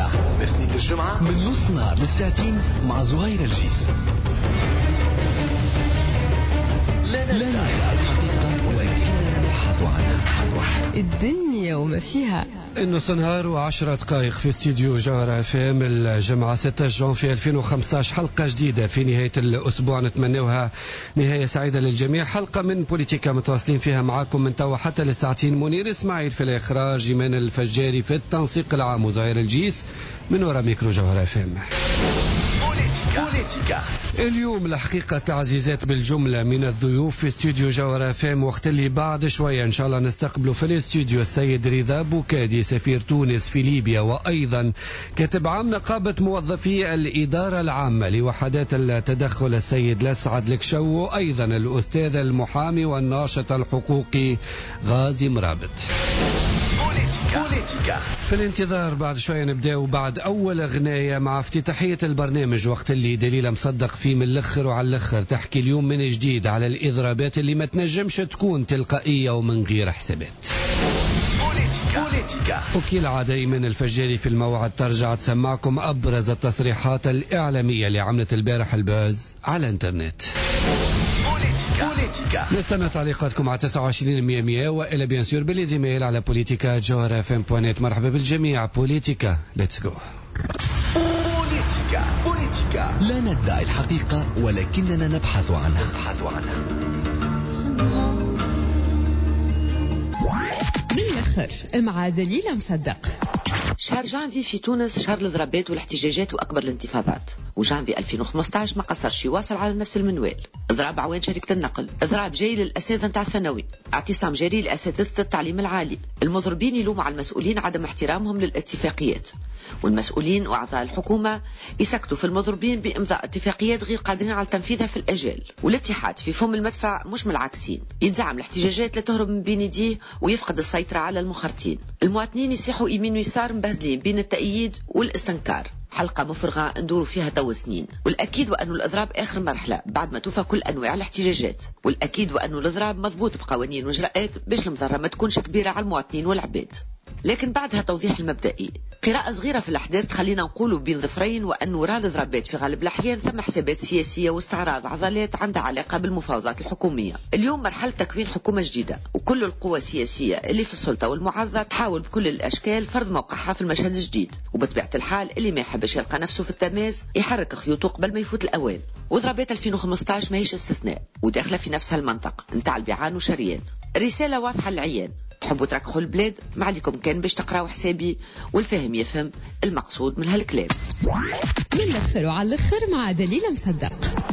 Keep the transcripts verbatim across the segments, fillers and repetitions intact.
بوليتيكا الاثنين للجمعة من نص نهار للساعتين مع زهير الجيس. لا ندعي الحقيقة ولكننا نبحث عنها. الدنيا وما فيها. النص نهار وعشرة دقائق في استديو جوهرة اف ام. الجمعة ستة جون في ألفين وخمسة عشر، حلقة جديدة في نهاية الأسبوع، نتمنوها نهاية سعيدة للجميع. حلقة من بوليتيكا متواصلين فيها معاكم من توا حتى للساعتين. منير إسماعيل في الإخراج، إيمان الفجاري في التنسيق العام، وزهير الجيس من وراء ميكرو جوهرة اف ام. بوليتيكا اليوم الحقيقة تعزيزات بالجملة من الضيوف في استوديو جوهرة اف ام. وقت اللي بعد شوية إن شاء الله نستقبلوا في الاستوديو السيد رضا بوكادي سفير تونس في ليبيا، وأيضا كاتب عام نقابة موظفي الإدارة العامة لوحدات التدخل السيد الأسعد الكشو، وأيضا الأستاذ المحامي والناشط الحقوقي غازي مرابط. بوليتيكا في الانتظار. بعد شوية نبدأ بعد أول أغنية مع افتتاحية البرنامج، وقت اللي دليلة مصدق فيه من الأخر وعلى الأخر تحكي اليوم من جديد على الإضرابات اللي ما تنجمش تكون تلقائية ومن غير حسابات. بوليتيكا وكالعادة من الفجاري في الموعد ترجع تسمعكم أبرز التصريحات الإعلامية اللي عملت البارح الباز على الانترنت. بوليتيكا نستنى تعليقاتكم على تسعة وعشرين مية مية وإلى بيان سور بالإيميل على بوليتيكا جوهرة اف ام بوانيت. مرحبا بالجميع. بوليتيكا ليتس جو. بوليتيكا بوليتيكا لا ندعي الحقيقة ولكننا نبحث عنها. نبحث عنها بالآخر مع دليلة مصدق. شهر جانفي في تونس شهر الاضرابات والاحتجاجات واكبر الانتفاضات، وجانفي ألفين وخمسة عشر ما قصرش يواصل على نفس المنوال. اضراب عوان شركة النقل، اضراب جاي للاساتذه نتاع الثانوي، اعتصام جاري لاساتذه التعليم العالي. المضربين يلوموا على المسؤولين عدم احترامهم للاتفاقيات، والمسؤولين واعضاء الحكومه يسكتوا في المضربين بامضاء اتفاقيات غير قادرين على تنفيذها في الاجال. والاتحاد في فم المدفع مش من العاكسين، يتزعم الاحتجاجات لا تهرب من بين يديه ويفقد السيطره على المخرطين. المواطنين يصيحوا يمين ويسار مبهدلين بين التأييد والاستنكار. حلقة مفرغة ندوروا فيها تو سنين. والأكيد وأنه الإضراب آخر مرحلة بعد ما توفى كل أنواع الاحتجاجات. والأكيد وأنه الإضراب مضبوط بقوانين وإجراءات باش المضرة ما تكونش كبيرة على المواطنين والعباد. لكن بعدها توضيح المبدئي، قراءة صغيرة في الأحداث تخلينا نقولوا بين ظفرين وأنه وراء الإضرابات في غالب الأحيان ثم حسابات سياسية واستعراض عضلات عندها علاقة بالمفاوضات الحكومية. اليوم مرحلة تكوين حكومة جديدة، وكل القوى السياسية اللي في السلطة والمعارضة تحاول بكل الأشكال فرض موقعها في المشهد الجديد. وبطبيعة الحال اللي ما يحبش يلقى نفسه في التماس يحرك خيوطه قبل ما يفوت الأوان. وإضرابات ألفين وخمسة عشر ما هيش استثناء، وداخلة في نفس هالمنطق نتاع البيعان وشريان. الرسالة واضحة للعيان، تحبوا تركحوا البلاد ما عليكم كان باش تقراوا حسابي، والفهم يفهم المقصود من هالكلام. من الاخر وعلى الاخر مع دليلة مصدق.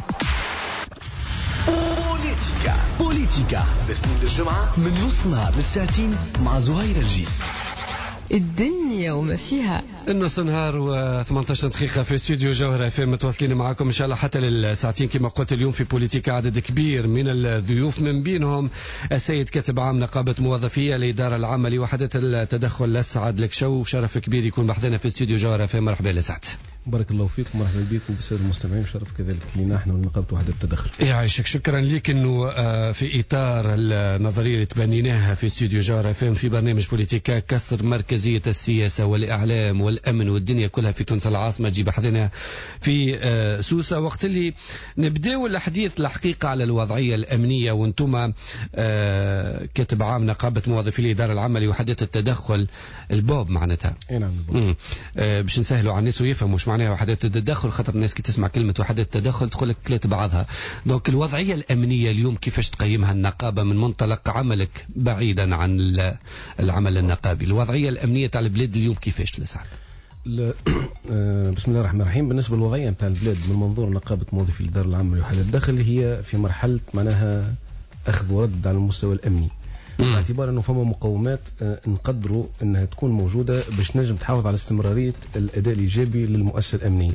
بوليتيكا بوليتيكا باثنين للجمعة من نص نهار للساعتين مع زهير الجيس. الدنيا وما فيها. النص نهار و18 دقيقة في استوديو جوهرة اف ام، متواصلين معكم إن شاء الله حتى للساعتين. كما قلت اليوم في بوليتيكا عدد كبير من الضيوف، من بينهم السيد كاتب عام نقابة موظفي الإدارة العامة لوحدات التدخل الأسعد الكشو. شرف كبير يكون بحدنا في استوديو جوهرة اف ام. مرحبا لسعد. بارك الله فيك ومرحبا بكم بالسادة المستمعين. شرف كذلك لنا احنا ونقابة وحدة التدخل. يعيشك. شكرا لك انه في اطار النظريه اللي تبنيناها في استوديو جوهرة اف ام في برنامج بوليتيكا، كسر مركزيه السياسه والاعلام والامن والدنيا كلها في تونس العاصمه، تجيب حدنا في سوسه. وقت اللي نبداو الحديث الحقيقه على الوضعيه الامنيه، وانتم كاتب عام نقابه موظفي الاداره العامه لوحدات التدخل البوب معناتها. اي نعم البوب. باش نسهلوا على الناس ويفهموا مش معناها وحدات التدخل، خاطر الناس كي تسمع كلمه وحدات التدخل تدخل لك كلات بعضها. دونك الوضعيه الامنيه اليوم كيفاش تقيمها النقابه من منطلق عملك بعيدا عن العمل النقابي؟ الوضعيه الامنيه تاع البلاد اليوم كيفاش لسعد؟ بسم الله الرحمن الرحيم. بالنسبه للوضعيه نتاع البلاد من منظور نقابه موظفي الاداره العامه لوحدات الدخل، هي في مرحله معناها اخذ ورد على المستوى الامني، باعتبار انه فما مقومات نقدروا انها تكون موجوده باش نجم تحافظ على استمراريه الاداء الايجابي للمؤسسه الامنيه.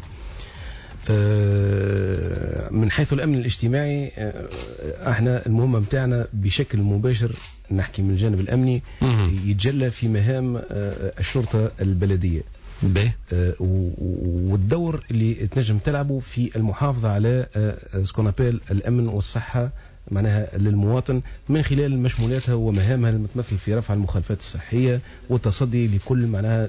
من حيث الامن الاجتماعي، احنا المهمه متاعنا بشكل مباشر نحكي من الجانب الامني يتجلى في مهام الشرطه البلديه، والدور اللي تنجم تلعبه في المحافظه على سكونابيل الامن والصحه معناها للمواطن من خلال مشمولاتها ومهامها المتمثل في رفع المخالفات الصحية والتصدي لكل معناها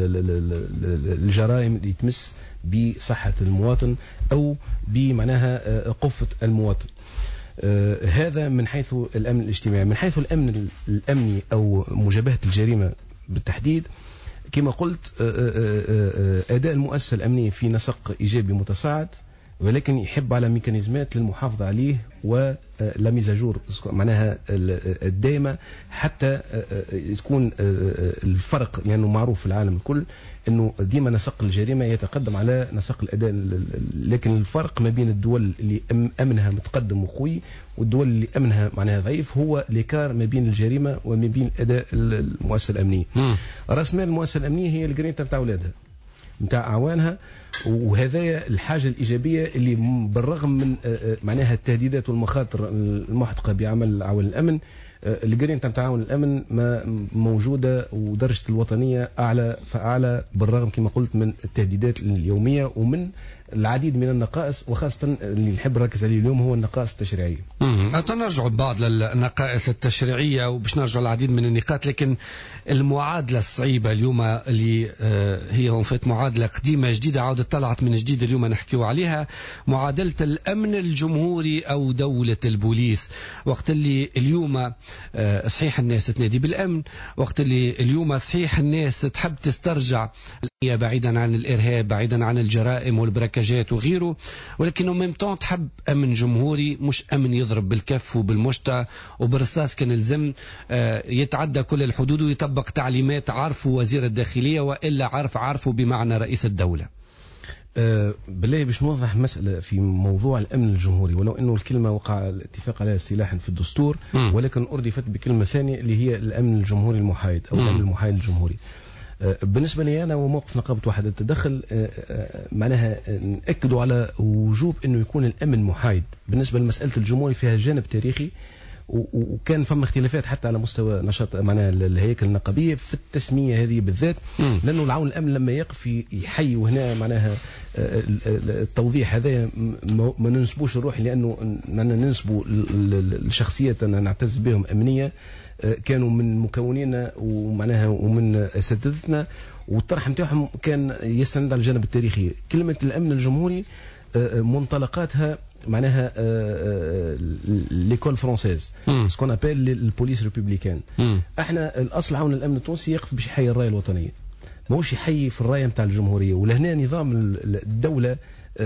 الجرائم اللي تمس بصحة المواطن أو بمعناها قفة المواطن. آه هذا من حيث الأمن الاجتماعي. من حيث الأمن الأمني أو مجابهة الجريمة بالتحديد كما قلت آه آه آه أداء المؤسسة الأمنية في نسق إيجابي متصاعد، ولكن يحب على ميكانيزمات للمحافظة عليه ولا ميزاجور معناها الدائمة حتى تكون الفرق، لأنه يعني معروف في العالم الكل أنه ديما نسق الجريمة يتقدم على نسق الأداء، لكن الفرق ما بين الدول اللي أمنها متقدم وقوي والدول اللي أمنها معناها ضعيف هو ليكار ما بين الجريمة وما بين أداء المؤسسة الأمنية. رأس مال المؤسسة الأمنية هي الجريمة نتاع أولادها نتاع أعوانها، وهذا الحاجة الإيجابية اللي بالرغم من معناها التهديدات والمخاطر المحتقة بعمل عوان الأمن، الجريمة نتاع تعاون الأمن ما موجودة ودرجة الوطنية أعلى فأعلى بالرغم كما قلت من التهديدات اليومية ومن العديد من النقائص، وخاصة اللي نحب نركز عليه اليوم هو النقائص التشريعية. نرجع بعض للنقائص التشريعية وباش نرجع العديد من النقاط، لكن المعادلة الصعيبة اليوم اللي هي وفات معادلة قديمة جديدة عودت طلعت من جديد اليوم نحكيو عليها، معادلة الأمن الجمهوري أو دولة البوليس. وقت اللي اليوم صحيح الناس تنادي بالأمن، وقت اللي اليوم صحيح الناس تحب تسترجع بعيدا عن الإرهاب بعيدا عن الجرائم والبركاجات وغيره، ولكن ميم طون تحب أمن جمهوري مش أمن يضرب بالكف وبالمشتى وبالرصاص كان الزم يتعدى كل الحدود ويطبق تعليمات عارفه وزير الداخلية وإلا عارف عارفه بمعنى رئيس الدولة. أه بالله باش نوضح مسألة في موضوع الأمن الجمهوري، ولو أنه الكلمة وقع الاتفاق عليها اصطلاحا في الدستور م. ولكن أردفت بكلمة ثانية اللي هي الأمن الجمهوري المحايد أو م. الأمن المحايد الجمهوري. أه بالنسبة لي أنا وموقف نقابة وحدة التدخل أه أه معناها نأكدوا على وجوب أنه يكون الأمن محايد. بالنسبة لمسألة الجمهوري فيها جانب تاريخي وكان فما اختلافات حتى على مستوى نشاط معناها الهيكل النقابيه في التسميه هذه بالذات، لانه العون الامن لما يقف يحيي وهنا معناها التوضيح هذا ما ننسبوش الروح لانه ننسبوا الشخصيات نعتز بهم امنيه كانوا من مكونينا ومعناها ومن اساتذتنا، والطرح نتاعهم كان يستند على الجانب التاريخي. كلمه الامن الجمهوري منطلقاتها معناها ليكول فرونسيز سكون ابيل البوليس ريبوبليكان. احنا الاصل عون الامن التونسي يقف باش يحيي الرايه الوطنيه، ماهوش يحيي في الرايه نتاع الجمهوريه. ولهنا نظام الدوله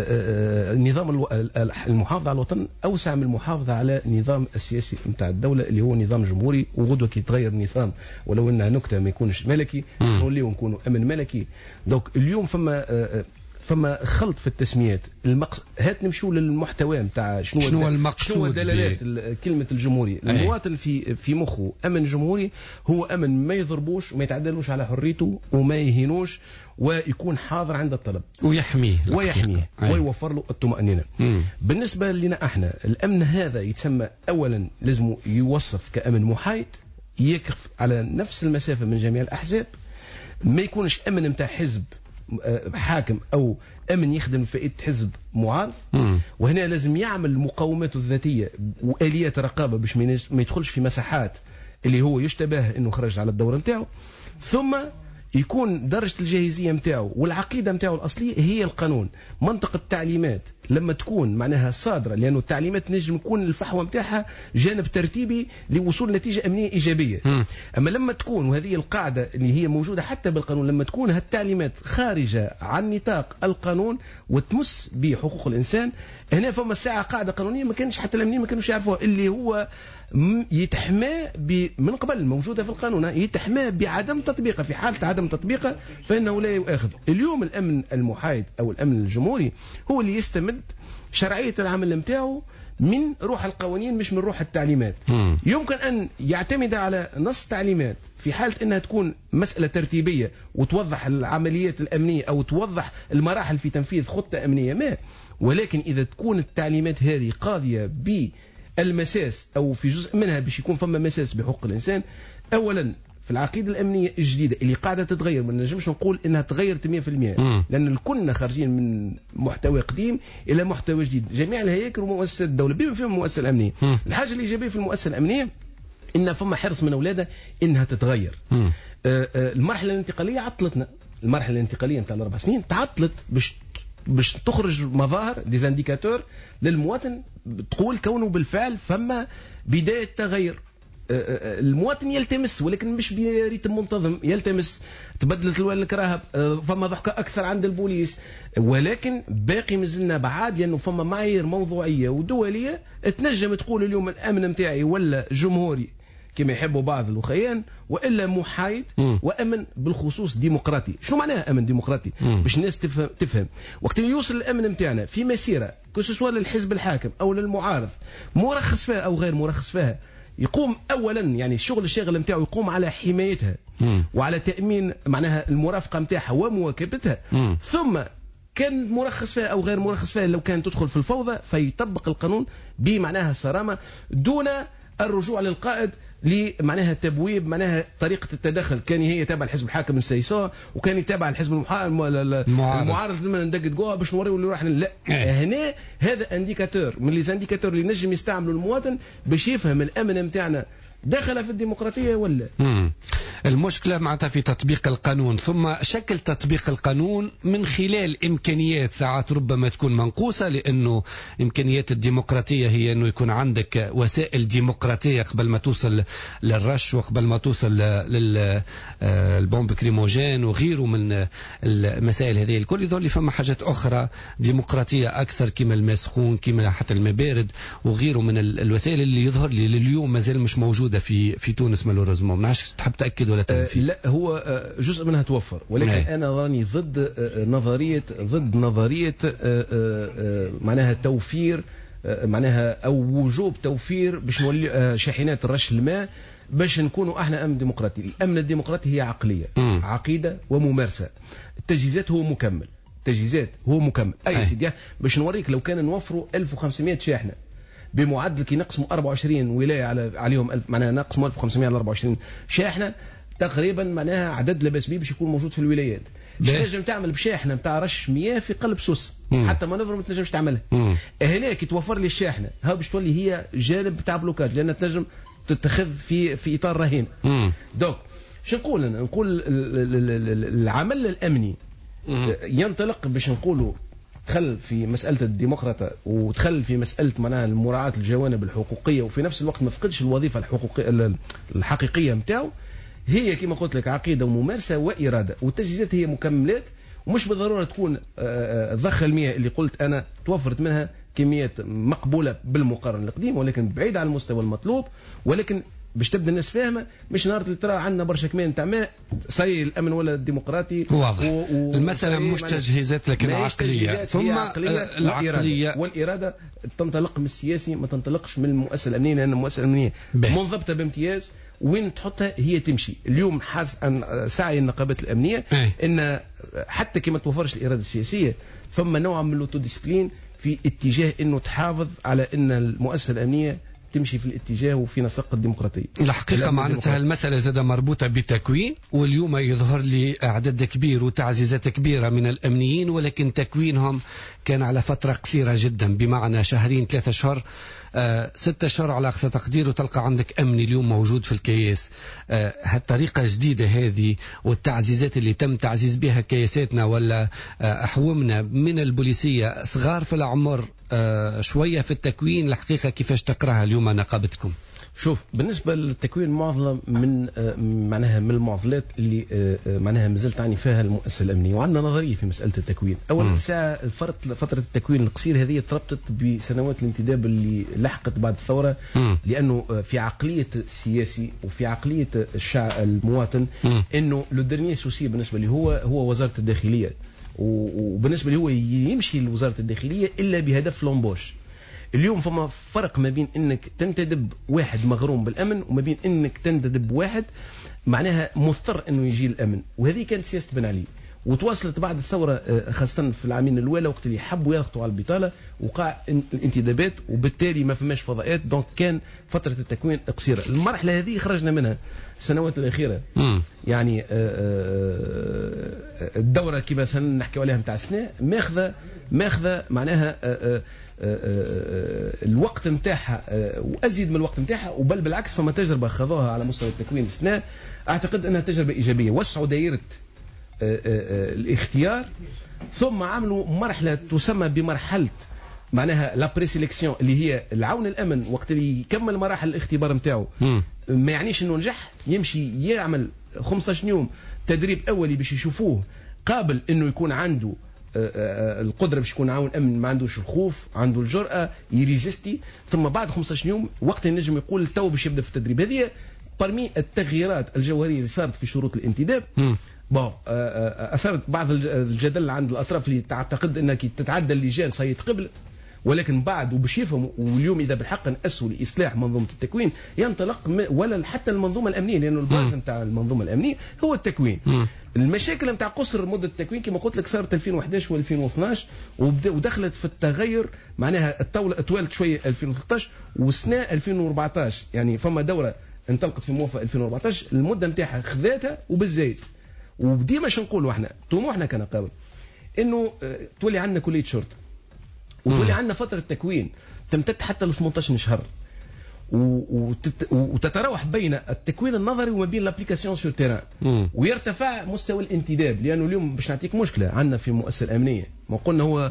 نظام المحافظه على الوطن اوسع من المحافظه على النظام السياسي نتاع الدوله اللي هو نظام جمهوري، وغدوه كي يتغير النظام ولو انها نكته ما يكونش ملكي نوليو نكونوا امن ملكي. دونك اليوم فما فما خلط في التسميات. المقص... هات نمشوا للمحتوى نتاع شنو شنو المقصود شنو دلالات كلمه الجمهوري. المواطن في في مخه امن جمهوري هو امن ما يضربوش وما يتعدلوش على حريته وما يهينوش ويكون حاضر عند الطلب ويحميه ويحميه ويوفر له الطمأنينة. مم. بالنسبه لنا احنا الامن هذا يتسمى اولا لازم يوصف كامن محايد يقف على نفس المسافه من جميع الاحزاب، ما يكونش امن نتاع حزب حاكم او امن يخدم فائده حزب معارض. وهنا لازم يعمل مقاوماته الذاتيه واليات رقابه باش ما يدخلش في مساحات اللي هو يشتبه انه خرج على الدور نتاعو، ثم يكون درجه الجاهزيه نتاعو والعقيده نتاعو الاصليه هي القانون. منطقه التعليمات لما تكون معناها صادره، لانه التعليمات نجم يكون الفحوى نتاعها جانب ترتيبي لوصول نتيجه امنيه ايجابيه. م. اما لما تكون وهذه القاعده اللي هي موجوده حتى بالقانون، لما تكون هالتعليمات خارجه عن نطاق القانون وتمس بحقوق الانسان، هنا فما ساعه قاعده قانونيه ما كانش حتى الامنيين ما كانوش يعرفوها، اللي هو يتحمى من قبل موجوده في القانون، يتحمى بعدم تطبيقها. في حاله عدم تطبيقها فانه لا يؤاخذ. اليوم الامن المحايد او الامن الجمهوري هو اللي يستمد شرعيه العمل نتاعو من روح القوانين مش من روح التعليمات. م. يمكن ان يعتمد على نص تعليمات في حاله انها تكون مساله ترتيبيه وتوضح العمليات الامنيه او توضح المراحل في تنفيذ خطه امنيه ما، ولكن اذا تكون التعليمات هذه قاضيه بالمساس او في جزء منها باش يكون فما مساس بحقوق الانسان، اولا في العقيده الامنيه الجديده اللي قاعده تتغير، ما نجمش نقول انها تغيرت مئة بالمئة، لان كنا خارجين من محتوى قديم الى محتوى جديد، جميع الهياكل ومؤسسات الدوله بما فيهم المؤسسه الامنيه. الحاجه الايجابيه في المؤسسه الامنيه ان فما حرص من اولادها انها تتغير. آه آه المرحله الانتقاليه عطلتنا، المرحله الانتقاليه نتاع الاربع سنين تعطلت باش باش تخرج مظاهر ديزانديكاتور للمواطن تقول كونه بالفعل فما بدايه تغير. المواطن يلتمس ولكن مش بريتم منتظم، يلتمس تبدلت الوان الكراهب، فما ضحكه اكثر عند البوليس، ولكن باقي مازلنا بعاد لانه فما معايير موضوعيه ودوليه تنجم تقول اليوم الامن نتاعي ولا جمهوري كما يحبوا بعض الوخيان والا محايد وامن بالخصوص ديمقراطي. شنو معناها امن ديمقراطي؟ باش الناس تفهم تفهم وقت اللي يوصل الامن نتاعنا في مسيره كسوسوا للحزب الحاكم او للمعارض مرخص فيها او غير مرخص فيها، يقوم اولا يعني الشغل الشاغل نتاعو يقوم على حمايتها مم. وعلى تامين معناها المرافقه نتاعها ومواكبتها، مم. ثم كان مرخص فيها او غير مرخص فيها لو كان تدخل في الفوضى فيطبق القانون بمعناها الصرامه دون الرجوع للقائد لمعناها تبويب معناها طريقه التدخل. كان هي تابع الحزب الحاكم السيساء وكان يتابع الحزب المعارض المعارض لما ندق تقوها باش نوريو اللي راح لا هنا هذا انديكاتور من لي انديكاتور اللي نجم يستعملوا المواطن باش يفهم الامن نتاعنا دخل في الديمقراطيه ولا. مم. المشكله معناتها في تطبيق القانون، ثم شكل تطبيق القانون من خلال امكانيات ساعات ربما تكون منقوصه، لانه امكانيات الديمقراطيه هي انه يكون عندك وسائل ديمقراطيه قبل ما توصل للرش وقبل ما توصل للبومب كريموجين وغيره من المسائل هذه الكل. يظل فما حاجات اخرى ديمقراطيه اكثر كما الماء سخون كما حتى الماء بارد وغيره من الوسائل اللي يظهر لي لليوم مازال مش موجوده في في تونس مالوريزمون. ما نعرفش تحب تاكد ولا تنفي؟ أه لا هو جزء منها توفر، ولكن أي. انا راني ضد نظريه ضد نظريه معناها توفير معناها او وجوب توفير باش نولي شاحنات الرش الماء باش نكونوا احنا امن ديمقراطي. الامن الديمقراطي هي عقليه م. عقيده وممارسه. التجهيزات هو مكمل، التجهيزات هو مكمل. اي سيدي باش نوريك لو كان نوفروا ألف وخمسمائة شاحنه بمعدل كي نقسموا أربعة وعشرين ولايه على عليهم ألف معناها نقسموا ألف وخمسمائة على أربعة وعشرين شاحنه تقريبا معناها عدد لاباس بيه باش يكون موجود في الولايات. تنجم تعمل بشاحنه نتاع رش مياه في قلب سوس حتى مانوفر ما تنجمش تعملها. هنا كي توفر لي الشاحنه ها باش تولي هي جانب نتاع بلوكاج لان تنجم تتخذ في في اطار رهين. دونك شو نقول انا نقول العمل الامني ينطلق باش نقولوا دخل في مسألة الديمقراطية ودخل في مسألة معناها مراعاة الجوانب الحقوقية وفي نفس الوقت ما فقدش الوظيفة الحقوقية الحقيقية نتاعو. هي كما قلت لك عقيدة وممارسة وإرادة، والتجهيزات هي مكملات ومش بالضرورة تكون ضخ المياه اللي قلت أنا توفرت منها كميات مقبولة بالمقارنة القديم ولكن بعيد عن المستوى المطلوب، ولكن باش تبدا الناس فاهمه مش نهار اللي ترى عندنا برشا كمان تاع ماء صاي الامن ولا الديمقراطي واضح. و... و... المساله مش تجهيزات لكن عقليه، ثم عقلية العقليه والاراده تنطلق من السياسي ما تنطلقش من المؤسسه الامنيه، لان المؤسسه الامنيه منضبطه بامتياز وين تحطها هي تمشي. اليوم حاس ان سعي النقابات الامنيه أي. ان حتى كما توفرش الاراده السياسيه فما نوع من الاوتوديسبلين في اتجاه انه تحافظ على ان المؤسسه الامنيه تمشي في الاتجاه وفي نسق الديمقراطية. الحقيقة معناتها المسألة زادة مربوطة بتكوين، واليوم يظهر لي أعداد كبير وتعزيزات كبيرة من الأمنيين ولكن تكوينهم كان على فترة قصيرة جدا، بمعنى شهرين ثلاثة شهر آه، ستة أشهر على أقصى تقدير وتلقى عندك أمني اليوم موجود في الكياس. آه، هالطريقة جديدة هذه والتعزيزات اللي تم تعزيز بها كياساتنا ولا آه، أحومنا من البوليسية صغار في العمر آه، شوية في التكوين، الحقيقة كيفاش تقرأها اليوم نقابتكم؟ شوف بالنسبه للتكوين معضله من معناها من المعضلات اللي معناها مازال تعني فيها المؤسسه الامنيه، وعندنا نظريه في مساله التكوين. اول ساعه الفرط فتره التكوين القصير هذه تربطت بسنوات الانتداب اللي لحقت بعد الثوره، لانه في عقليه السياسي وفي عقليه الشعب المواطن انه لو ديرنيي سوسي بالنسبه لي هو هو وزاره الداخليه، وبالنسبه لي هو يمشي لوزاره الداخليه الا بهدف لومبوش. اليوم فما فرق ما بين انك تنتدب واحد مغروم بالامن وما بين انك تنتدب واحد معناها مضطر انه يجي الامن، وهذه كانت سياسه بن علي. وتواصلت بعد الثوره خاصه في العامين الاولى وقت اللي حبوا يضغطوا على البطاله وقع الانتدابات وبالتالي ما فماش فضاءات، دونك كان فتره التكوين قصيره. المرحله هذه خرجنا منها السنوات الاخيره م. يعني الدوره كما مثلا نحكيو عليها نتاع السنه ماخذه ماخذه معناها الوقت نتاعها وازيد من الوقت نتاعها، وبل بالعكس فما تجربه خذوها على مستوى التكوين السنه اعتقد انها تجربه ايجابيه، وسعوا دائره الاختيار ثم عملوا مرحله تسمى بمرحله معناها لا بريسيليكسيون اللي هي العون الامن وقت اللي يكمل مراحل الاختبار نتاعو ما يعنيش انه نجح، يمشي يعمل خمسة عشر يوم تدريب اولي باش يشوفوه قابل انه يكون عنده القدره باش يكون عون امن، ما عندوش الخوف، عنده الجرأه يريزيستي، ثم بعد خمسة عشر يوم وقت النجم يقول تو باش يبدا في التدريب. هذه برمي التغييرات الجوهريه اللي صارت في شروط الانتداب. بون اثرت بعض الجدل عند الاطراف اللي تعتقد انك تتعدى اللجان سيد قبلت، ولكن بعد وباش يفهموا، واليوم اذا بالحق نأسوا لاصلاح منظومه التكوين ينطلق ولا حتى المنظومه الامنيه، لانه الباز نتاع المنظومه الامنيه هو التكوين. م. المشاكل نتاع قصر مده التكوين كما قلت لك صارت ألفين وأحد عشر وألفين واثناش ودخلت في التغير معناها الطاوله طولت شويه ألفين وثلاثة عشر وسنه ألفين وأربعطاش، يعني فما دوره انطلقت في موافقه ألفين وأربعطاش المده نتاعها خذاتها وبالزايد. وديما شنو نقولوا احنا طموحنا كنقابه انه تولي عندنا كليه شرطه وتولي عندنا فتره تكوين تمتد حتى ل ثمانية عشر شهر وتتراوح بين التكوين النظري وما بين لابليكاسيون سور تيران، ويرتفع مستوى الانتداب، لانه اليوم باش نعطيك مشكله عندنا في المؤسسه الامنيه ما قلنا هو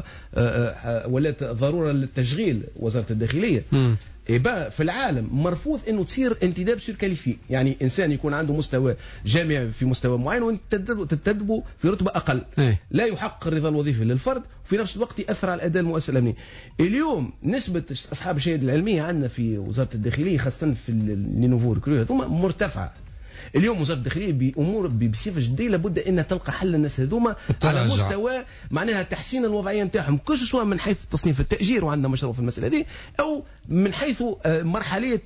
ولات ضروره للتشغيل وزاره الداخليه. إيه في العالم مرفوض انه تصير انتداب سور كاليفي، يعني انسان يكون عنده مستوى جامعي في مستوى معين وانت تنتدبه في رتبه اقل لا يحقق الرضا الوظيفي للفرد وفي نفس الوقت ياثر على الاداء المؤسسه الامنيه. اليوم نسبه اصحاب الشهاده العلميه عندنا في وزاره الداخليه خاصه في النينوفو ريكرو هذوما مرتفعه. اليوم وزاره الداخليه بامور بصفه جديه لابد انها تلقى حل للناس هذوما على مستوى معناها تحسين الوضعيه نتاعهم، كل سواء من حيث التصنيف التاجير وعندنا مشروع في المساله هذه، او من حيث مرحليه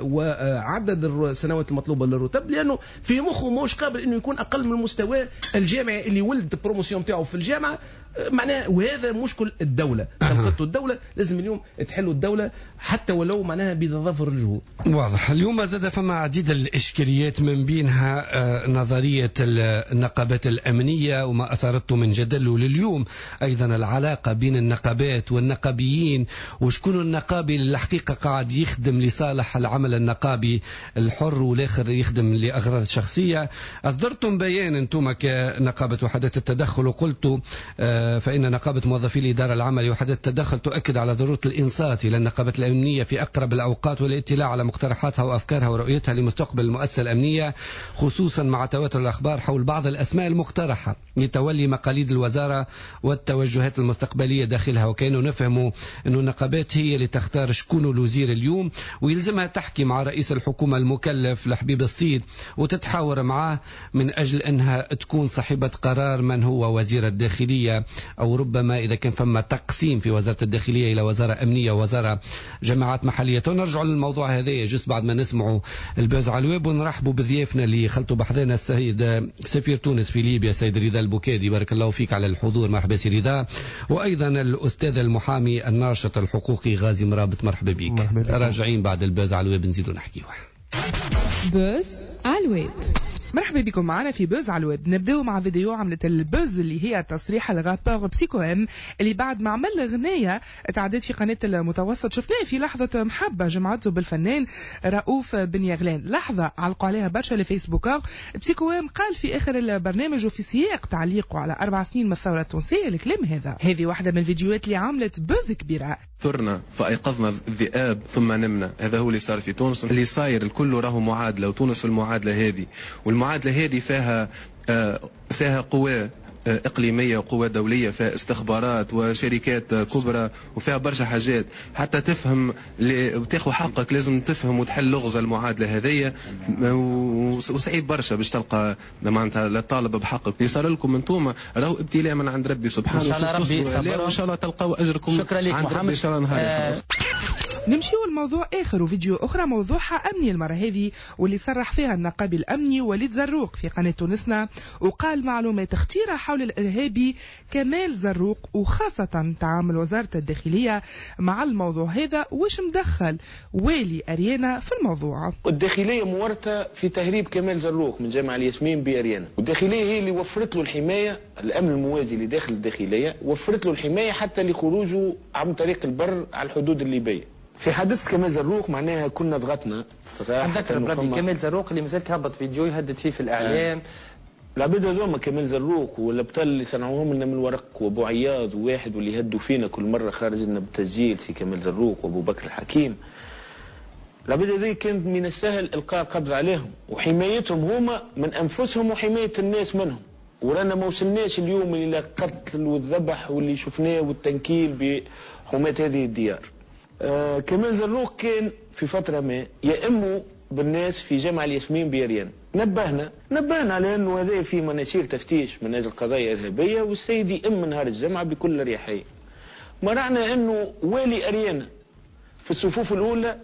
وعدد السنوات المطلوبه للرتب، لانه في مخه موش قابل انه يكون اقل من المستوى الجامعي اللي ولد البروموسيون نتاعو في الجامعه معناه. وهذا مشكل الدوله، خطته الدوله لازم اليوم تحلوا الدوله حتى ولو معناها بتضافر الجهود. واضح. اليوم زاد فما عديد الاشكاليات من بينها نظريه النقابات الامنيه وما اثارته من جدل، ولليوم ايضا العلاقه بين النقابات والنقابيين وشكون النقابي اللي الحقيقه قاعد يخدم لصالح العمل النقابي الحر والاخر يخدم لاغراض شخصيه. اصدرتم بيان انتم كنقابه وحدات التدخل وقلتوا فإن نقابة موظفي الإدارة العامة لوحدات التدخل تؤكد على ضرورة الإنصات إلى النقابة الأمنية في أقرب الأوقات والاطلاع على مقترحاتها وأفكارها ورؤيتها لمستقبل المؤسسة الأمنية، خصوصا مع تواتر الأخبار حول بعض الأسماء المقترحة لتولي مقاليد الوزارة والتوجهات المستقبلية داخلها. وكانوا نفهموا أن النقابات هي اللي تختار شكون الوزير اليوم، ويلزمها تحكي مع رئيس الحكومة المكلف لحبيب الصيد وتتحاور معه من أجل أنها تكون صاحبة قرار من هو وزير الداخلية، أو ربما إذا كان فما تقسيم في وزارة الداخلية إلى وزارة أمنية ووزارة جماعات محلية. ونرجع للموضوع هذا جست بعد ما نسمعوا البوز على الويب، ونرحبوا بضيافنا اللي خلطوا بحذانا السيد سفير تونس في ليبيا سيد رضا البوكادي، بارك الله فيك على الحضور، مرحبا سي رضا. وأيضا الأستاذ المحامي الناشط الحقوقي غازي مرابط، مرحبا بك. مرحبا. راجعين بعد البوز على الويب نزيدوا نحكيوا. بوز على الويب. مرحبا بكم معنا في بوز على الويب. نبداو مع فيديو عملت البوز اللي هي تصريح الغابور بسيكو ام اللي بعد ما عمل غنية تعديت في قناة المتوسط شفناه في لحظة محبة جمعته بالفنان رؤوف بن يغلان، لحظة علقوا عليها برشا الفيسبوكر. بسيكو ام قال في آخر البرنامج وفي سياق تعليقه على أربع سنين من الثورة التونسية الكلام هذا. هذه واحدة من الفيديوهات اللي عملت بوز كبيرة. ثرنا فأيقظنا الذئاب ثم نمنا، هذا هو اللي صار في تونس. اللي صاير الكل راهو معادلة، وتونس في المعادلة هذه، والمعادلة هذه فيها آه فيها قوى إقليمية وقوى دولية، فيها استخبارات وشركات كبرى وفيها برشا حاجات. حتى تفهم وتاخذ حقك لازم تفهم وتحل لغز المعادلة هذية، وصعيب برشا باش تلقى معناتها لا طالب بحقك. اللي صار لكم انتم راهو ابتلاء من عند ربي سبحانه وتعالى. ان شاء الله ربي يصبروا وان شاء الله تلقاو اجركم. شكرا لك عند محمد. ربي ان شاء الله نهار. نمشيو لموضوع آخر وفيديو أخرى موضوعها أمني المرة هذه، واللي صرح فيها النقابي الأمني وليد زروق في قناة تونسنا، وقال معلومات اختيرة حول الإرهابي كمال زروق، وخاصة تعامل وزارة الداخلية مع الموضوع هذا، وش مدخل والي أريانا في الموضوع. الداخلية مورطة في تهريب كمال زروق من جامع الياسمين بأريانا، والداخلية هي اللي وفرت له الحماية، الأمن الموازي اللي داخل الداخلية وفرت له الحماية حتى لخروجه عن طريق البر على الحدود الليبية. في حادث كمال زروق معناها كنا ضغطنا. نذكر بربي كمال زروق اللي مازال هبط فيديو يهدد فيه في الإعلام. آه. العباد هذوما كمال زروق والابطال اللي صنعوهم لنا من ورق وابو عياض وواحد واللي يهدوا فينا كل مره خارج لنا بالتسجيل سي كمال زروق وابو بكر الحكيم. العباد هذي كانت من السهل القاء قبض عليهم وحمايتهم هما من انفسهم وحمايه الناس منهم، ورانا ما وصلناش اليوم الى القتل والذبح واللي شفناه والتنكيل بحماة هذه الديار. آه كمال زروق كان في فتره ما يأموا بالناس في جامع الياسمين بأريانا. نبهنا نبهنا على انه هذا في مناشير تفتيش من اجل قضايا ارهابيه، والسيد يأم نهار الجمعه بكل اريحيه. مرعنا انه والي أريانا في الصفوف الاولى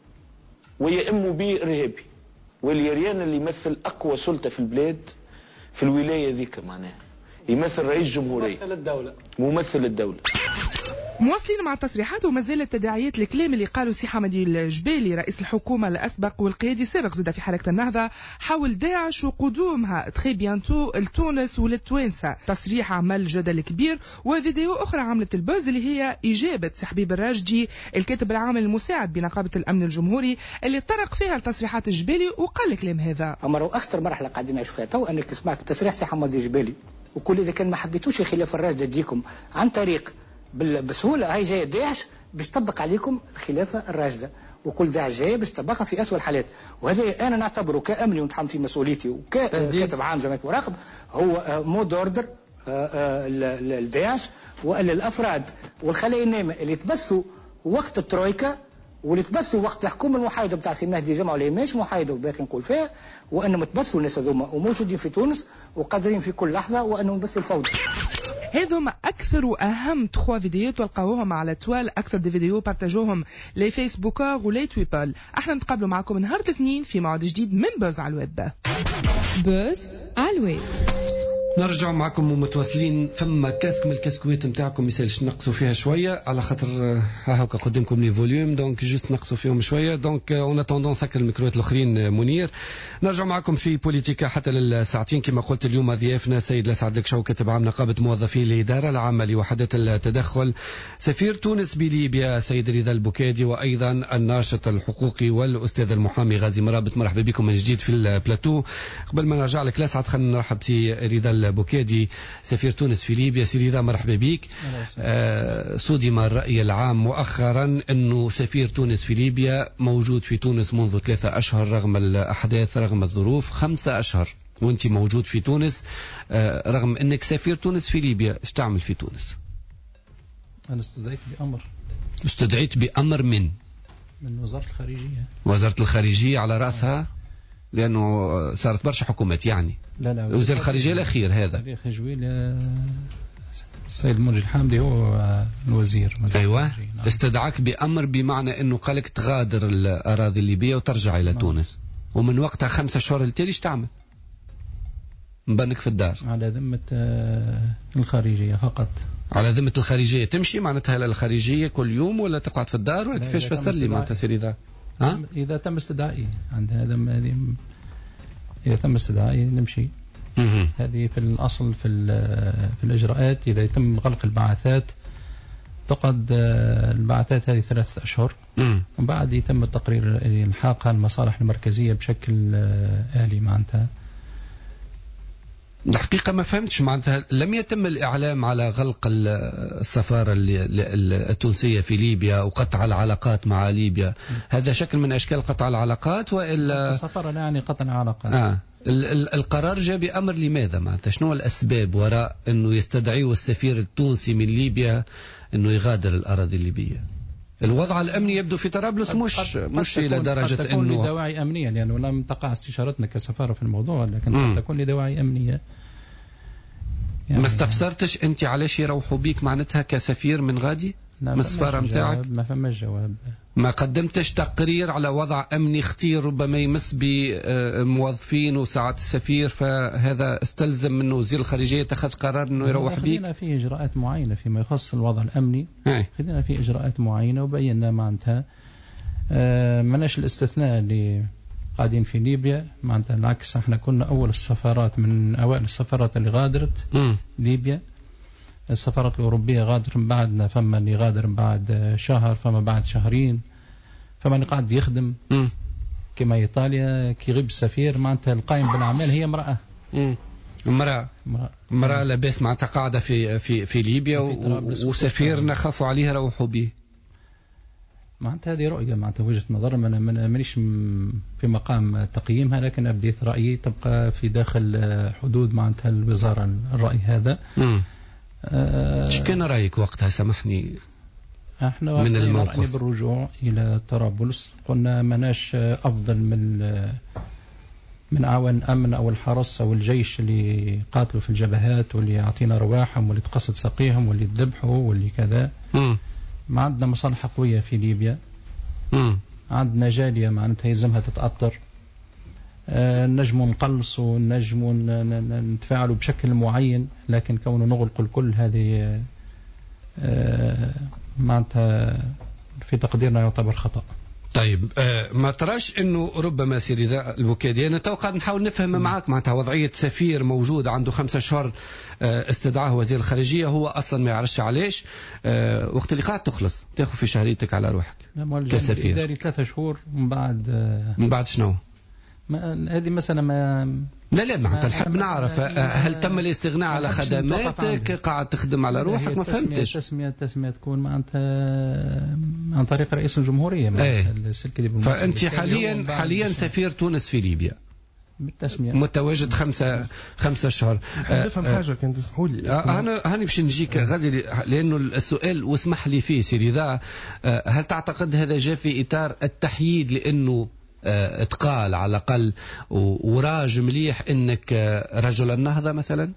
ويأم به ارهابي. والي أريانا اللي يمثل اقوى سلطه في البلاد في الولايه ذيك، معناها يمثل رئيس جمهوريه، ممثل الدوله ممثل الدوله. مواصلين مع التصريحات وما زالت تداعيات الكلام اللي قالوا سي حمدي الجبالي رئيس الحكومه الاسبق والقيادي السابق زاد في حركه النهضه حول داعش وقدومها تخي بيانتو لتونس وللتوانسه. تصريح عمل جدل كبير، وفيديو اخرى عملت البوز اللي هي اجابه سي حبيب الراجدي الكاتب العام المساعد بنقابه الامن الجمهوري اللي طرق فيها لتصريحات الجبالي وقال الكلام هذا. امر اخطر مرحله قاعدين نعيشوا فيها تو انك تسمع تصريح سي حمدي الجبالي وكل اذا كان ما حبيتوش خلاف الراجدي تجيكم عن طريق بسهوله هاي جايه داعش باش تطبق عليكم الخلافه الراشده، وكل داعش جايه باش تطبقها في اسوء الحالات. وهذا انا نعتبره كامني ونتحمل في مسؤوليتي وككاتب عام جمعيه مراقب هو مود اوردر لداعش وللافراد والخلايا النايمه اللي تبثوا وقت الترويكا واللي تبثوا وقت الحكومه المحايده بتاع سي مهدي جمعه ولا ماهيش محايده وباقي نقول فيها، وانهم تبثوا الناس هذوما وموجودين في تونس وقادرين في كل لحظه وانهم يبثوا الفوضى. هذوما اكثر واهم تخوا فيديوهات تلقاوهم على توال، اكثر دي فيديو بارتاجوهم لي فيسبوكر ولي تويبل. احنا نتقابلوا معكم نهار الاثنين في موعد جديد من بوز على الويب. بوز على الويب نرجع معكم ومتواصلين. فما كاسك من الكاسكويت نتاعكم يسالش نقصوا فيها شويه على خاطر ها هكا قدامكم لي فوليوم دونك جوست نقصوا فيهم شويه دونك اون اتوندون سكر الميكروات الاخرين. منير نرجع معكم في بوليتيكا حتى للساعتين كما قلت. اليوم ضيافنا سيد لسعد لكشو كاتب عام نقابه موظفي الاداره العامه لوحدات التدخل، سفير تونس بليبيا سيد رضا البكادي، وايضا الناشط الحقوقي والاستاذ المحامي غازي مرابط. مرحبا بكم من جديد في البلاتو. قبل ما نرجع لك لسعد خلينا نرحب سي رضا البكادي سفير تونس في ليبيا. سي رضا مرحبا بك. آه صدم الرأي العام مؤخرا أنه سفير تونس في ليبيا موجود في تونس منذ ثلاثة أشهر رغم الأحداث رغم الظروف. خمسة أشهر وانت موجود في تونس آه رغم أنك سفير تونس في ليبيا. ايش تعمل في تونس؟ أنا استدعيت بأمر استدعيت بأمر من؟ من وزارة الخارجية. وزارة الخارجية على رأسها لأنه صارت برشا حكومات يعني. لا لا وزير الخارجية الأخير هذا خجويل السيد منجي الحامدي هو الوزير. أيوة نعم. استدعاك بأمر بمعنى أنه قالك تغادر الأراضي الليبية وترجع إلى نعم. تونس، ومن وقتها خمسة شهور التالي ايش تعمل؟ مبنك في الدار على ذمة الخارجية فقط. على ذمة الخارجية تمشي معناتها الخارجية كل يوم ولا تقعد في الدار ولا كيفاش؟ فسر لي معناتها سير إذا ها؟ إذا تم استدعائي عند هذا إذا تم استدعائي نمشي. هذه في الأصل في في الإجراءات. إذا يتم غلق البعثات تقعد البعثات هذه ثلاثة أشهر وبعد يتم التقرير الحاقها المصالح المركزية بشكل آلي. معناتها الحقيقة ما فهمتش معناتها لم يتم الإعلام على غلق السفارة التونسية في ليبيا وقطع العلاقات مع ليبيا. هذا شكل من أشكال قطع العلاقات وإلا السفارة لا يعني قطع العلاقات. آه. القرار جاء بأمر لماذا معناتها؟ شنو الأسباب وراء أنه يستدعيه السفير التونسي من ليبيا أنه يغادر الأراضي الليبية؟ الوضع الأمني يبدو في طرابلس مش مش إلى درجة قد تكون أنه لدواعي أمنية لأنه لم تقع استشارتنا كسفارة في الموضوع، لكن قد تكون لدواعي أمنية. يعني ما استفسرتش أنت علاش يروحوا بيك معناتها كسفير من غادي؟ من السفارة متاعك؟ ما فماش جواب. ما قدمتش تقرير على وضع أمني خطير ربما يمس بموظفين وساعات السفير، فهذا استلزم منه وزير الخارجية اتخذ قرار أنه يروح بيه؟ خذينا فيه إجراءات معينة فيما يخص الوضع الأمني، خذينا فيه إجراءات معينة وبينا معناتها آه مناش الاستثناء اللي قاعدين في ليبيا، معناتها العكس احنا كنا أول السفارات من أوائل السفارات اللي غادرت م. ليبيا. السفارات الأوروبية غادر من بعدنا، فما اللي غادر من بعد شهر، فما بعد شهرين، فما اللي قاعد يخدم م. كما إيطاليا كي يغيب السفير معناتها القائم بالأعمال هي امرأة. م. امرأة امرأة لاباس معناتها قاعدة في في في ليبيا وسفيرنا خافوا عليها روحوا به. معناتها هذه رؤية، معناتها وجهة نظر، أنا مانيش في مقام تقييمها، لكن أبديت رأيي تبقى في داخل حدود معناتها الوزارة الرأي هذا. م. ايش كان رايك وقتها؟ سامحني. احنا من الموقف بالرجوع الى طرابلس قلنا مناش افضل من من اعوان امن او الحرس او الجيش اللي قاتلوا في الجبهات واللي يعطينا رواحهم واللي تقصد سقيهم واللي ذبحوا واللي كذا. م. ما عندنا مصالح قويه في ليبيا. م. عندنا جاليه معناتها يلزمها تتاطر. آه نجم نقلص ونجم نتفاعلوا بشكل معين، لكن كونه نغلق الكل هذه آه معناتها في تقديرنا يعتبر خطأ. طيب آه ما تراش انه ربما سيري ذا البوكادي، انا تو قاعد نحاول نفهم معك معناتها وضعيه سفير موجود عنده خمسة اشهر آه استدعاه وزير الخارجيه، هو اصلا ما يعرفش علاش آه وقت اللي قاعد تخلص تاخذ في شهريتك على روحك كسفير. داري ثلاثة شهور من بعد آه من بعد شنو؟ هذه مثلا ما لا لا معناتها نحب نعرف هل تم الاستغناء على خدماتك قاعد تخدم على روحك؟ ما فهمتش. التسمية التسمية تكون معناتها عن طريق رئيس الجمهورية. ايه. فأنت حاليا حاليا سفير تونس في ليبيا بالتسمية، متواجد خمسة خمسة أشهر. نفهم حاجة كان تسمحوا لي. أنا هاني باش نجيك غازي لأنه السؤال واسمح لي فيه سيدي ذا، هل تعتقد هذا جاء في إطار التحييد لأنه اتقال على الأقل وراج مليح انك رجل النهضة مثلا؟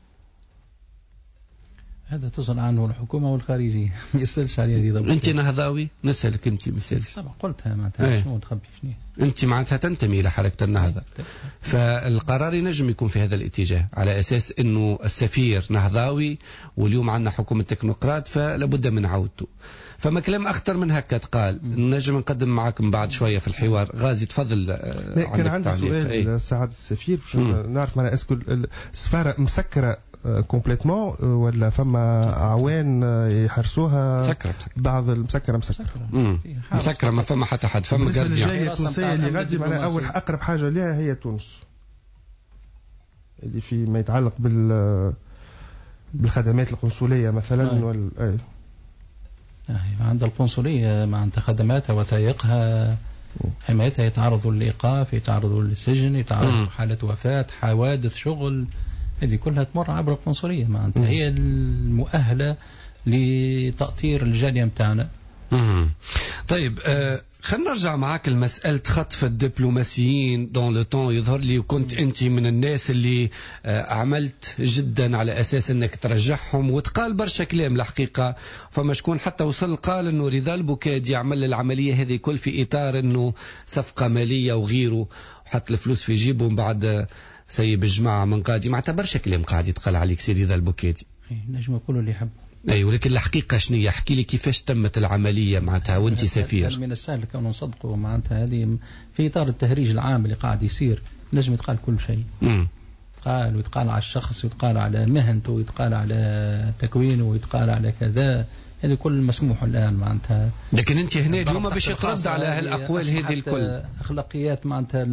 هذا تصل عنه الحكومة والخارجية ما يسألش عليه رضا. انت نهضاوي؟ نسألك انت مثال. طبعا قلتها معناتها ايه. شنو تخبي شنو انت معناتها تنتمي الى حركة النهضة ايه. فالقرار ينجم يكون في هذا الاتجاه على اساس انه السفير نهضاوي واليوم عندنا حكومة تكنوقراط فلابد من عودته. فما كلام أخطر من هكا تقال نجم نقدم معك من بعد شوية في الحوار. غازي تفضل. كان عندي سؤال ايه؟ سعادة السفير باش نعرف معنا اسكو السفارة مسكرة كومبليتمون ولا فما أعوان يحرسوها؟ مسكرة بعض المسكرة مسكرة مسكرة ما فما حتى حد. فما الجالية التونسية اللي غادي معنا أول أقرب حاجة لها هي تونس اللي في ما يتعلق بال بالخدمات القنصلية مثلا وال عند القنصلية معناتها خدماتها وثائقها حمايتها، يتعرضوا للإيقاف، يتعرضوا للسجن، يتعرضوا حالة وفاة، حوادث شغل، هذه كلها تمر عبر القنصلية معناتها هي المؤهلة لتأطير الجالية متاعنا. طيب آه خلينا نرجع معاك لمسألة خطف الدبلوماسيين دون لو طون. يظهر لي وكنت أنت من الناس اللي آه عملت جدا على أساس أنك ترجعهم، وتقال برشا كلام الحقيقة. فما شكون حتى وصل قال أنه رضا البوكادي عمل العملية هذه كل في إطار أنه صفقة مالية وغيره، وحط الفلوس في جيبه ومن بعد سيب الجماعة من قادي. ما برشا كلام قاعد يتقال عليك سيدي رضا البوكادي. نجم يقولوا اللي يحب. اي ولكن الحقيقه شنو؟ احكي لي كيفاش تمت العمليه معناتها وانت سفير. من السهل كون نصدقوا معناتها هذه في اطار التهريج العام اللي قاعد يصير نجم يتقال كل شيء. امم قال ويتقال على الشخص ويتقال على مهنته ويتقال على تكوينه ويتقال على كذا، هذا كل مسموح الان معناتها. لكن انت هنا اليوم باش ترد على هالاقوال هذه الكل. اخلاقيات معناتها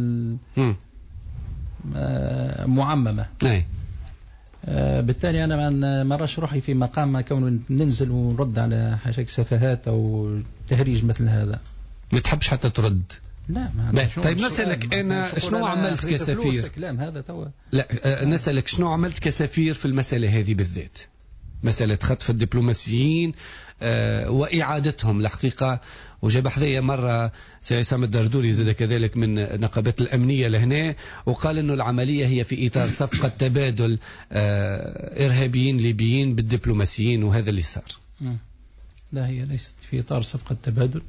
معممه. اي آه بالتالي أنا ما راش روحي في مقام كون ننزل ونرد على حاجة سفاهات أو تهريج مثل هذا. ما تحبش حتى ترد؟ لا ما طيب نسألك أنا شنو عملت كسفير؟ كلام هذا توا. لا آه نسألك شنو عملت كسفير في المسألة هذه بالذات، مسألة خطف الدبلوماسيين آه وإعادتهم الحقيقة. وجاب حذية مرة سي عصام الدردوري زاد كذلك من نقابات الأمنية لهنا وقال إنه العملية هي في إطار صفقة تبادل آه إرهابيين ليبيين بالدبلوماسيين، وهذا اللي صار. لا هي ليست في إطار صفقة تبادل.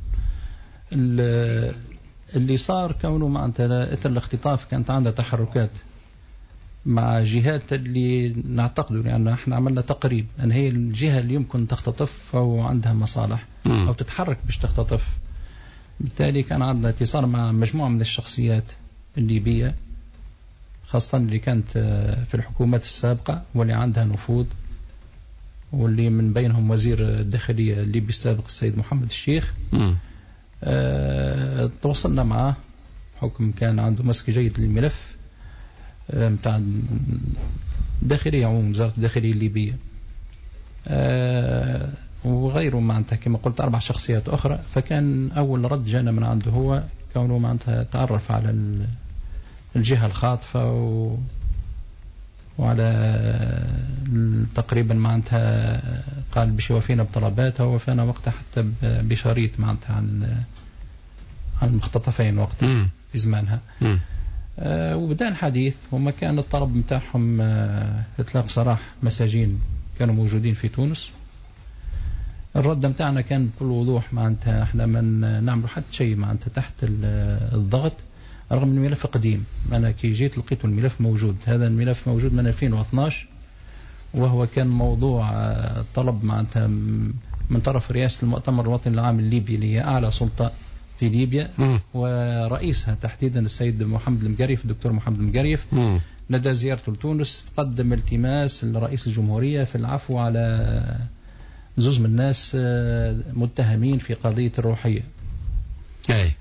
اللي صار كونه معناتها إثر الاختطاف كانت عندها تحركات مع جهات اللي نعتقد لأن احنا عملنا تقريب أن هي الجهة اللي يمكن تختطف أو عندها مصالح أو تتحرك باش تختطف. بالتالي كان عندنا اتصال مع مجموعة من الشخصيات الليبية خاصة اللي كانت في الحكومات السابقة واللي عندها نفوذ، واللي من بينهم وزير الداخلية الليبي السابق السيد محمد الشيخ. أه تواصلنا معه حكم كان عنده مسك جيد للملف متاع الداخلية عموما وزارة الداخلية الليبية أه وغيره معناتها كما قلت أربع شخصيات أخرى. فكان أول رد جانا من عنده هو كونه معناتها تعرف على الجهة الخاطفة و وعلى تقريبا معناتها قال باش يوفينا بطلباتها، ووفانا وقتها حتى بشريط معناتها عن عن المختطفين وقتها في زمانها. آه وبدأ الحديث. وما كان الطلب متاعهم آه إطلاق سراح مساجين كانوا موجودين في تونس. الرد متاعنا كان بكل وضوح معناتها احنا من نعمل حتى شيء معناتها تحت الضغط، رغم ان الملف قديم. انا كي جيت لقيت الملف موجود. هذا الملف موجود من ألفين واثناش، وهو كان موضوع طلب معناتها من طرف رئاسة المؤتمر الوطني العام الليبي اللي هي اعلى سلطة في ليبيا م. ورئيسها تحديدا السيد محمد المقريف الدكتور محمد المقريف لدى زيارته لتونس قدم التماس لرئيس الجمهورية في العفو على زوز من الناس متهمين في قضية الروحية. أي.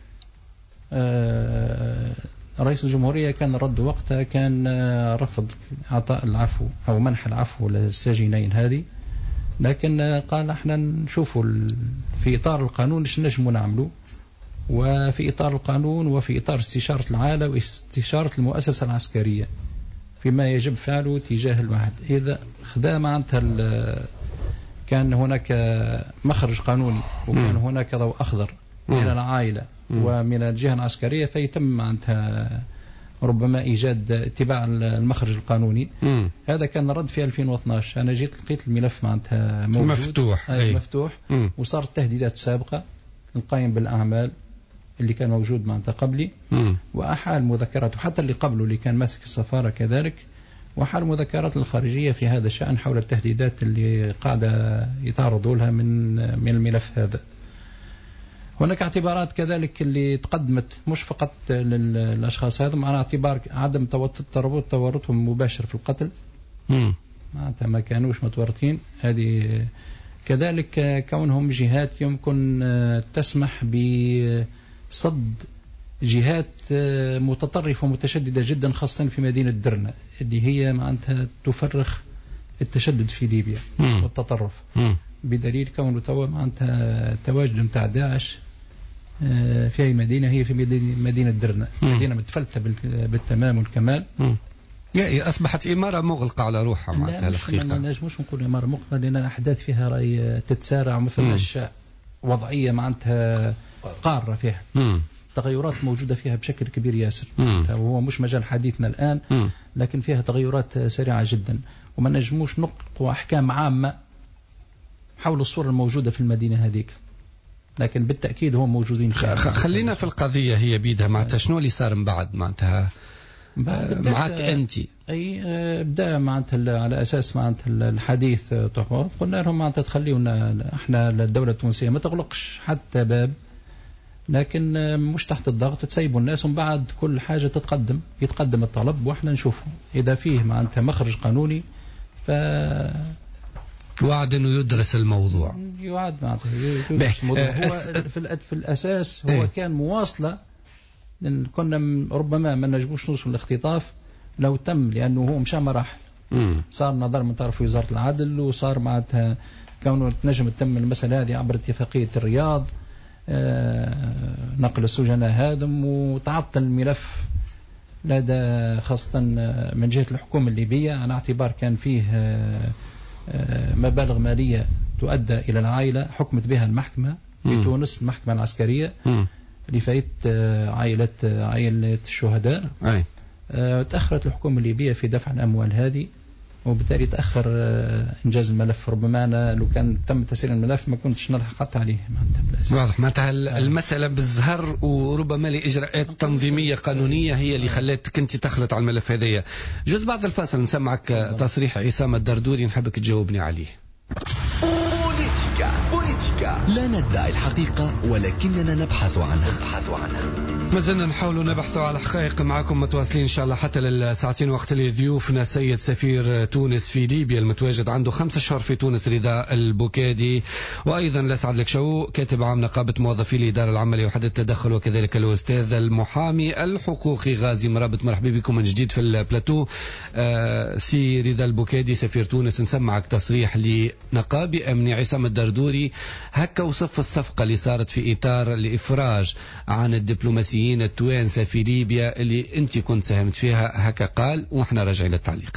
آه رئيس الجمهورية كان الرد وقتها كان رفض عطاء العفو أو منح العفو للسجينين هذه، لكن قال احنا نشوفوا في إطار القانون ايش نجموا نعملوا، وفي إطار القانون وفي إطار استشارة العالة واستشارة المؤسسة العسكرية فيما يجب فعله تجاه الواحد. إذا خدا معناتها كان هناك مخرج قانوني وكان هناك ضوء أخضر من العائلة ومن الجهة العسكرية، فيتم معناتها ربما إيجاد اتباع المخرج القانوني. م. هذا كان الرد في ألفين واثناش. أنا جيت لقيت الملف معناتها مفتوح أي مفتوح م. وصارت تهديدات سابقة القائم بالأعمال اللي كان موجود معناتها قبلي م. وأحال مذكرات، وحتى اللي قبله اللي كان ماسك السفارة كذلك، وحال مذكرات الخارجية في هذا الشأن حول التهديدات اللي قاعدة يتعرضوا لها من من الملف هذا. هناك اعتبارات كذلك اللي تقدمت مش فقط للأشخاص هذا على اعتبار عدم تربط تورطهم مباشر في القتل معناتها ما كانوش متورطين. هذه كذلك كونهم جهات يمكن تسمح بصد جهات متطرفة ومتشددة جدا خاصة في مدينة درنا اللي هي معناتها تفرخ التشدد في ليبيا م. والتطرف م. بدليل كونه توا معناتها تواجد متاع داعش في أي مدينة هي في مدينة درنا م. مدينة متفلتة بالتمام والكمال م. يعني أصبحت إمارة مغلقة على روحها معناتها الحقيقة. لا مش مش نقول إمارة مغلقة لأن الأحداث فيها رأي تتسارع وما فيهاش وضعية معناتها قارة فيها م. تغيرات موجودة فيها بشكل كبير ياسر، وهو مش مجال حديثنا الآن م. لكن فيها تغيرات سريعة جدا وما نجموش نقطع أحكام عامة حول الصورة الموجودة في المدينة هذيك، لكن بالتأكيد هم موجودين فيها. خلينا في القضية هي بيدها معناتها شنو اللي صار من بعد معناتها معك أنت؟ أي بدأ معناتها على أساس معناتها الحديث تحوط قلنا لهم معناتها تخليونا احنا الدولة التونسية ما تغلقش حتى باب، لكن مش تحت الضغط تسيبوا الناس ومن بعد كل حاجة تتقدم يتقدم الطلب واحنا نشوفه إذا فيه معناتها مخرج قانوني ف وعد انه يدرس الموضوع. يوعد معناتها يدرس الموضوع. هو في في الأساس هو كان مواصلة، لأن كنا ربما ما نجموش نوصل للاختطاف لو تم، لأنه هو مشى مراحل. صار نظر من طرف وزارة العدل وصار معناتها كونه تنجم تتم المسألة هذه عبر اتفاقية الرياض نقل السجناء هادم، وتعطل الملف لدى خاصة من جهة الحكومة الليبية على اعتبار كان فيه مبالغ مالية تؤدى إلى العائلة حكمت بها المحكمة في م. تونس المحكمة العسكرية لفايت عائلة عائلة الشهداء. أي. تأخرت الحكومة الليبية في دفع الأموال هذه، وبالتالي تأخر إنجاز الملف. ربما أنا لو كان تم تسيير الملف ما كنتش نلحقت عليه. واضح معناتها المسألة بالزهر، وربما لإجراءات تنظيمية قانونية هي اللي خلاتك أنت تخلط على الملف هذايا. جزء بعد الفاصل نسمعك تصريح عصام الدردوري نحبك تجاوبني عليه. بوليتيكا بوليتيكا لا ندعي الحقيقة ولكننا نبحث عنها نبحث عنها ما زلنا نحاول نبحث على الحقائق معكم، متواصلين إن شاء الله حتى للساعتين، وقت اللي ضيوفنا سيد سفير تونس في ليبيا المتواجد عنده خمسة أشهر في تونس رضا البوكادي، وأيضا لسعد لك شو كاتب عام نقابة موظفي الإدارة العامة لوحدة التدخل، وكذلك الأستاذ المحامي الحقوقي غازي مرابط. مرحبا بكم من جديد في البلاتو. آه سي رضا البوكادي سفير تونس، نسمعك تصريح لنقابي أمني عصام الدردوري، هكا وصف الصفقة اللي صارت في إطار الإفراج عن الدبلوماسيين التوانسة في ليبيا اللي أنت كنت ساهمت فيها، هكا قال، وإحنا راجعين للتعليق.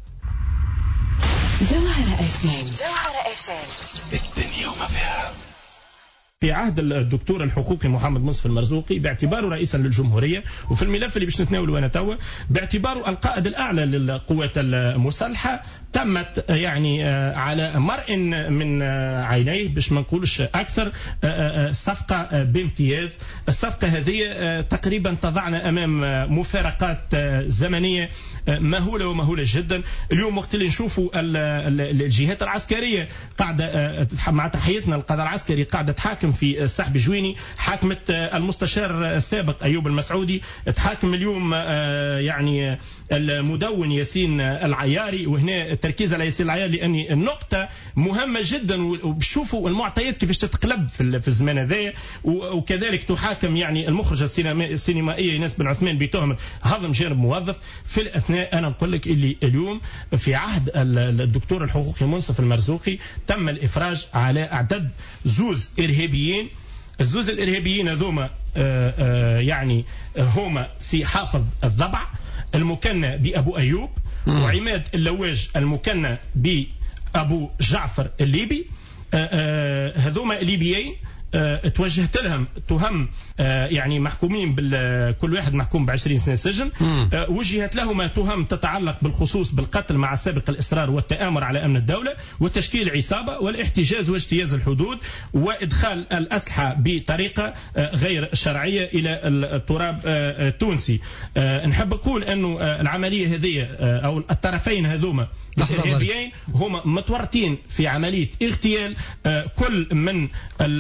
جوهرة اف ام جوهرة اف ام الدنيا وما فيها. في عهد الدكتور الحقوقي محمد مصطفى المرزوقي باعتباره رئيسا للجمهورية، وفي الملف اللي باش نتناوله أنا توا باعتباره القائد الأعلى للقوات المسلحة، تمت يعني على مرء من عينيه باش ما نقولش أكثر صفقة بامتياز. الصفقة هذه تقريبا تضعنا أمام مفارقات زمنية مهولة ومهولة جدا. اليوم وقت اللي نشوفوا الجهات العسكرية قاعدة مع تحيتنا القضاء العسكري قاعدة تحاكم في السحب جويني، حاكمت المستشار السابق أيوب المسعودي، تحاكم اليوم يعني المدون ياسين العياري، وهنا التركيز على ياسين العياري لأن النقطة مهمة جدا، وبشوفوا المعطيات كيفاش تتقلب في الزمان هذا. وكذلك تحاكم يعني المخرجة السينمائية ايناس بن عثمان بتهمة هضم جانب موظف. في الأثناء أنا نقول لك اللي اليوم في عهد الدكتور الحقوقي منصف المرزوقي تم الإفراج على أعداد زوز إرهابيين. الزوز الإرهابيين هذوما يعني هما سي حافظ الضبع المكنى بأبو أيوب، وعماد اللواج المكنى بأبو جعفر الليبي. هذوما ليبيين توجهت لهم تهم يعني محكومين كل واحد محكوم بعشرين سنة سجن. وجهت لهما تهم تتعلق بالخصوص بالقتل مع سابق الإصرار والتآمر على أمن الدولة وتشكيل عصابة والاحتجاز واجتياز الحدود وإدخال الأسلحة بطريقة غير شرعية إلى التراب التونسي. نحب أقول أنه العملية هذه أو الطرفين هذوما الإرهابيين هما متورطين في عملية اغتيال كل من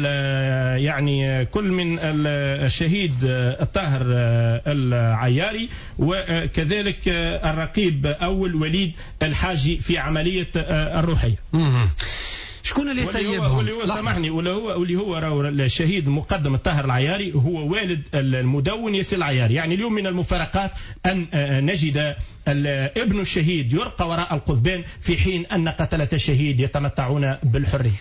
يعني كل من الشهيد الطاهر العياري، وكذلك الرقيب أول وليد الحاجي في عملية الروحية. شكون اللي سيبهم؟ واللي هو سامحني واللي هو واللي هو الشهيد مقدم الطاهر العياري هو والد المدون ياسين العياري. يعني اليوم من المفارقات أن نجد ابن الشهيد يرقى وراء القضبان في حين أن قتلة الشهيد يتمتعون بالحرية.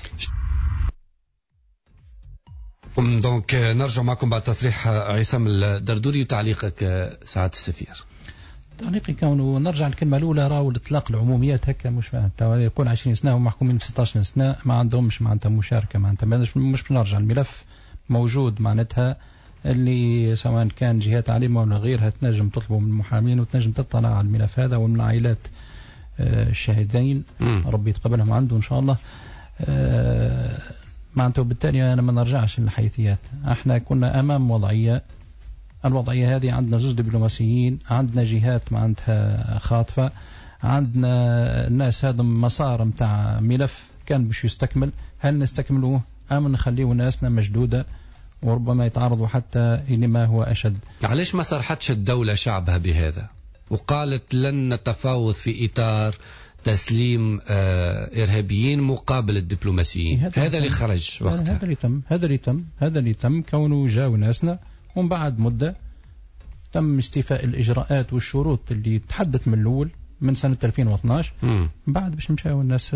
دونك نرجع معكم بعد تصريح عصام الدردوري وتعليقك سعادة السفير. تعليقي كونه نرجع الكلمة الأولى راهو الإطلاق العموميات هكا مش يكون عشرين سنة ومحكومين ب ستة عشر سنة ما عندهمش معناتها مشاركة، معناتها مش بنرجع الملف موجود معناتها اللي سواء كان جهات عليمة ولا غيرها تنجم تطلبوا من المحامين وتنجم تطلع على الملف هذا ومن عائلات الشاهدين ربي يتقبلهم عنده إن شاء الله. معناته بالتالي أنا ما نرجعش للحيثيات. احنا كنا أمام وضعية، الوضعية هذه عندنا زوج دبلوماسيين، عندنا جهات معناتها خاطفة، عندنا الناس هذا مسار متاع ملف كان باش يستكمل، هل نستكملوه أم نخليه ناسنا مشدودة وربما يتعرضوا حتى إلى ما هو أشد؟ علاش ما صرحتش الدولة شعبها بهذا وقالت لن نتفاوض في إطار تسليم آه إرهابيين مقابل الدبلوماسيين؟ هذا, هذا اللي خرج وقتها، هذا اللي تم هذا اللي تم هذا اللي تم كونه جاوا ناسنا، ومن بعد مدة تم استيفاء الإجراءات والشروط اللي تحدث من الأول من سنة ألفين واثناش. م. بعد باش مشاو الناس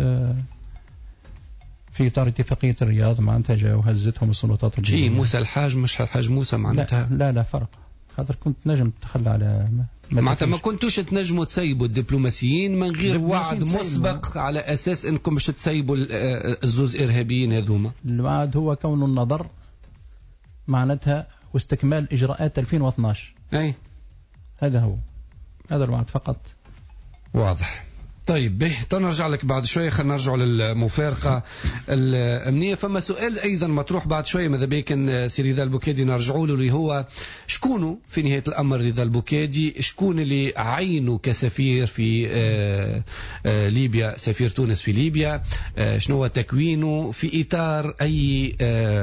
في إطار اتفاقية الرياض معناتها جاوا هزتهم السلطات الجديدة. موسى الحاج مش الحاج موسى معناتها لا, لا لا فرق، خاطر كنت نجم تخلى على معناتها ما كنتوش تنجموا تسيبوا الدبلوماسيين من غير وعد مسبق على أساس أنكم باش تسيبوا الزوز إرهابيين هذوما. الوعد هو كون النظر معناتها واستكمال إجراءات ألفين واثناش. أي هذا هو هذا الوعد فقط. واضح. طيب به تنرجع لك بعد شوية. خلينا نرجع للمفارقة الأمنية. فما سؤال أيضا مطروح بعد شوية ماذا بيك سي رضا البوكيدي نرجعوا له، اللي هو شكونه في نهاية الأمر رضا البوكيدي، شكون اللي عينه كسفير في آآ آآ ليبيا، سفير تونس في ليبيا، شنو هو تكوينه في إطار أي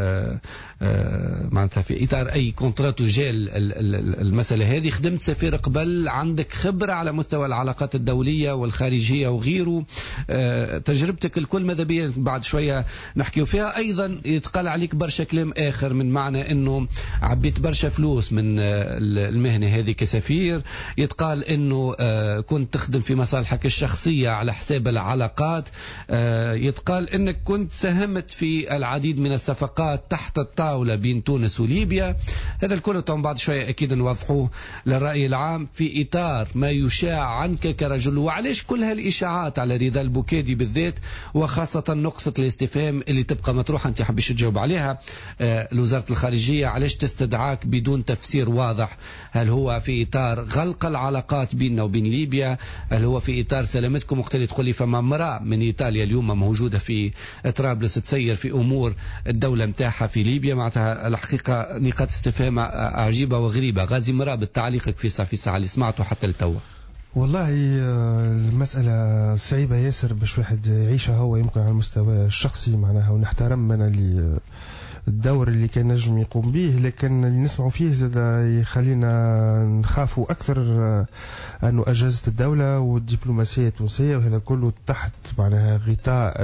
معناتها في إطار أي كونترات جال المسألة هذه. خدمت سفير قبل، عندك خبرة على مستوى العلاقات الدولية والخارجية وغيره، أه تجربتك الكل ماذا بيا بعد شوية نحكيو فيها. أيضا يتقال عليك برشا كلام آخر من معنى أنه عبيت برشا فلوس من المهنة هذه كسفير، يتقال أنه أه كنت تخدم في مصالحك الشخصية على حساب العلاقات، أه يتقال أنك كنت ساهمت في العديد من الصفقات تحت الطاولة بين تونس وليبيا. هذا الكل طبعا بعد شوية أكيد نوضحوه للرأي العام في إطار ما يشاع عنك كرجل. وعليش كل هالإشاعات على رضا البوكيدي بالذات، وخاصة نقصة الاستفهام اللي تبقى مطروحة أنت حبيش تجاوب عليها آه لوزارة الخارجية، علاش تستدعاك بدون تفسير واضح؟ هل هو في إطار غلق العلاقات بيننا وبين ليبيا؟ هل هو في إطار سلامتكم؟ وقت اللي تقول لي فما امرأة من إيطاليا اليوم موجودة في طرابلس تسير في أمور الدولة متاعها في ليبيا، معناتها الحقيقة نقاط استفهام عجيبة وغريبة. غازي مرابط تعليقك في في الساعة اللي سمعته حتى التو. والله المسألة صعيبة ياسر باش واحد يعيشها هو يمكن على المستوى الشخصي معناها، ونحترم أنا اللي الدور اللي كان نجم يقوم به، لكن اللي نسمعوا فيه زاد يخلينا نخافوا أكثر أنه أجهزة الدولة والدبلوماسية التونسية وهذا كله تحت معناها غطاء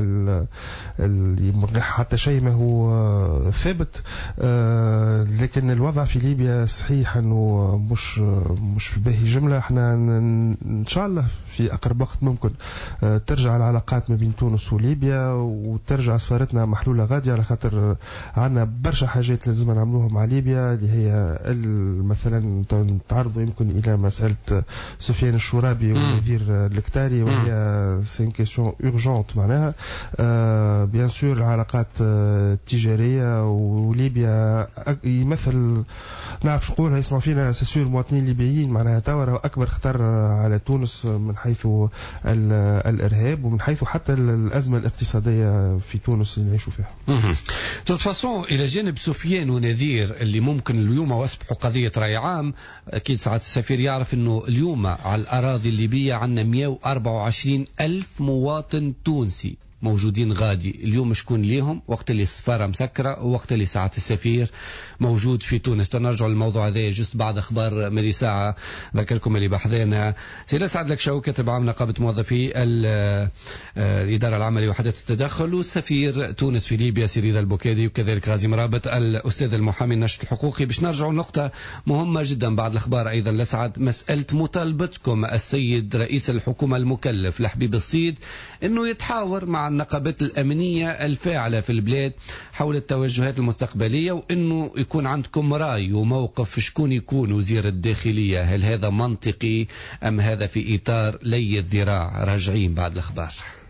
اللي حتى شيء ما هو ثابت. لكن الوضع في ليبيا صحيح أنه مش مش باهي جملة. احنا إن شاء الله في أقرب وقت ممكن ترجع العلاقات ما بين تونس وليبيا وترجع سفارتنا محلولة غادية، على خاطر عندنا برشا حاجات لازم نعملوها مع ليبيا، اللي هي مثلا تعرضوا يمكن إلى مسألة سفيان الشرابي والوزير الكتاري، وهي سين كيسيون اورجونت معناها. آه بيان سور العلاقات التجارية وليبيا يمثل، نعرف نقولها يسمعوا فينا سيسور المواطنين الليبيين معناها توا أكبر خطر على تونس من حيث الإرهاب ومن حيث حتى الأزمة الاقتصادية في تونس اللي نعيشوا فيها. توت فاسون إلى جانب سفيان ونذير اللي ممكن اليوم وصبحوا قضية رأي عام، أكيد ساعات السفير يعرف أنه اليوم على الأراضي الليبية عندنا مئة وأربعة وعشرين ألف مواطن تونسي موجودين غادي. اليوم شكون ليهم وقت اللي السفارة مسكرة ووقت اللي ساعات السفير موجود في تونس؟ تنرجع للموضوع هذا جست بعد أخبار مالي ساعة. ذكركم اللي بحذانا سيدة سعد لك شو كاتب عام نقابة موظفي الإدارة العامة لوحدة التدخل، وسفير تونس في ليبيا سي رضا البوكيدي، وكذلك غازي مرابط الأستاذ المحامي الناشط الحقوقي. باش نرجعوا لنقطة مهمة جدا بعد الأخبار أيضا لسعد، مسألة مطالبتكم السيد رئيس الحكومة المكلف لحبيب الصيد أنه يتحاور مع النقابات الأمنية الفاعلة في البلاد حول التوجهات المستقبلية، وأنه يكون عندكم رأي وموقف شكون يكون وزير الداخلية. هل هذا منطقي أم هذا في إطار لي الذراع؟ راجعين بعد الأخبار.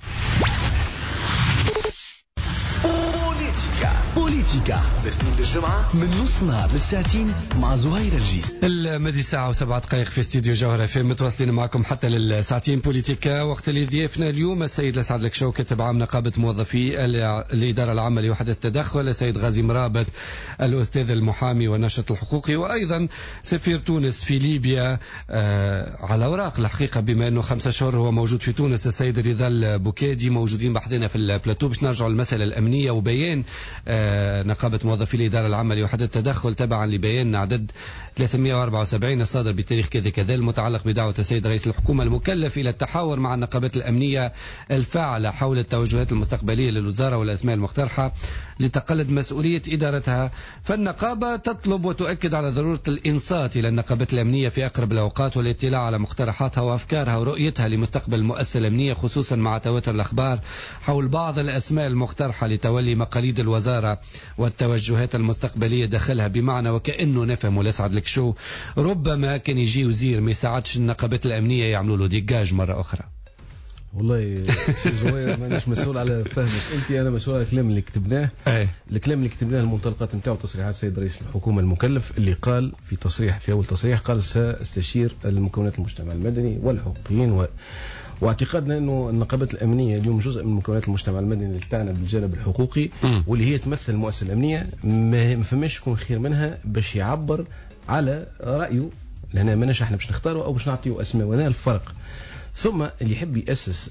بوليتيكا باثنين الجمعة من نص نهار للساعتين مع زهير الجيس. المدي ساعة وسبعة دقائق في استديو جوهرة فيم، متواصلين معكم حتى للساعتين بوليتيكا. وقت اللي ضيفنا اليوم السيد لسعد لك شو كاتب عام نقابة موظفي الإدارة العامة لوحدة التدخل، السيد غازي مرابط الأستاذ المحامي والناشط الحقوقي، وأيضا سفير تونس في ليبيا آه على أوراق الحقيقة بما أنه خمسة شهور هو موجود في تونس، السيد رضا البوكيدي. موجودين بحثنا في البلاتو باش نرجعوا للمسألة الأمنية وبيان آه نقابة موظفي الإدارة العامة لوحدة التدخل تبعا لبيان عدد ثلاثمئة وأربعة وسبعين الصادر بتاريخ كذا كذا المتعلق بدعوة السيد رئيس الحكومة المكلف إلى التحاور مع النقابات الأمنية الفاعلة حول التوجهات المستقبلية للوزارة والأسماء المقترحة لتقلد مسؤولية إدارتها. فالنقابة تطلب وتؤكد على ضرورة الإنصات إلى النقابات الأمنية في أقرب الأوقات والاطلاع على مقترحاتها وأفكارها ورؤيتها لمستقبل المؤسسة الأمنية، خصوصا مع تواتر الأخبار حول بعض الأسماء المقترحة لتولي مقاليد الوزارة والتوجهات المستقبلية داخلها. بمعنى وكأنه نفهم ولسعد لك شو ربما كان يجي وزير ما يساعدش النقابات الأمنية يعملوا له ديجاج مرة أخرى. والله سي جوير مانيش مسؤول على فهمك انت، انا مسؤول على الكلام اللي كتبناه. أي. الكلام اللي كتبناه المنطلقات نتاعو تصريحات السيد رئيس الحكومه المكلف اللي قال في تصريح في اول تصريح قال ساستشير المكونات المجتمع المدني والحقوقيين و... واعتقادنا انه النقابات الامنيه اليوم جزء من مكونات المجتمع المدني اللي تعنى بالجانب الحقوقي واللي هي تمثل المؤسسه الامنيه، ما فماش يكون خير منها باش يعبر على رايه، لان ماناش احنا باش نختاروا او باش نعطيو اسماء، وهذا الفرق. ثم اللي يحب ياسس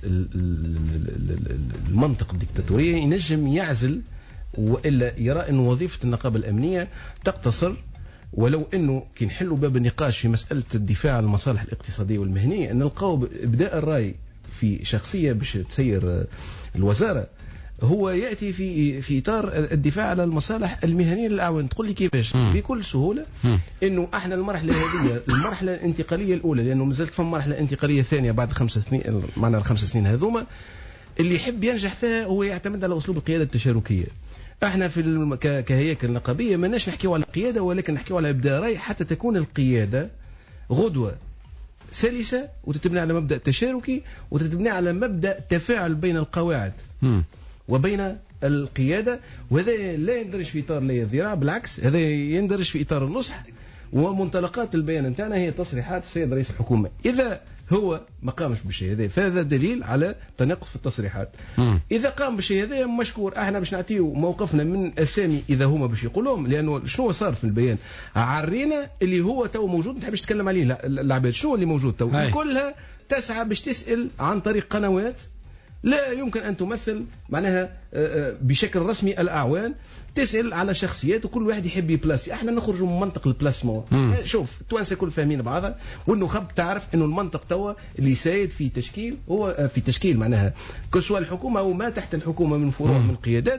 المنطق الديكتاتوريه ينجم يعزل، والا يرى ان وظيفه النقابه الامنيه تقتصر، ولو انه كي نحلوا باب النقاش في مساله الدفاع عن المصالح الاقتصاديه والمهنيه ان نلقاو ابداء الراي في شخصيه باش تسير الوزاره هو ياتي في في اطار الدفاع على المصالح المهنيه للاعوان. تقول لي كيفاش؟ بكل سهوله انه احنا المرحله هذه المرحله الانتقاليه الاولى، لانه مازالت فما مرحله انتقاليه ثانيه بعد خمس سنين، معنا الخمس سنين هذوما اللي يحب ينجح فيها هو يعتمد على اسلوب القياده التشاركيه. احنا في الم... ك... كهياكل نقابيه ماناش نحكيو على القياده، ولكن نحكيو على ابداء راي حتى تكون القياده غدوه سلسه وتتبنى على مبدا تشاركي وتتبنى على مبدا تفاعل بين القواعد م. وبين القياده، وهذا لا يندرج في اطار لا الذراع، بالعكس هذا يندرج في اطار النصح. ومنطلقات البيان نتاعنا هي تصريحات السيد رئيس الحكومه، اذا هو ما قامش بالشيء هذا فهذا دليل على تناقض في التصريحات. م. اذا قام بالشيء هذا مشكور، احنا باش نعطيو موقفنا من اسامي اذا هما باش يقولوهم، لانه شنو صار في البيان عرينا اللي هو تو موجود، ما تحبش تتكلم عليه العباد، شنو اللي موجود تو كلها تسعى باش تسال عن طريق قنوات لا يمكن أن تمثل معناها بشكل رسمي الأعوان، تسأل على شخصيات وكل واحد يحب يبلاسي. احنا نخرج من منطق البلاسمون. شوف التوانسه كل فاهمين بعضها، والنخب تعرف انه المنطق توا اللي سايد في تشكيل هو في تشكيل معناها كسوى الحكومه او ما تحت الحكومه من فروع من قيادات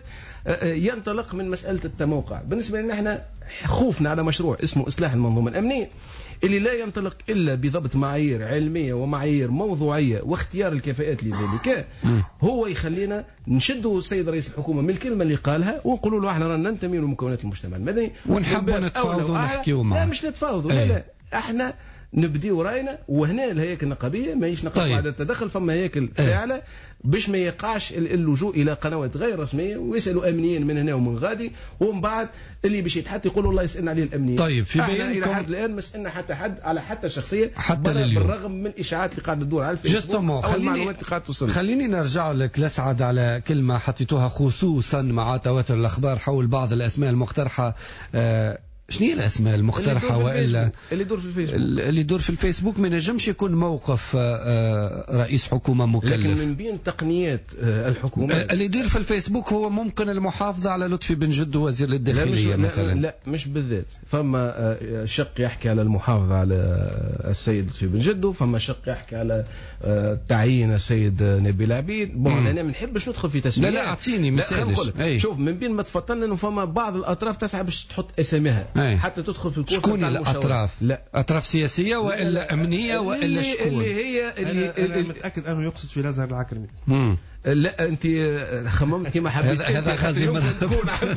ينطلق من مساله التموقع. بالنسبه لنا احنا خوفنا على مشروع اسمه اصلاح المنظومه الامنيه اللي لا ينطلق الا بضبط معايير علميه ومعايير موضوعيه واختيار الكفاءات لذلك، هو يخلينا نشدوا السيد رئيس الحكومه من الكلمه اللي قالها ونقولوا له احنا رانا ننتمي لمكونات المجتمع المدني ونحبوا نتفاوضوا ونحكيوا معاه. لا مش نتفاوضوا، لا لا احنا نبديو راينا. وهنا الهياكل النقابيه ماهيش نقابه طيب. على التدخل، فما هياكل فاعله باش ما يقعش اللجوء الى قنوات غير رسميه ويسالوا امنيين من هنا ومن غادي، ومن بعد اللي باش يتحط يقولوا الله يسالنا عليه الامنيين. طيب في بيانكم الى حد الان ما سالنا حتى حد على حتى شخصيه حتى لليوم بالرغم من الاشاعات اللي قاعده تدور على الفيسبوك او خليني المعلومات اللي قاعده توصل. خليني نرجع لك لسعد على كلمه حطيتوها خصوصا مع تواتر الاخبار حول بعض الاسماء المقترحه. آه شنو هي الاسماء المقترحه والا اللي يدور في الفيسبوك اللي يدور في الفيسبوك ما نجمش يكون موقف رئيس حكومه مكلف، لكن من بين تقنيات الحكومه اللي يدير في الفيسبوك هو ممكن المحافظه على لطفي بن جد وزير للداخليه لا مثلا. لا مش بالذات، فما شق يحكي على المحافظه على السيد لطفي بن جد، فما شق يحكي على تعيين السيد نبيل عبيد. بون انا ما نحبش ندخل في تسميات. لا لا اعطيني مثال. شوف من بين ما تفضلنا انه فما بعض الاطراف تسعى باش تحط اساميها أي. حتى تدخل في الكورس. شكون الاطراف؟ لا اطراف سياسيه والا لا لا. امنيه والا شكون؟ اللي هي اللي انا, أنا متاكد انه يقصد في الازهر العكرمي. امم لا انت خممت كما حبيت. هذا غازي من تكون عندك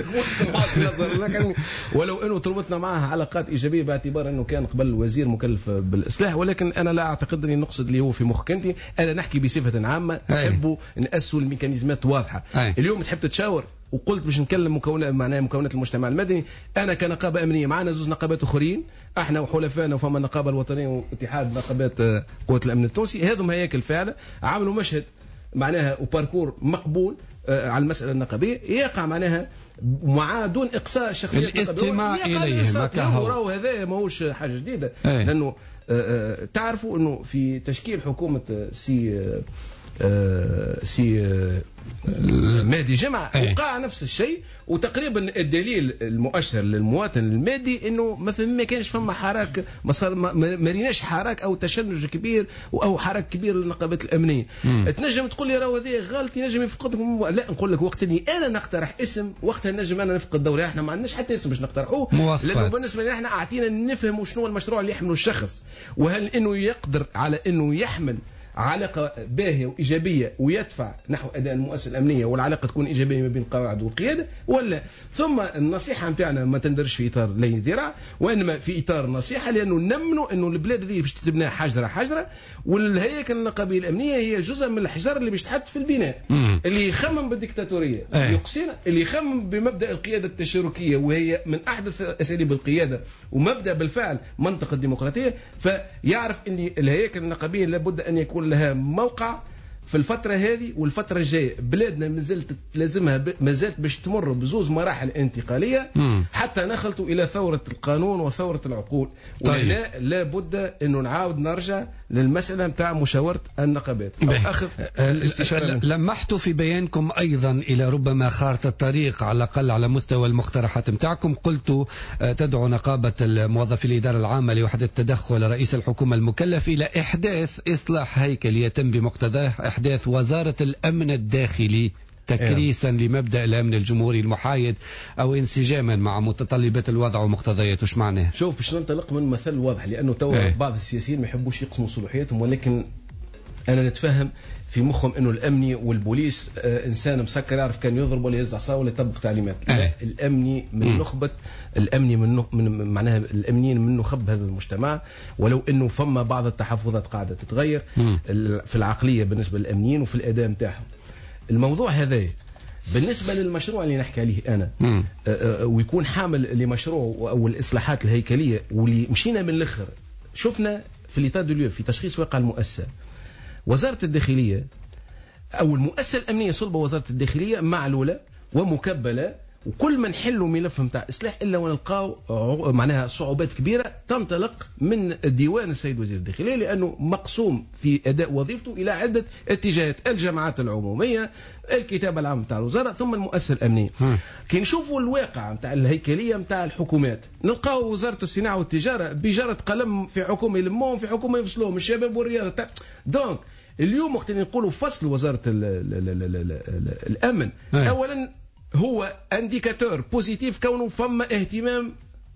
مشكل، ولو انه تربطنا معها علاقات ايجابيه باعتبار انه كان قبل وزير مكلف بالاصلاح، ولكن انا لا اعتقد اني نقصد اللي هو في مخك انت. انا نحكي بصفه عامه، نحبوا ناسوا الميكانيزمات واضحه. أي. اليوم تحب تتشاور وقلت باش نكلم مكونات معناها مكونات المجتمع المدني. انا كنقابه امنيه معنا زوز نقابات اخرين، احنا وحلفائنا وفما النقابه الوطنيه واتحاد نقابات قوات الامن التونسي، هذم هياكل فعلا عملوا مشهد معناها وباركور مقبول آه على المساله النقابيه، يقع معناها مع دون اقصاء الشخصيات الاستماع اليهم. راهو هذا ماهوش حاجه جديده. أي. لانه آه تعرفوا انه في تشكيل حكومه سي آه آه سي آه مهدي جمعة وقع نفس الشيء، وتقريبا الدليل المؤشر للمواطن المادي انه مثلا ما كانش فما حراك، ما صار ما ريناش حراك او تشنج كبير او حراك كبير للنقابات الامنيه. مم. تنجم تقول لي راهو هذا غلط ينجم يفقدكم، لا نقول لك وقت اللي انا نقترح اسم وقتها نجم انا نفقد دوري. احنا ما عندناش حتى اسم باش نقترحوه، لانه بالنسبه لنا احنا اعطينا نفهموا شنو المشروع اللي يحمله الشخص، وهل انه يقدر على انه يحمل علاقة باهية وإيجابية ويدفع نحو أداء المؤسسة الأمنية والعلاقة تكون إيجابية ما بين القواعد والقيادة، ولا ثم النصيحة متاعنا ما تندرش في إطار لين ذراع، وإنما في إطار النصيحة، لأنه نمنوا إنه البلاد هذه باش تبنى حجرة حجرة، والهيكل النقابية الأمنية هي جزء من الحجر اللي باش تحط في البناء. مم. اللي يخمم بالديكتاتورية يقصينا، اللي يخمم بمبدأ القيادة التشاركية وهي من أحدث أساليب القيادة ومبدأ بالفعل منطق الديمقراطية، فيعرف إن الهيكل النقابية لابد أن يكون لها موقع في الفترة هذه والفترة الجاية. بلادنا مازالت لازمها مازالت باش تمر بزوز مراحل انتقالية مم. حتى نخلطوا إلى ثورة القانون وثورة العقول. طيب. وهنا لابد أنه نعاود نرجع للمسألة متاع مشاورة النقابات أو أخذ الاستشارة. لمحتوا في بيانكم أيضا إلى ربما خارطة الطريق على الأقل على مستوى المقترحات متاعكم. قلتوا تدعو نقابة الموظفين الإدارة العامة لوحدة التدخل رئيس الحكومة المكلف إلى إحداث إصلاح هيكلي يتم بمقتضاه إحداث وزارة الأمن الداخلي تكريسا لمبدأ الأمن الجمهوري المحايد أو انسجاما مع متطلبات الوضع ومقتضياته. ايش معناه؟ شوف باش ننطلق من مثل واضح، لأنه تو بعض السياسيين ما يحبوش يقسموا صلاحياتهم، ولكن أنا نتفهم في مخهم انه الامني والبوليس آه انسان مسكر يعرف كان يضرب ولا يهز عصا ولا يطبق تعليمات. لا، الامني من م. نخبه الامني من, من معناها الامنيين من نخب هذا المجتمع، ولو انه فما بعض التحفظات قاعده تتغير م. في العقليه بالنسبه للامنيين وفي الاداء نتاعهم. الموضوع هذا بالنسبه للمشروع اللي نحكي عليه انا آه آه ويكون حامل لمشروع او الاصلاحات الهيكليه واللي مشينا من الاخر شفنا في ليتا دو ليو في تشخيص واقع المؤسسه وزارة الداخلية أو المؤسسة الأمنية صلبة وزارة الداخلية معلولة ومكبلة، وكل ما نحلوا ملف متاع إصلاح إلا ونلقاو معناها صعوبات كبيرة تنطلق من ديوان السيد وزير الداخلية، لأنه مقسوم في أداء وظيفته إلى عدة اتجاهات: الجماعات العمومية، الكتابة العامة متاع الوزارة، ثم المؤسسة الأمنية. كي نشوفوا الواقع متاع الهيكلية متاع الحكومات نلقاو وزارة الصناعة والتجارة بجارة قلم، في حكومة يلموهم، في حكومة يفصلوهم، الشباب والرياضة. دونك اليوم وقت نقولوا فصل وزارة ال ال ال ال ال ال الأمن، هي. أولا هو انديكاتور بوزيتيف كونه فما اهتمام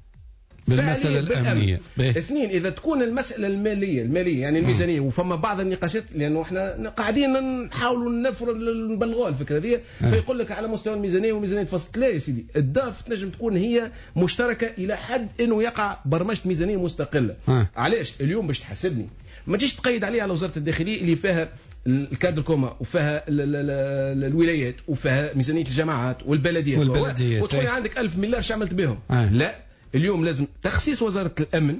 بالمسألة الأمنية. اثنين، إذا تكون المسألة المالية المالية يعني الميزانية م. وفما بعض النقاشات، لأنه احنا قاعدين نحاولوا نفر نبلغوا الفكرة دي، فيقول لك على مستوى الميزانية وميزانية فصل. لا يا سيدي، الداف تنجم تكون هي مشتركة إلى حد إنه يقع برمجة ميزانية مستقلة. م. علاش اليوم باش تحاسبني ما تجيش تقيد عليه على وزارة الداخلية اللي فيها الكادر كوما وفيها الولايات وفيها ميزانية الجماعات والبلديات, والبلديات وتقول عندك ألف مليار شو عملت بهم؟ آه. لا، اليوم لازم تخصيص وزارة الأمن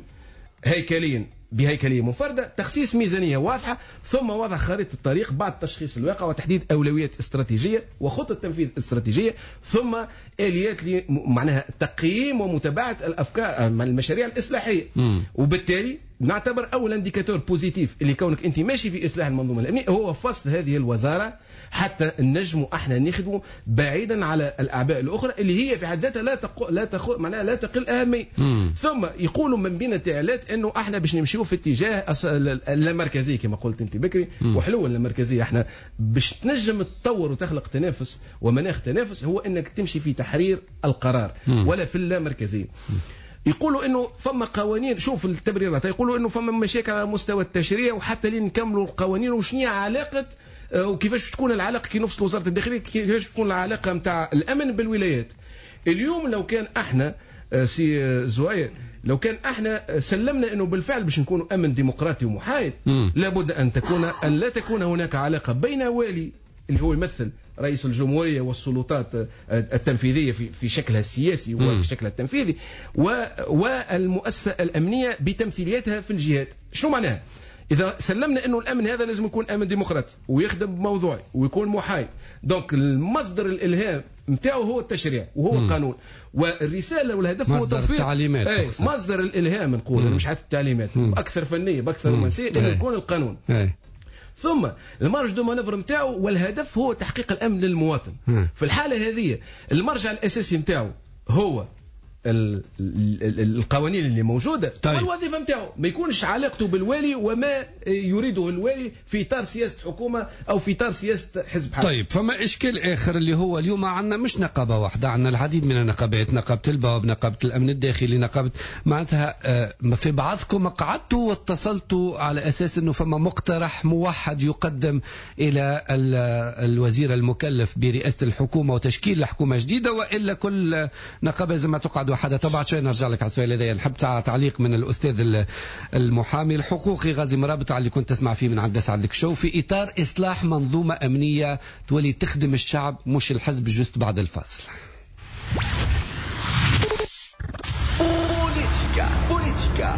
هيكليا بهيكلية منفردة، تخصيص ميزانية واضحة، ثم وضع خريطة الطريق بعد تشخيص الواقع وتحديد أولويات استراتيجية وخطة تنفيذ استراتيجية، ثم آليات لي معناها تقييم ومتابعة الأفكار المشاريع الإصلاحية. م. وبالتالي نعتبر أول انديكاتور بوزيتيف اللي كونك أنت ماشي في إصلاح المنظومة الأمنية هو فصل هذه الوزارة، حتى نجموا احنا نخدموا بعيدا على الاعباء الاخرى اللي هي في حد ذاتها لا تقو لا تخو معناها لا تقل اهميه. ثم يقولوا من بين التعليلات انه احنا باش نمشيو في اتجاه اللامركزيه كما قلت انت بكري، وحلول اللامركزيه احنا باش تنجم تطور وتخلق تنافس ومناخ تنافس هو انك تمشي في تحرير القرار ولا في اللامركزيه. يقولوا انه فما قوانين، شوف التبريرات، يقولوا انه فما مشاكل على مستوى التشريع وحتى لين نكملوا القوانين وشنو علاقه وكيفاش تكون العلاقه كي نفصل وزاره الداخليه، كيفاش تكون العلاقه نتاع الامن بالولايات. اليوم لو كان احنا سي زوايا لو كان احنا سلمنا انه بالفعل باش نكونوا امن ديمقراطي ومحايد، لابد ان تكون ان لا تكون هناك علاقه بين والي اللي هو يمثل رئيس الجمهوريه والسلطات التنفيذيه في في شكلها السياسي وفي شكلها التنفيذي والمؤسسه الامنيه بتمثيليتها في الجهات. شنو معناها؟ إذا سلمنا إنه الأمن هذا لازم يكون أمن ديمقراطي ويخدم بموضوعي ويكون محايد، دونك المصدر الإلهام نتاعو هو التشريع وهو مم. القانون، والرسالة والهدف هو توفير التعليمات. أي مصدر الإلهام نقول مش حتى التعليمات مم. أكثر فنية بأكثر رومانسية إنه يكون القانون. أي. ثم المارج دو مانوفر نتاعو والهدف هو تحقيق الأمن للمواطن. مم. في الحالة هذه المرجع الأساسي نتاعو هو ال ال القوانين اللي موجوده. طيب. والوظيفه نتاعو ما يكونش علاقته بالوالي وما يريده الوالي في اطار سياسه حكومه او في اطار سياسه حزب حاكم. طيب، فما اشكال اخر اللي هو اليوم عندنا مش نقابه واحده، عندنا العديد من النقابات، نقابه البواب، نقابه الامن الداخلي، نقابه معناتها في بعضكم قعدتوا واتصلتوا على اساس انه فما مقترح موحد يقدم الى الوزير المكلف برئاسه الحكومه وتشكيل حكومه جديده، والا كل نقابه زي ما تقعد وحده. طبعا شوي نرجع لك على السؤال هذا، نحب تعليق من الاستاذ المحامي الحقوقي غازي مرابط على اللي كنت تسمع فيه من عند سعدك شو في اطار اصلاح منظومه امنيه تولي تخدم الشعب مش الحزب. جست بعد الفاصل. بوليتيكا بوليتيكا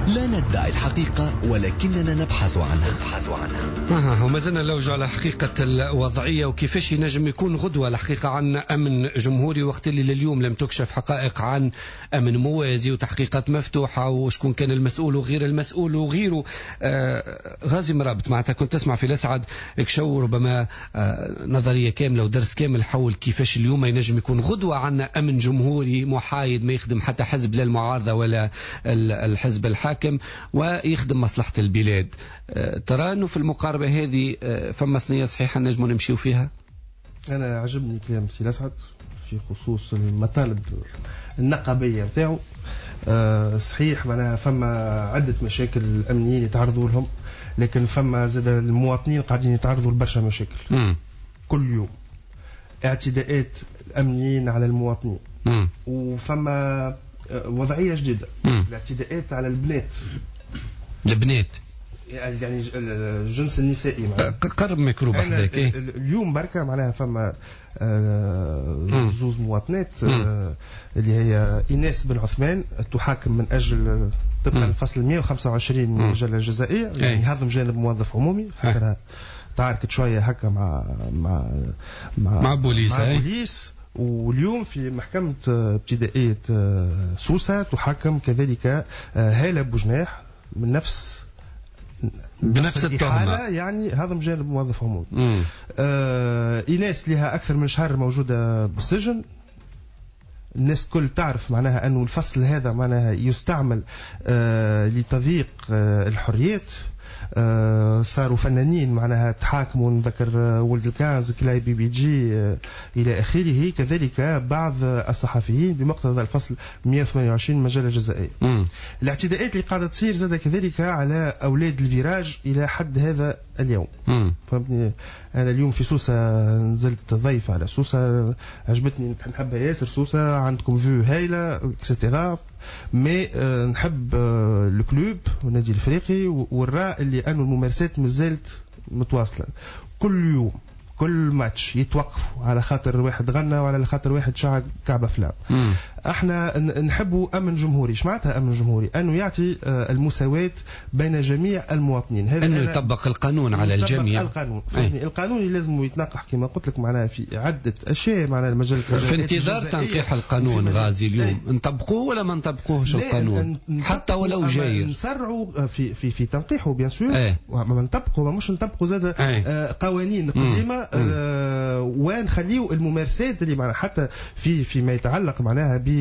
لا ندعي الحقيقة ولكننا نبحث عنها نبحث عنها آه وما زلنا لوج على حقيقة الوضعية وكيفاش ينجم يكون غدوة الحقيقة عن أمن جمهوري، وقت اللي لليوم لم تكشف حقائق عن أمن موازي وتحقيقات مفتوحة وشكون كان المسؤول وغير المسؤول وغيره. آه غازي مرابط معناتها كنت تسمع في الأسعد كشو ربما آه نظرية كاملة ودرس كامل حول كيفاش اليوم ينجم يكون غدوة عن أمن جمهوري محايد ما يخدم حتى حزب لا المعارضة ولا الحزب الحاكم ويخدم مصلحة البلاد. آه ترى أنه في المقاربة هذه آه فما ثنية صحيحة نجم نمشيو فيها؟ أنا عجبني كلام سي الأسعد في خصوص المطالب النقابية نتاعو. أه صحيح معناها فما عدة مشاكل الأمنيين يتعرضوا لهم، لكن فما زاد المواطنين قاعدين يتعرضوا لبرشا مشاكل م. كل يوم اعتداءات الأمنيين على المواطنين م. وفما وضعية جديدة م. الاعتداءات على البنات البنات يعني الجنس النسائي قرب ميكروب حداك. اليوم بركة معناها فما آه زوز مواطنات آه اللي هي إيناس بن عثمان تحاكم من أجل طبقا الفصل مئة وخمسة وعشرين من المجلة الجزائية، يعني هضم جانب موظف عمومي تعاركت شوية هكا مع مع مع, مع بوليس مع بوليس. واليوم في محكمة ابتدائية سوسة تحاكم كذلك هالة بوجناح من نفس بنفس التهمة، يعني هذا جانب موظف عمومي. آه إيناس لها أكثر من شهر موجودة بالسجن. الناس كل تعرف معناها أنه الفصل هذا معناها يستعمل آه لتضييق آه الحريات. آه صاروا فنانين معناها تحاكموا، نذكر ولد الكنز كلاي بي بي جي آه إلى آخره، كذلك بعض الصحفيين بمقتضى الفصل مئة وثمانية وعشرين مجلة جزائية. الاعتداءات اللي قاعدة تصير زاد كذلك على أولاد الفيراج إلى حد هذا اليوم. فهمتني؟ أنا اليوم في سوسة نزلت ضيف على سوسة، عجبتني نحبها ياسر سوسة، عندكم فيو هايلة اكسترا، مي أه نحب أه الكلوب والنادي الافريقي والراء اللي انه الممارسات مازالت متواصله كل يوم كل ماتش يتوقفوا على خاطر واحد غنى وعلى خاطر واحد شعب كعب افلام. احنا نحبوا امن جمهوري. ايش معناتها امن جمهوري؟ انه يعطي المساواه بين جميع المواطنين، هذا انه يطبق القانون على الجميع. القانون يعني القانون اللي لازم يتناقح كما قلت لك معناها في عده اشياء معناها المجال في انتظار تنقيح القانون. غازي اليوم نطبقوه ولا ما نطبقوهش القانون حتى ولو جاي نسرعوا في في في تنقيحه بيان سور، ما نطبقوا مش نطبقوا زاد قوانين قديمه آه ونخليوا الممارسات اللي معناها حتى في فيما يتعلق معناها ب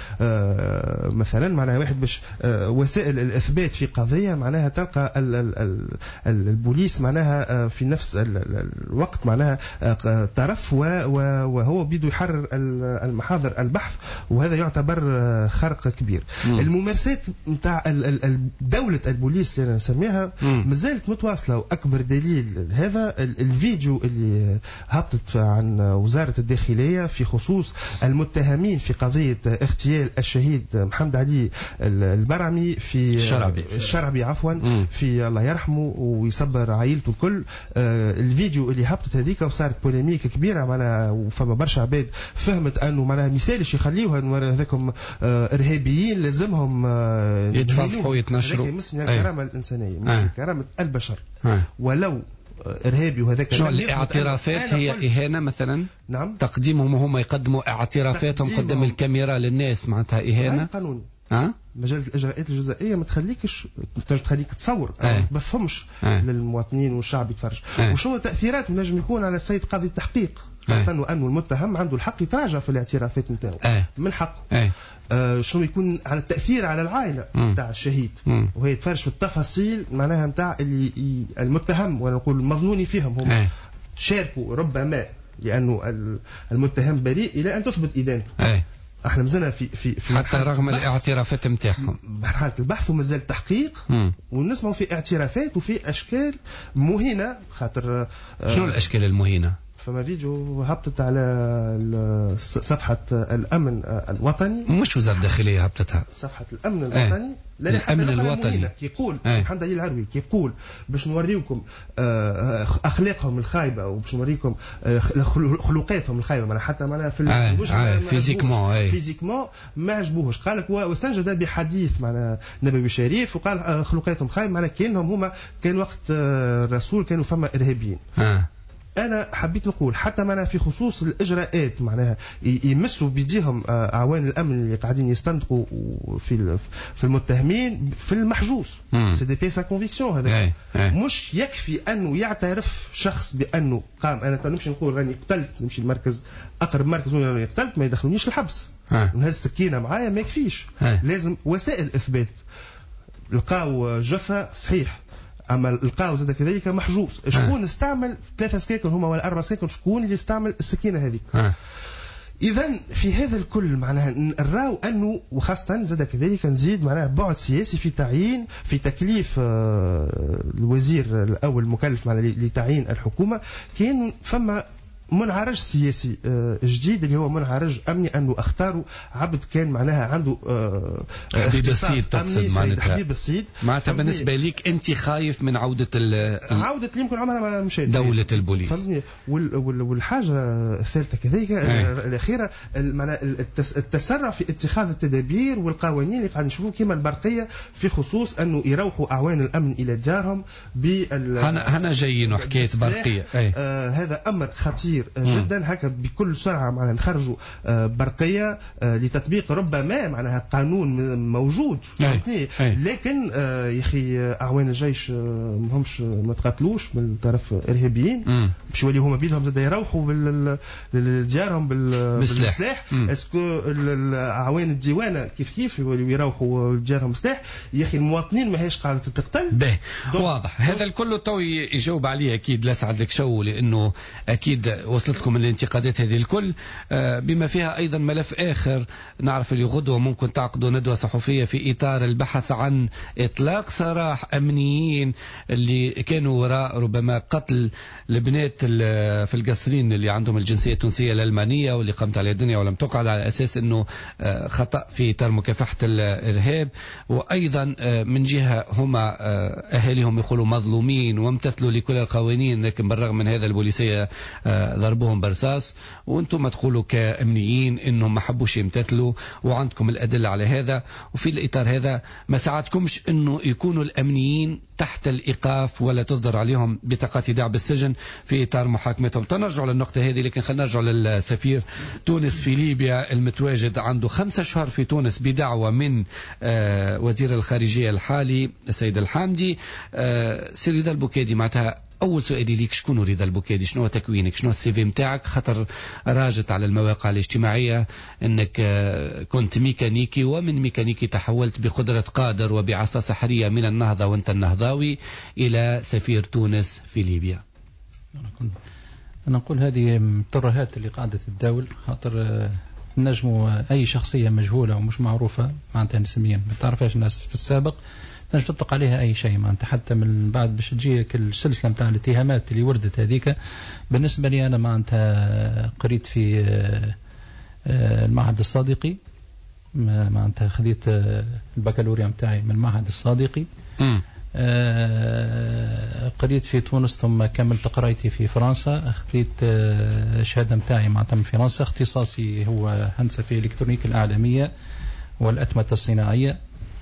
آه مثلا معناها واحد باش آه وسائل الاثبات في قضيه معناها تلقى ال ال ال البوليس معناها آه في نفس الوقت معناها آه طرف وهو بده يحرر المحاضر البحث، وهذا يعتبر آه خرق كبير. م. الممارسات نتاع دوله البوليس اللي نسميها مازالت متواصله، واكبر دليل هذا الفيديو اللي هبطت عن وزارة الداخلية في خصوص المتهمين في قضية اغتيال الشهيد محمد علي البرعمي في الشرعبي, الشرعبي عفوا م. في الله يرحمه ويصبر عائلته الكل. آه الفيديو اللي هبطت هذيك وصارت بوليميك كبيرة معناها، وفما برشا عباد فهمت انه معناها مثالش يخليوها هذاكم آه ارهابيين لازمهم آه يتفضحوا ويتنشروا. مش من الكرامة الإنسانية، مش من كرامة البشر. أي. ولو ارهابي وهذاك شنو الاعترافات هي اهانه مثلا؟ نعم تقديمهم هم يقدموا اعترافاتهم قدام الكاميرا للناس معناتها اهانه قانوني. ها مجال الاجراءات الجزائيه ما تخليكش تخليك تصور ما تبثهمش للمواطنين والشعب يتفرج. وشو تاثيرات نجم يكون على السيد قاضي التحقيق، خاصه انه المتهم عنده الحق يتراجع في الاعترافات نتاعو من حقه. آه شنو يكون على التاثير على العائله نتاع الشهيد، وهي تفرج في التفاصيل معناها نتاع اللي المتهم ولا نقول المظنوني فيهم هم أي. شاركوا ربما لانه المتهم بريء الى ان تثبت ادانته. أي. احنا مازلنا في في, في حتى رغم الاعترافات نتاعهم مرحله البحث ومازال تحقيق، ونسمعوا في اعترافات وفي اشكال مهينه. خاطر شنو الاشكال المهينه؟ فما فيديو هبطت على صفحة الأمن الوطني، مش وزارة الداخلية هبطتها، صفحة الأمن الوطني ايه. لا الأمن الوطني كيقول ايه. محمد علي العروي كيقول باش نوريكم أخلاقهم الخايبة وباش نوريكم خلقاتهم الخايبة، معناها حتى معناها في الوجه فيزيكمون فيزيكمون ما عجبوهش. قال لك واستنجد بحديث معناها نبوي شريف وقال خلقاتهم خايبة، معناها كأنهم هما كان وقت الرسول كانوا فما إرهابيين. آه. أنا حبيت نقول حتى معناها في خصوص الإجراءات معناها يمسوا بيديهم أعوان الأمن اللي قاعدين يستنطقوا في في المتهمين في المحجوز. سي دي بي سا كونفيكسيون هذا. مش يكفي أنه يعترف شخص بأنه قام أنا نمشي نقول راني قتلت، نمشي المركز أقرب مركز راني قتلت، ما يدخلونيش الحبس. نهز السكينة معايا ما يكفيش. لازم وسائل إثبات. لقاو جثة صحيح، اما لقاو زاد كذلك محجوز. شكون استعمل ثلاثه سكاكن هما ولا اربع سكاكن؟ شكون اللي استعمل السكينه هذيك؟ اذا في هذا الكل معناها نراو انه وخاصه زاد كذلك نزيد معناها بعد سياسي في تعيين في تكليف الوزير الاول المكلف معناها لتعيين الحكومه. كان فما منعرج سياسي جديد اللي هو منعرج امني، انه اختاروا عبد كان معناها عنده حبيب السيد. تقصد معناتها حبيب السيد معناتها بالنسبه ليك انت خايف من عوده عوده اللي يمكن عمرها ما مشات دوله البوليس. فهمتني. والحاجه الثالثه كذلك الاخيره معناها التسرع في اتخاذ التدابير والقوانين اللي قاعد نشوفوا كما البرقيه في خصوص انه يروحوا اعوان الامن الى دارهم بال هنا هنا جايين حكايه برقيه. آه هذا امر خطير جدا. هكا بكل سرعه معناها نخرجوا برقيه لتطبيق ربما معناها قانون موجود، لكن يا اخي اعوان الجيش ماهمش ما تقاتلوش من طرف ارهابيين، باش يوليو هما بيدهم زاد يروحوا لديارهم بالسلاح. اسكو اعوان الديوانه كيف كيف يوليو يروحوا لديارهم بالسلاح؟ يا اخي المواطنين ماهيش قاعده تقتل. باهي واضح هذا الكل. تو يجاوب عليه اكيد لسعد لك شو، لانه اكيد وصلتكم الانتقادات هذه الكل، بما فيها أيضا ملف آخر. نعرف اللي غدوة ممكن تعقدوا ندوة صحفية في إطار البحث عن إطلاق سراح أمنيين اللي كانوا وراء ربما قتل البنات في القصرين اللي عندهم الجنسية التونسية الألمانية، واللي قامت على الدنيا ولم تقعد على أساس أنه خطأ في إطار مكافحة الإرهاب. وأيضا من جهة هما أهاليهم يقولوا مظلومين وامتثلوا لكل القوانين، لكن بالرغم من هذا البوليسية ضربوهم برصاص، وانتم تقولوا كأمنيين انهم ما حبوش يمتثلوا وعندكم الأدلة على هذا. وفي الإطار هذا ما ساعدكمش انه يكونوا الأمنيين تحت الإيقاف ولا تصدر عليهم بطاقات ايداع بالسجن في إطار محاكمتهم. تنرجع للنقطة هذه، لكن خلينا نرجع للسفير تونس في ليبيا المتواجد عنده خمسة أشهر في تونس بدعوة من وزير الخارجية الحالي السيد الحامدي. سير رضا البوكادي معناتها أول سؤالي ليك، شكون رضا البوكادي؟ شنو تكوينك؟ شنو السي في متاعك؟ خطر راجت على المواقع الاجتماعية أنك كنت ميكانيكي، ومن ميكانيكي تحولت بقدرة قادر وبعصا سحرية من النهضة وانت النهضاوي إلى سفير تونس في ليبيا. أنا نقول هذه الترهات اللي قاعدة تتداول، خاطر نجموا أي شخصية مجهولة ومش معروفة معناتها نسميا ما تعرفهاش الناس في السابق نجم تطلق عليها أي شيء معناتها، حتى من بعد باش تجيك السلسلة نتاع الاتهامات اللي وردت هذيك. بالنسبة لي أنا معناتها قريت في المعهد الصادقي، معناتها خذيت البكالوريا نتاعي من المعهد الصادقي. قريت في تونس ثم كملت قرايتي في فرنسا، خذيت الشهادة نتاعي معناتها من فرنسا. اختصاصي هو هندسة في الإلكترونيك الأعلامية والأتمتة الصناعية.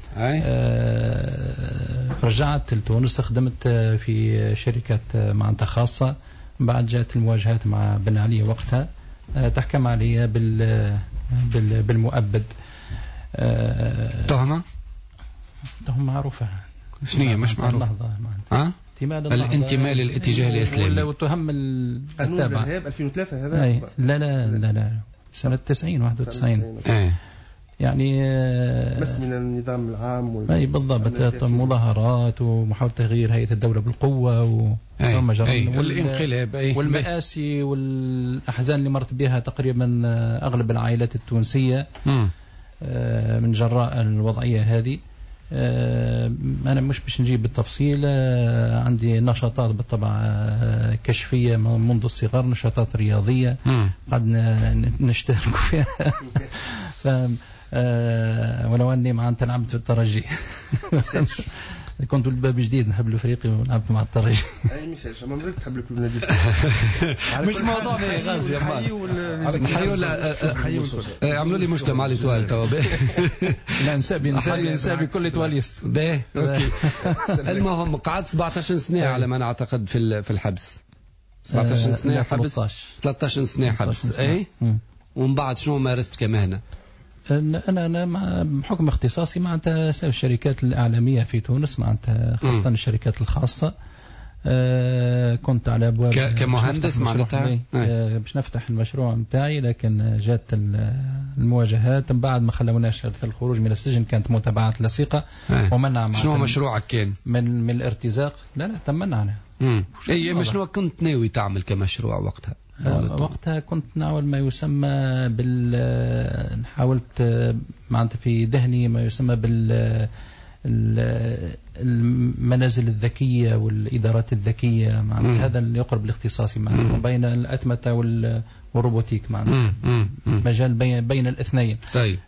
آه رجعت لتونس، خدمت في شركة معناتها خاصة. بعد جاءت المواجهات مع بن علي وقتها، آه تحكم علي بال, بال بالمؤبد. آه تهمة تهمة معروفة. شنو مش معروفة؟ ها؟ الانتماء للاتجاه الإسلامي وتهم قانون الإرهاب ألفين وثلاثة هذا. لا لا لا لا سنة تسعين واحد وتسعين. يعني بس من النظام العام اي بالضبط، مظاهرات ومحاولة تغيير هيئة الدولة بالقوة والانقلاب والمآسي والأحزان اللي مرت بها تقريبا أغلب العائلات التونسية م. من جراء الوضعية هذه. آه أنا مش باش نجيب بالتفصيل. آه عندي نشاطات بالطبع آه كشفية منذ الصغر، نشاطات رياضية قد نشترك فيها ف آه ولو أني معناتها لعبت في الترجي كنت الباب جديد نحب الافريقي ولعبت مع الترجي. اي ميساج ما زلت تحب الكل النادي مش موضوعنا يا غازي يا مان. نحيوا ولا عملوا لي مشكله مع ليتوال توا. لا نسابي نسابي نسابي كل تواليست باهي اوكي. المهم قعدت سبعطاش سنه على ما نعتقد في في الحبس. سبعطاش سنه حبس، ثلاثطاش سنه حبس. اي ومن بعد شنو مارست كمهنه؟ أنا أنا بحكم اختصاصي معناتها الشركات الإعلامية في تونس، معناتها خاصة الشركات الخاصة. أه كنت على أبواب كمهندس معناتها أه باش نفتح المشروع متاعي، لكن جات المواجهات من بعد ما خلوناش الخروج من السجن، كانت متابعة لصيقة ومنع. شنو مشروعك كان؟ من من الارتزاق. لا لا تمنعنا. اي شنو كنت ناوي تعمل كمشروع وقتها؟ وقتها كنت نعمل ما يسمى بال حاولت معناتها في ذهني ما يسمى بال المنازل الذكية والإدارات الذكية، معناتها هذا اللي يقرب لاختصاصي معناتها بين الأتمتة والروبوتيك، معناتها مجال بين بين الاثنين. طيب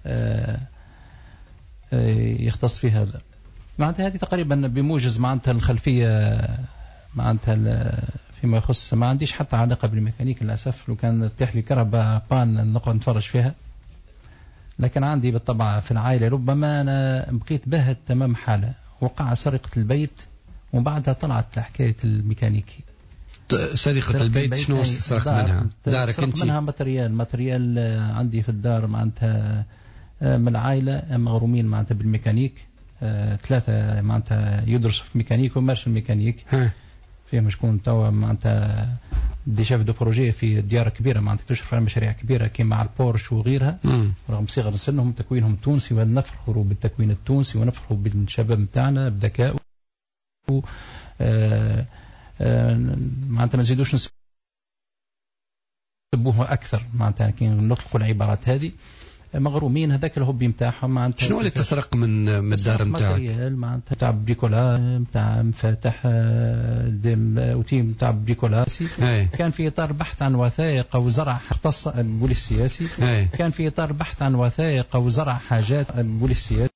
يختص في هذا معناتها هذه تقريبا بموجز معناتها الخلفية معناتها فيما يخص. ما عنديش حتى علاقة بالميكانيك للأسف، لو كان تتيح لي كهرباء بان نقعد نتفرج فيها، لكن عندي بالطبع في العائلة ربما أنا بقيت باهت تمام حالة. وقع سرقة البيت وبعدها طلعت حكاية الميكانيكي. سرقة البيت شنو سرقت منها؟ دارك سرقت انت؟ منها ماتريال ماتريال عندي في الدار معناتها من العائلة مغرومين معناتها بالميكانيك. ثلاثة معناتها يدرسوا في ميكانيك ومارش الميكانيك. فيهم شكون توا معناتها دي شاف دو بروجي في ديار كبيره معناتها تشرف على مشاريع كبيره كيما على البورش وغيرها، رغم صغر سنهم تكوينهم تونسي، ونفرحوا بالتكوين التونسي ونفرحوا بالشباب نتاعنا بذكاء. معناتها ما نزيدوش نسبوه اكثر معناتها كي نطلقوا العبارات هذه. مغرومين هذاك الهوبي نتاعهم معناتها. شنو اللي تسرق من من الدار نتاعك؟ معناتها تاع بريكولا نتاع مفاتح وتيم تاع بريكولا. كان في اطار بحث عن وثائق او زرع اختص البوليس السياسي. كان في اطار بحث عن وثائق او زرع حاجات البوليس السياسي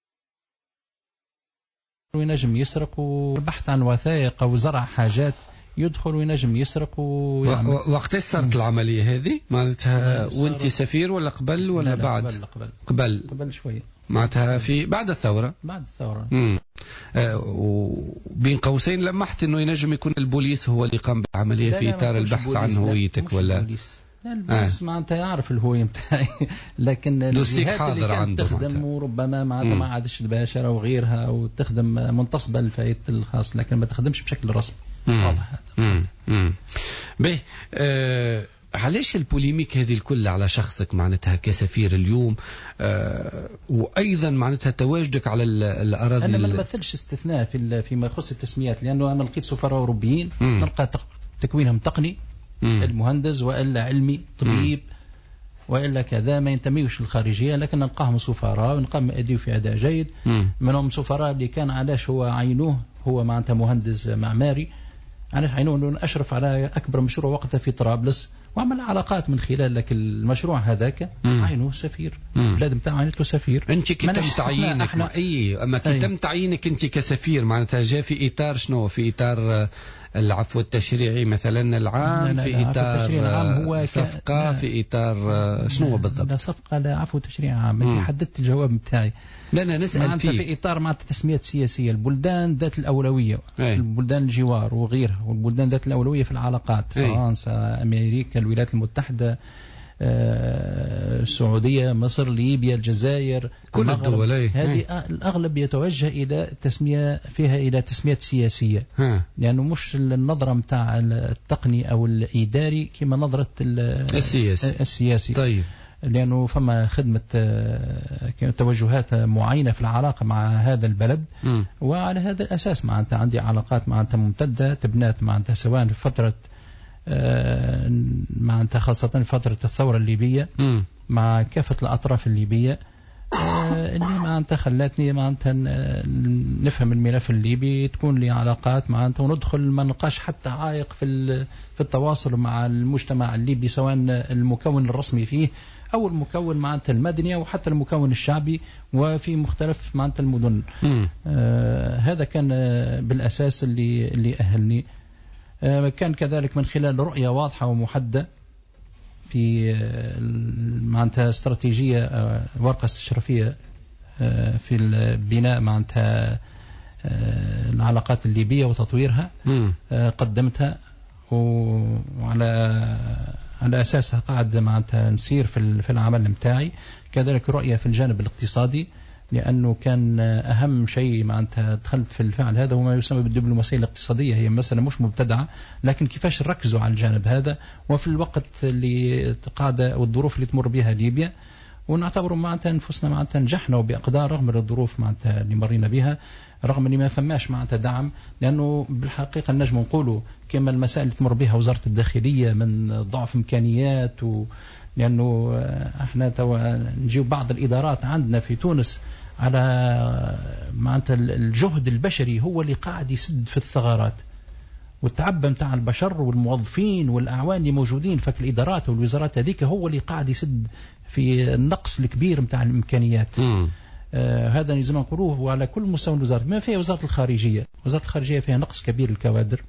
وينجم يسرق، وبحث عن وثائق او زرع حاجات يدخل وينجم يسرق ويعمل. وقت صارت العملية هذه معناتها وانت سفير ولا قبل ولا لا بعد؟ قبل قبل قبل, قبل شوية معناتها في بعد الثورة. بعد الثورة. امم آه وبين قوسين لمحت انه ينجم يكون البوليس هو اللي قام بالعملية في اطار البحث عن هويتك ولا؟ البوليس. لا البوليس آه. معناتها يعرف الهوية نتاعي لكن الجهات اللي كانت تخدم وربما معناتها ما عادش الباشرة وغيرها وتخدم منتصبة للفائدة الخاص، لكن ما تخدمش بشكل رسمي. واضح هذا. باهي آه علاش البوليميك هذه الكل على شخصك معناتها كسفير اليوم؟ آه وايضا معناتها تواجدك على الاراضي. انا ما نمثلش استثناء في فيما يخص التسميات، لانه انا لقيت سفراء اوروبيين نلقى تكوينهم تقني، مم. المهندس والا علمي طبيب مم. والا كذا ما ينتميوش للخارجيه، لكن نلقاهم سفراء ونقام اديو في اداء جيد. مم. منهم سفراء اللي كان علاش هو عينوه هو معناتها مهندس معماري، علاش عينوه اشرف على اكبر مشروع وقتها في طرابلس وعمل علاقات من خلال لك المشروع هذاك، عينوه سفير البلاد نتاعو عينت له سفير. انت كي تم تعيينك احنا... اي اما كي تم تعيينك انت كسفير معناتها جاء في اطار شنو؟ في اطار العفو التشريعي مثلا العام؟ لا لا في اطار هو صفقه ك... في اطار شنو بالضبط؟ لا صفقه لا عفو تشريعي عام. انت حددت الجواب نتاعي. لا انا نسال فيه في اطار معناتها تسميات سياسيه، البلدان ذات الاولويه، أي. البلدان الجوار وغيرها، والبلدان ذات الاولويه في العلاقات، أي. فرنسا، امريكا، الولايات المتحده، آه، السعوديه، مصر، ليبيا، الجزائر، كل الدول هذه الاغلب يتوجه الى تسميه فيها الى تسميات سياسيه، ها. لانه مش النظره نتاع التقني او الاداري كما نظره السياسي السياسي طيب، لأنه فما خدمة توجهات معينة في العلاقة مع هذا البلد، م. وعلى هذا الأساس معناتها عندي علاقات معناتها ممتدة تبنات معناتها سواء في فترة معناتها خاصة فترة الثورة الليبية م. مع كافة الأطراف الليبية، اللي معناتها خلاتني معناتها نفهم الملف الليبي، تكون لي علاقات معناتها وندخل ما نلقاش حتى عائق في في التواصل مع المجتمع الليبي، سواء المكون الرسمي فيه أو المكون معناتها المدني أو حتى المكون الشعبي وفي مختلف معناتها المدن. آه هذا كان بالأساس اللي اللي أهلني. آه كان كذلك من خلال رؤية واضحة ومحددة في معناتها استراتيجية ورقة استشرافية في البناء معناتها العلاقات الليبية وتطويرها قدمتها، وعلى على أساسها قاعد معناتها نسير في في العمل متاعي. كذلك رؤية في الجانب الاقتصادي، لأنه كان أهم شيء معناتها دخلت في الفعل هذا وما يسمى بالدبلوماسية الاقتصادية. هي مسألة مش مبتدعة، لكن كيفاش نركزوا على الجانب هذا وفي الوقت اللي قاعدة والظروف اللي تمر بها ليبيا، ونعتبر معناتها نفسنا معناتها نجحنا وبأقدار رغم الظروف معناتها اللي مرينا بها، رغم اللي ما فماش معناتها دعم. لأنه بالحقيقة نجم نقولوا كما المسائل اللي تمر بها وزارة الداخلية من ضعف إمكانيات، و لأنه احنا توا نجيب بعض الإدارات عندنا في تونس على معناتها الجهد البشري هو اللي قاعد يسد في الثغرات، والتعب متاع البشر والموظفين والأعوان اللي موجودين في الإدارات والوزارات هذيك هو اللي قاعد يسد في النقص الكبير متاع الإمكانيات. آه هذا لازم نقولوه وعلى كل مستوى الوزارة. ما فيها وزارة الخارجية، وزارة الخارجية فيها نقص كبير الكوادر،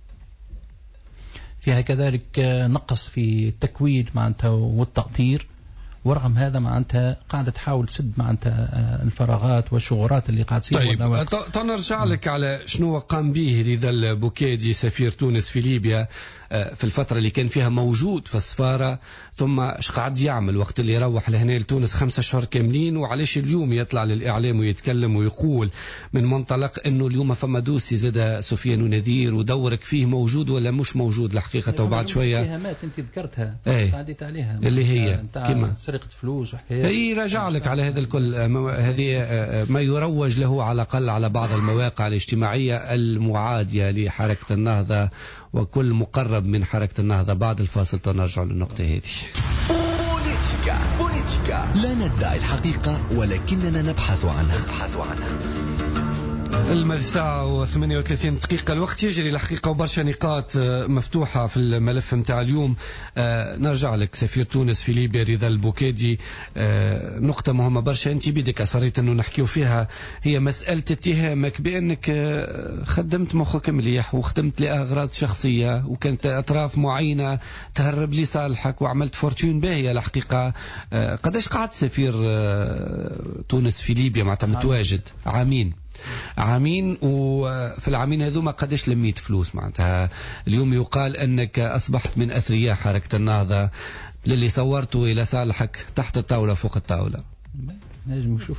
فيها كذلك نقص في التكوين معناتها والتأطير، ورغم هذا معناتها قاعدة تحاول تسد معناتها الفراغات والشغورات اللي قاعد تصير. طيب تنرجع لك على شنو قام به رضا البوكادي سفير تونس في ليبيا في الفترة اللي كان فيها موجود في السفارة، ثم اش قاعد يعمل وقت اللي يروح لهنا لتونس خمسة شهور كاملين، وعليش اليوم يطلع للإعلام ويتكلم ويقول من منطلق انه اليوم فما دوسي زاد سفيان ونذير ودورك فيه موجود ولا مش موجود الحقيقة. وبعد شوية اتهامات انت ذكرتها تعديت عليها اللي هي كما سرقة فلوس وحكايات، اي راجع لك على هذا الكل. هذه ما يروج له على الأقل على بعض المواقع الاجتماعية المعادية لحركة النهضة وكل مقرب من حركة النهضة. بعد الفاصل تنرجع للنقطة هذه. بوليتيكا بوليتيكا، لا ندعي الحقيقة ولكننا نبحث عنها نبحث عنها. المرساعة وثمانية وثلاثين دقيقة، الوقت يجري الحقيقة وبرشا نقاط مفتوحة في الملف متاع اليوم. آه نرجع لك سفير تونس في ليبيا رضا البوكادي. آه نقطة مهمة برشا انت بيدك أصريت انه نحكيو فيها، هي مسألة اتهامك بأنك آه خدمت مخك مليح وخدمت لأغراض شخصية وكانت أطراف معينة تهرب لصالحك وعملت فورتون باهية الحقيقة. آه قداش قعدت سفير آه تونس في ليبيا معناتها متواجد؟ عامين عامين، وفي العامين هذوما قداش لميت فلوس معناتها؟ اليوم يقال أنك أصبحت من أثرياء حركة النهضة، للي صورته إلى صالحك تحت الطاولة فوق الطاولة. نجم نشوف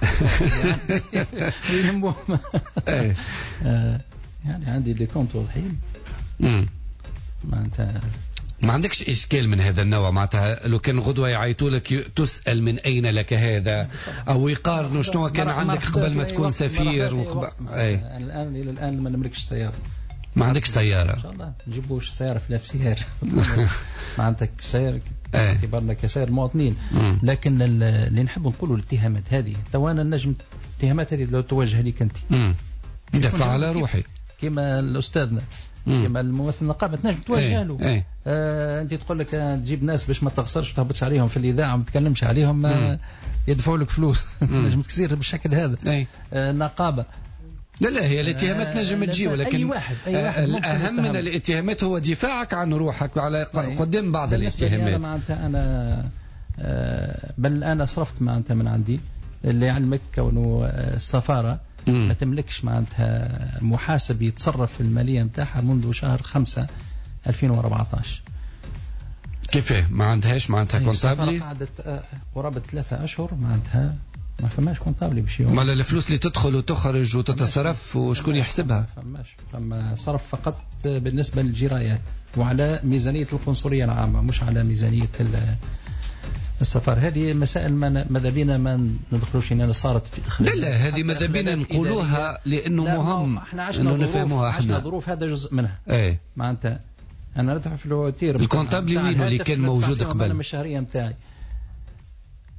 يعني عندي دي كونت واضحين معناتها. ما عندكش إشكال من هذا النوع معناتها لو كان غدوة يعيطوا لك تسأل من أين لك هذا، أو يقارنوا شنو كان عندك قبل ما تكون سفير وقبل أي. الآن إلى الآن ما نملكش سيارة. ما عندكش سيارة؟ إن شاء الله نجيبوش سيارة في الأفسيار ما عندك سيارة اعتبرنا كسائر المواطنين. لكن اللي نحب نقوله الاتهامات هذه توانا النجم الاتهامات هذه لو توجه لك أنت دفع على روحي كما الأستاذنا كما الممثل النقابة تنجم توجه له. ايه. آه انت تقول لك تجيب ناس باش ما تخسرش وتهبطش عليهم في الاذاعه وما تكلمش عليهم ما يدفعوا لك فلوس نجم تصير بالشكل هذا. ايه. آه النقابه لا لا هي الاتهامات نجم تجي، ولكن أي واحد أي واحد الأهم من الاتهامات هو دفاعك عن روحك وعلى قدام بعض الاتهامات. أنا معناتها أنا آه بل أنا صرفت معناتها من عندي اللي علمك كونه السفارة ما تملكش معناتها محاسب يتصرف في المالية متاعها منذ شهر خمسة ألفين وأربعة عشر. كيف ما عندهاش معناتها كونتابلي؟ قعدت قرابة ثلاثة أشهر معناتها ما فماش كونتابلي باش يوم. مال الفلوس اللي تدخل وتخرج وتتصرف وشكون يحسبها؟ فماش فما صرف فقط بالنسبة للجرايات وعلى ميزانية القنصلية العامة مش على ميزانية السفارة. هذه مسائل ماذا بينا ما ندخلوش إنها صارت في لا لا هذه ماذا بينا نقولوها لأنه مهم إنه نفهموها احنا ظروف هذا جزء منها. ايه معناتها أنا ندفع في الوتير الكونتابلي وينه اللي كان موجود قبل الشهرية متاعي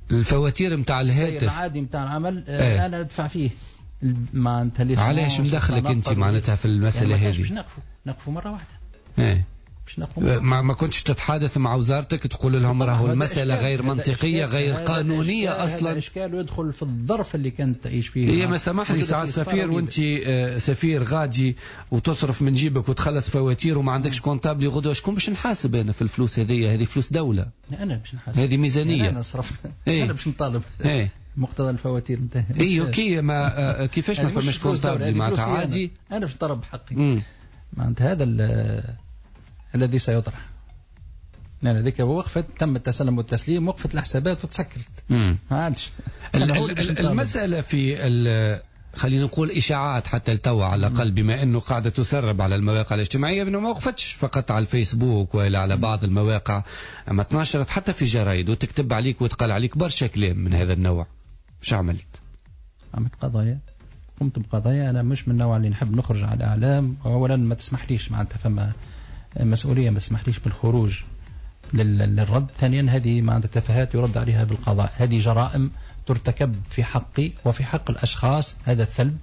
الفواتير نتاع الهاتف العادي نتاع العمل ايه. انا ادفع فيه معناتها. علاش مدخلك انت معناتها في المساله يعني هذه؟ باش نقفوا نقفوا مره واحده. ايه ما, ما كنتش تتحادث مع وزارتك تقول لهم راهو المسألة غير منطقية غير قانونية هذا أصلا؟ هذا إشكال يدخل في الظرف اللي كانت تعيش فيه. هي ما سمح لي ساعات سفير وانت سفير غادي وتصرف من جيبك وتخلص فواتير وما عندكش كونتابلي غدوة، شكون باش نحاسب أنا في الفلوس هذه؟ هذه فلوس دولة، أنا باش نحاسب، هذه ميزانية، أنا صرفت ايه؟ أنا باش نطالب ايه؟ مقتضى الفواتير نتاعي. ايوه كي ما كيفاش ما فماش كونتابلي معناتها عادي؟ أنا باش نطالب بحقي معناتها. هذا الذي سيطرح يعني ذيك وقفت، تم التسلم والتسليم، وقفت الحسابات وتسكرت ما عادش. المسألة في خلينا نقول إشاعات حتى التو على الأقل، بما أنه قاعدة تسرب على المواقع الاجتماعية، أنه ما وقفتش فقط على الفيسبوك ولا على بعض المواقع، أما تناشرت حتى في جرايد وتكتب عليك وتقال عليك برشا كلام من هذا النوع. مش عملت؟ عملت قضايا، قمت بقضايا. أنا مش من النوع اللي نحب نخرج على الإعلام، أولا ما تسمحليش معناتها فما مسؤولية ما تسمحليش بالخروج للرد. ثانيا هذه معناتها تفاهات يرد عليها بالقضاء، هذه جرائم ترتكب في حقي وفي حق الأشخاص. هذا الثلب.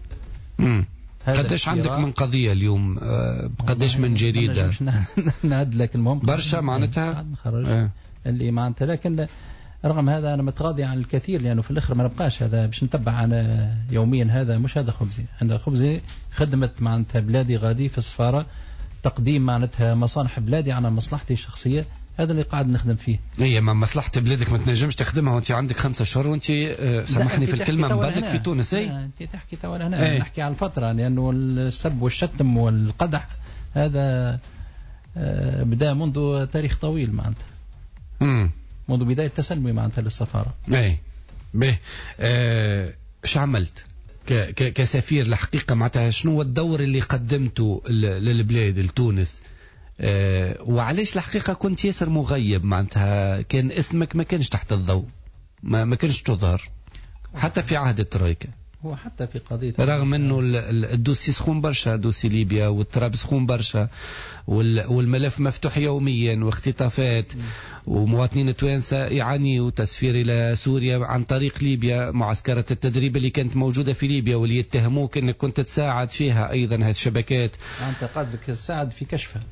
قديش عندك من قضية اليوم؟ قديش من جريدة؟ نعد لك المهم برشا معناتها اه. اللي معناتها، لكن رغم هذا أنا متغاضي عن الكثير، لأنه في الآخر ما نبقاش هذا باش نتبع أنا يوميا. هذا مش هذا خبزي، أنا خبزي خدمت معناتها بلادي غادي في السفارة، تقديم معناتها مصالح بلادي على مصلحتي الشخصية. هذا اللي قاعد نخدم فيه. هي ما مصلحة بلادك ما تنجمش تخدمها وانت عندك خمسة اشهر وانت اه سامحني في الكلمة مبلغ في تونس. اي انت تحكي تو هنا ايه؟ نحكي على الفترة، لأنه السب والشتم والقدح هذا اه بدا منذ تاريخ طويل معناتها. امم منذ بداية تسلمي معناتها للسفارة. اي به اه شو عملت كسفير الحقيقة معناتها؟ شنو هو الدور اللي قدمته للبلاد لتونس؟ أه وعليش الحقيقة كنت ياسر مغيب معناتها؟ كان اسمك ما كانش تحت الضوء، ما, ما كانش تظهر حتى في عهد الترويكا. هو حتى في قضية رغم انه الدوسي سخون برشا، دوسي ليبيا والتراب سخون برشا، والملف مفتوح يوميا واختطافات، ومواطنين توانسة يعانيوا تسفير الى سوريا عن طريق ليبيا، معسكرة التدريب اللي كانت موجودة في ليبيا واللي يتهموك انك كنت تساعد فيها ايضا هذه الشبكات. انت قصدك تساعد في كشفها؟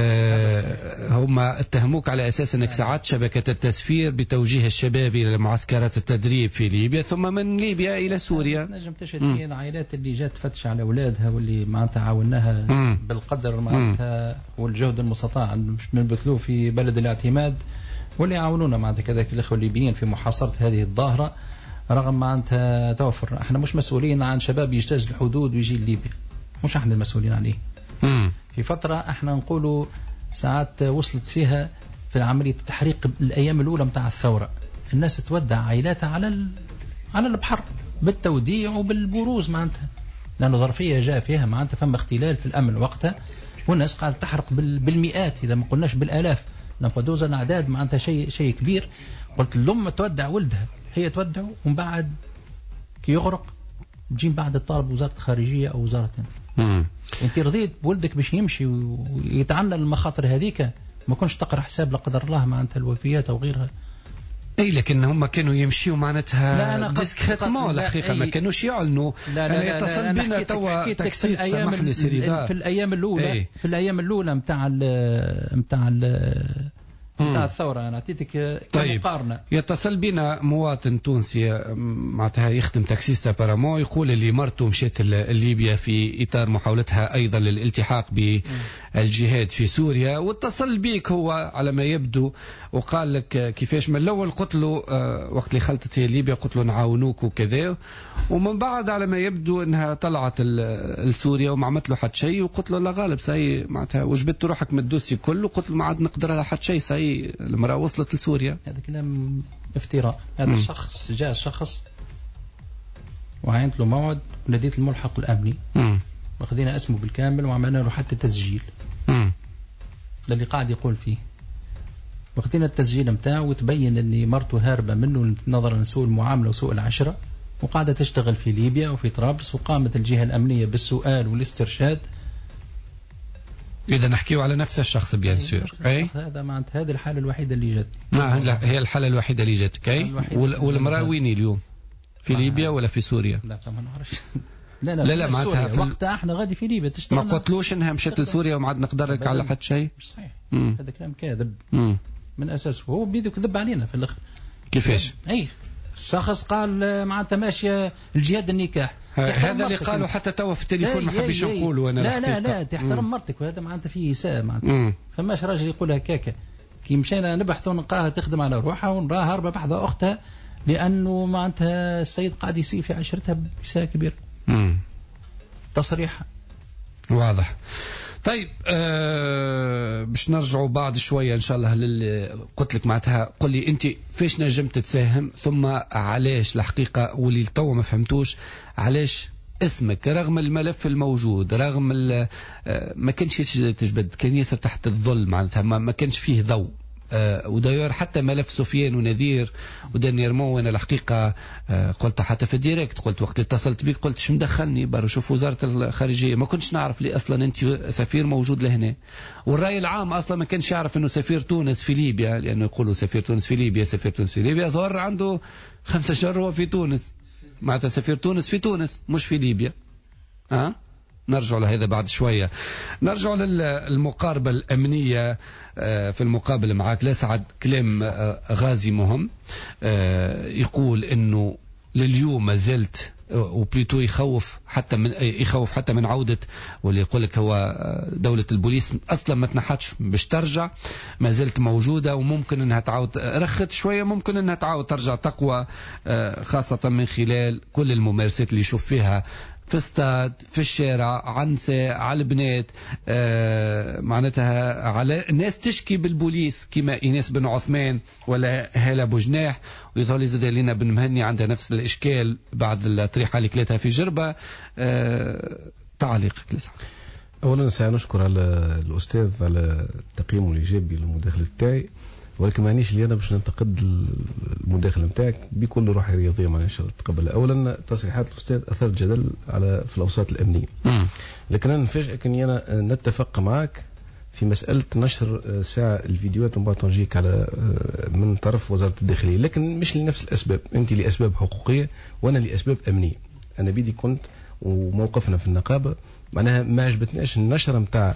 أه هم اتهموك على أساس أنك ساعدت شبكة التسفير بتوجيه الشباب إلى معسكرات التدريب في ليبيا، ثم من ليبيا إلى سوريا. نجم تشهد فيه العائلات اللي جات تفتش على أولادها واللي معناتها عاوناها مم. بالقدر معناتها والجهد المستطاع مش بنبذلوه في بلد الاعتماد، واللي يعاونونا معناتها كذلك الأخوة الليبيين في محاصرة هذه الظاهرة. رغم معناتها توفر، احنا مش مسؤولين عن شباب يجتاز الحدود ويجي ليبيا، مش احنا المسؤولين عليه. مم. في فترة احنا نقولوا ساعات وصلت فيها في عملية التحريق الأيام الأولى متاع الثورة، الناس تودع عائلاتها على ال... على البحر بالتوديع وبالبروز معناتها، لأنه ظرفية جاء فيها معناتها فما اختلال في الأمن وقتها، والناس قاعدة تحرق بال... بالمئات إذا ما قلناش بالآلاف، لما دوزن أعداد معناتها شيء شيء كبير. قلت الأم تودع ولدها، هي تودعه ومن بعد كي يغرق تجين بعد الطالب وزارة الخارجية أو وزارة امم انت رضيت بولدك باش يمشي ويتعنى المخاطر هذيك، ما كنتش تقرا حساب لا قدر الله معناتها الوفيات او غيرها. اي لكن هم كانوا يمشيوا معناتها ديسكريتمون الحقيقه، ما كانوش يعلنوا. انا يتصل بنا توا تكسيس سامحني سيري في الايام الاولى ايه؟ في الايام الاولى نتاع نتاع نتاع الثورة أنا أعطيتك طيب. مقارنة. يتصل بنا مواطن تونسي معناتها يخدم تاكسيستا بارامون، يقول اللي مرته مشيت ليبيا في إطار محاولتها أيضا للالتحاق بالجهاد في سوريا، واتصل بيك هو على ما يبدو وقال لك كيفاش. من الأول قلت له وقت اللي خلطت هي ليبيا قلت له نعاونوك وكذا، ومن بعد على ما يبدو أنها طلعت لسوريا وما عملت له حد شيء، وقلت له لا غالب ساي معناتها وجبت روحك من الدوسي كله، وقلت له ما عاد نقدر على حد شيء ساي المرأة وصلت لسوريا. هذا كلام افتراء. هذا م. الشخص جاء شخص وعينت له موعد وناديت الملحق الأمني، واخذنا اسمه بالكامل وعملنا له حتى تسجيل. م. ده اللي قاعد يقول فيه. واخذنا التسجيل متاعه وتبين أن مرته هاربة منه نظرا لسوء المعاملة وسوء العشرة، وقاعدة تشتغل في ليبيا وفي طرابلس، وقامت الجهة الأمنية بالسؤال والاسترشاد إذا نحكيه على نفس الشخص بيان سور. أي هذا معناتها هذه الحالة الوحيدة اللي جات. نعم هي الحالة الوحيدة اللي جاتك. أي والمرأة وين اليوم؟ في ليبيا ولا في سوريا؟ لا ما نعرفش. لا لا لا, لا معناتها في وقتها احنا غادي في ليبيا تشتغل. ما قلتلوش انها مشات لسوريا وما عاد نقدر لك على حد شيء. مش صحيح. هذا كلام كاذب من اساسه. هو بيدو كذب علينا في الاخر. كيفاش؟ اي شخص قال معناتها ماشيه الجهاد النكاح. هذا اللي قالوا حتى توا في التليفون ما حبيش نقولوا انا. لا لا لا تحترم مرتك وهذا معناتها فيه اساءه معناتها. فماش راجل يقول هكاك. كي مشينا نبحث ونلقاها تخدم على روحها ونراها هاربه بحذا اختها لانه معناتها السيد قاعد يسيء في عشرتها بإساءة كبيره. امم تصريح واضح. طيب أه باش نرجعوا بعد شويه ان شاء الله للي قلت لك معناتها. قل لي انت فاش نجمت تساهم ثم علاش الحقيقه واللي تو ما فهمتوش علاش اسمك رغم الملف الموجود رغم ما كانش تجبد كان ياسر تحت الظل معناتها ما, ما كانش فيه ضوء. آه وداير حتى ملف سفيان ونذير ودانير مو انا الحقيقه آه قلت حتى في الديريكت قلت وقت اتصلت بك قلت شو مدخلني برا شوف وزاره الخارجيه ما كنتش نعرف لي اصلا انت سفير موجود لهنا. والراي العام اصلا ما كانش يعرف انه سفير تونس في ليبيا لانه يقولوا سفير تونس في ليبيا سفير تونس في ليبيا ظهر عنده خمسة شهور هو في تونس معناتها سفير تونس في تونس مش في ليبيا. ها أه؟ نرجع لهذا بعد شوية. نرجع للمقاربة الأمنية. في المقابل معك لا سعد كلام غازي مهم يقول أنه لليوم ما زلت وبليتو يخوف حتى من يخوف حتى من عودة واللي يقول لك هو دولة البوليس أصلا ما تنحتش باش ترجع ما زلت موجودة وممكن أنها تعود رخت شوية ممكن أنها تعود ترجع تقوى خاصة من خلال كل الممارسات اللي يشوف فيها في استاد في الشارع على النساء على البنات آه معناتها على الناس تشكي بالبوليس كما إيناس بن عثمان ولا هالة بوجناح ويظهر لي زاد لينا بن مهني عندها نفس الإشكال بعد الطريحة اللي كلتها في جربة. آه تعليقك لسعد. أولا سأنشكر على الأستاذ على تقييمه الإيجابي للمداخلة تاعي ولكن ما معنيش اللي انا باش ننتقد المداخله نتاعك بكل روح رياضيه ما ان شاء الله تقبل. اولا تصريحات الاستاذ اثارت جدل على في الاوساط الامنيه لكن انا نفاجئك اني انا نتفق معك في مساله نشر ساعه الفيديوهات ومن تنجيك على من طرف وزاره الداخليه لكن مش لنفس الاسباب. انت لاسباب حقوقيه وانا لاسباب امنيه. انا بيدي كنت وموقفنا في النقابه معناها ما عجبتناش النشره نتاع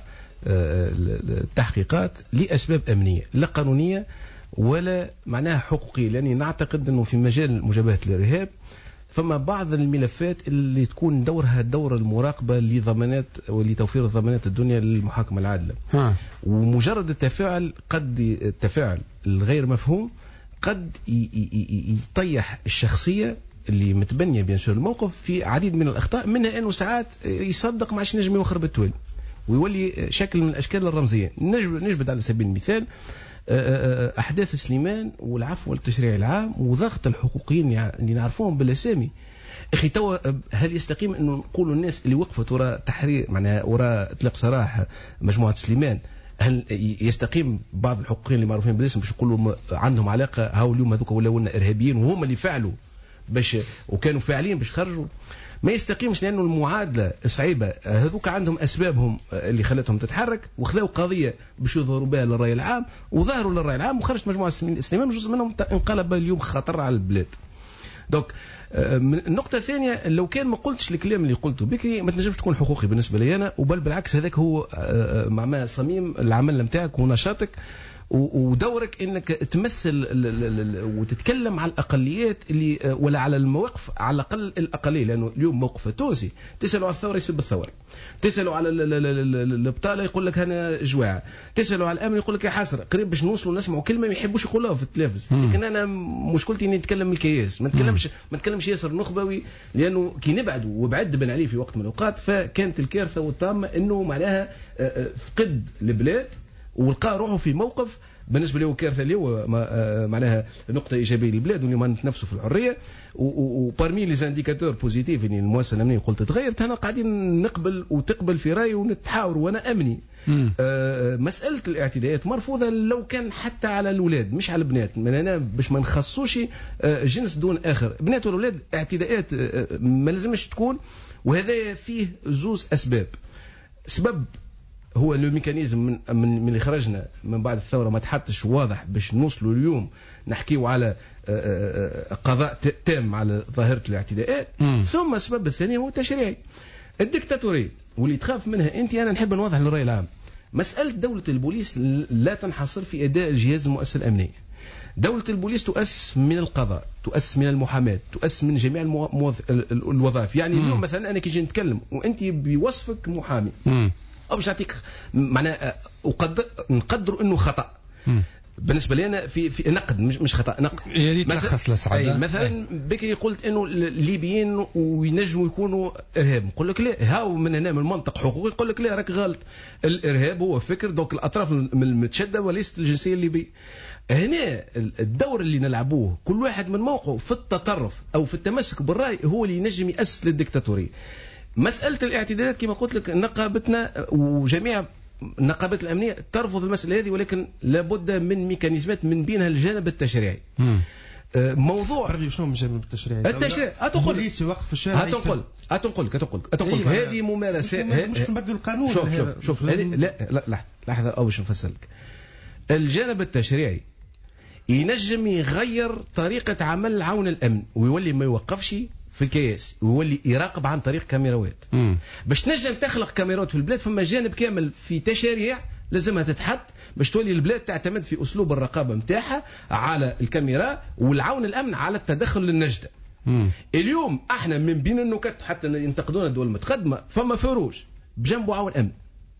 التحقيقات لأسباب أمنية لا قانونية ولا معناها حقوقية لأني نعتقد أنه في مجال مجابهة الإرهاب فما بعض الملفات اللي تكون دورها دور المراقبة لضمانات ولتوفير الضمانات الدنيا للمحاكمة العادلة ها. ومجرد التفاعل قد التفاعل الغير مفهوم قد يطيح الشخصية اللي متبنية بيان سور الموقف في عديد من الأخطاء منها أنه ساعات يصدق معش نجم يوخر بالتوالي ويولي شكل من الأشكال الرمزية. نجبد على سبيل المثال أحداث سليمان والعفو والتشريع العام وضغط الحقوقيين اللي نعرفوهم بالأسامي. أخي توا هل يستقيم أنه نقولوا الناس اللي وقفت وراء تحرير معناها وراء إطلاق سراح مجموعة سليمان هل يستقيم بعض الحقوقيين اللي معروفين بالاسم باش يقولوا عندهم علاقة هاو اليوم هذوك ولاو لنا إرهابيين وهم اللي فعلوا باش وكانوا فاعلين باش خرجوا؟ ما يستقيمش لأنه المعادلة صعيبة. هذوك عندهم أسبابهم اللي خلتهم تتحرك وخذوا قضية باش يظهروا بها للرأي العام وظهروا للرأي العام وخرجت مجموعة سليمان وجزء منهم انقلب اليوم خطر على البلاد. دوك النقطة الثانية لو كان ما قلتش الكلام اللي قلته بكري ما تنجمش تكون حقوقي بالنسبة لي أنا وبل بالعكس هذاك هو مع صميم العمل نتاعك ونشاطك ودورك انك تمثل وتتكلم على الاقليات اللي ولا على المواقف على الاقل الاقليه لانه اليوم موقف تونسي تسالوا على الثوره يسب الثوره تسالوا على البطاله يقول لك انا جواعه تسالوا على الامن يقول لك يا حسره قريب باش نوصلوا نسمعوا كلمه ما يحبوش يقولوها في التلفز لكن انا مشكلتي اني نتكلم من الكياس ما نتكلمش ما نتكلمش ياسر نخبوي لانه كي نبعدوا وبعد بن عليه في وقت من الاوقات فكانت الكارثه والطامه انه معناها فقد البلاد ولقى روحه في موقف بالنسبه له كارثه اللي هو معناها نقطه ايجابيه للبلاد واللي ما نتنافسوا في الحريه وبارمي لي زانديكاتور بوزيتيف اللي المؤسسه الامنيه قلت تغيرت هنا قاعدين نقبل وتقبل في راي ونتحاور وانا امني. آه مساله الاعتداءات مرفوضه لو كان حتى على الاولاد مش على البنات من انا باش ما نخصوش آه جنس دون اخر بنات والاولاد اعتداءات آه ما لازمش تكون وهذا فيه زوز اسباب. سبب هو لو ميكانيزم من من, من اللي خرجنا من بعد الثوره ما تحطش واضح باش نوصلوا اليوم نحكيوا على قضاء تام على ظاهره الاعتداءات. ثم السبب الثاني هو التشريعي الدكتاتوري واللي تخاف منها انت. انا نحب نوضح للراي العام مساله دوله البوليس لا تنحصر في اداء الجهاز المؤسسه الامنيه. دولة البوليس تؤسس من القضاء، تؤسس من المحاماة، تؤسس من جميع الموظ... الوظائف. يعني مم. اليوم مثلا أنا كي نجي نتكلم وأنت بوصفك محامي مم. أو باش نعطيك معناها أقدر نقدر إنه خطأ. مم. بالنسبة لي أنا في في نقد مش مش خطأ نقد. يا ريت تلخص لسعادة. مثلا بكري قلت إنه الليبيين وينجموا يكونوا إرهاب، نقول لك لا، هاو من هنا من المنطق حقوقي يقول لك لا راك غلط. الإرهاب هو فكر دوك الأطراف المتشدة وليست الجنسية الليبية. هنا الدور اللي نلعبوه كل واحد من موقعه في التطرف او في التمسك بالراي هو اللي ينجم يأسس للديكتاتورية. مسألة الاعتداءات كما قلت لك نقابتنا وجميع النقابات الأمنية ترفض المسألة هذه، ولكن لابد من ميكانيزمات من بينها الجانب التشريعي. موضوع عربي شنو الجانب التشريعي؟ التشريع هتقول بوليس يوقف في الشارع هتقول هتقول لك هتقول هتقول لك هذه ممارسات مش نبدلوا القانون. شوف شوف شوف لا لا لحظة لحظة أو باش نفسر لك. الجانب التشريعي ينجم يغير طريقة عمل العون الأمن ويولي ما يوقفش في الكياس ويولي يراقب عن طريق كاميراوات. مم. باش تنجم تخلق كاميرات في البلاد فما جانب كامل في تشاريع لازمها تتحط باش تولي البلاد تعتمد في أسلوب الرقابة متاعها على الكاميرا والعون الأمن على التدخل للنجدة. مم. اليوم احنا من بين النكت حتى ينتقدون الدول المتقدمة فما فروج بجنبه عون أمن.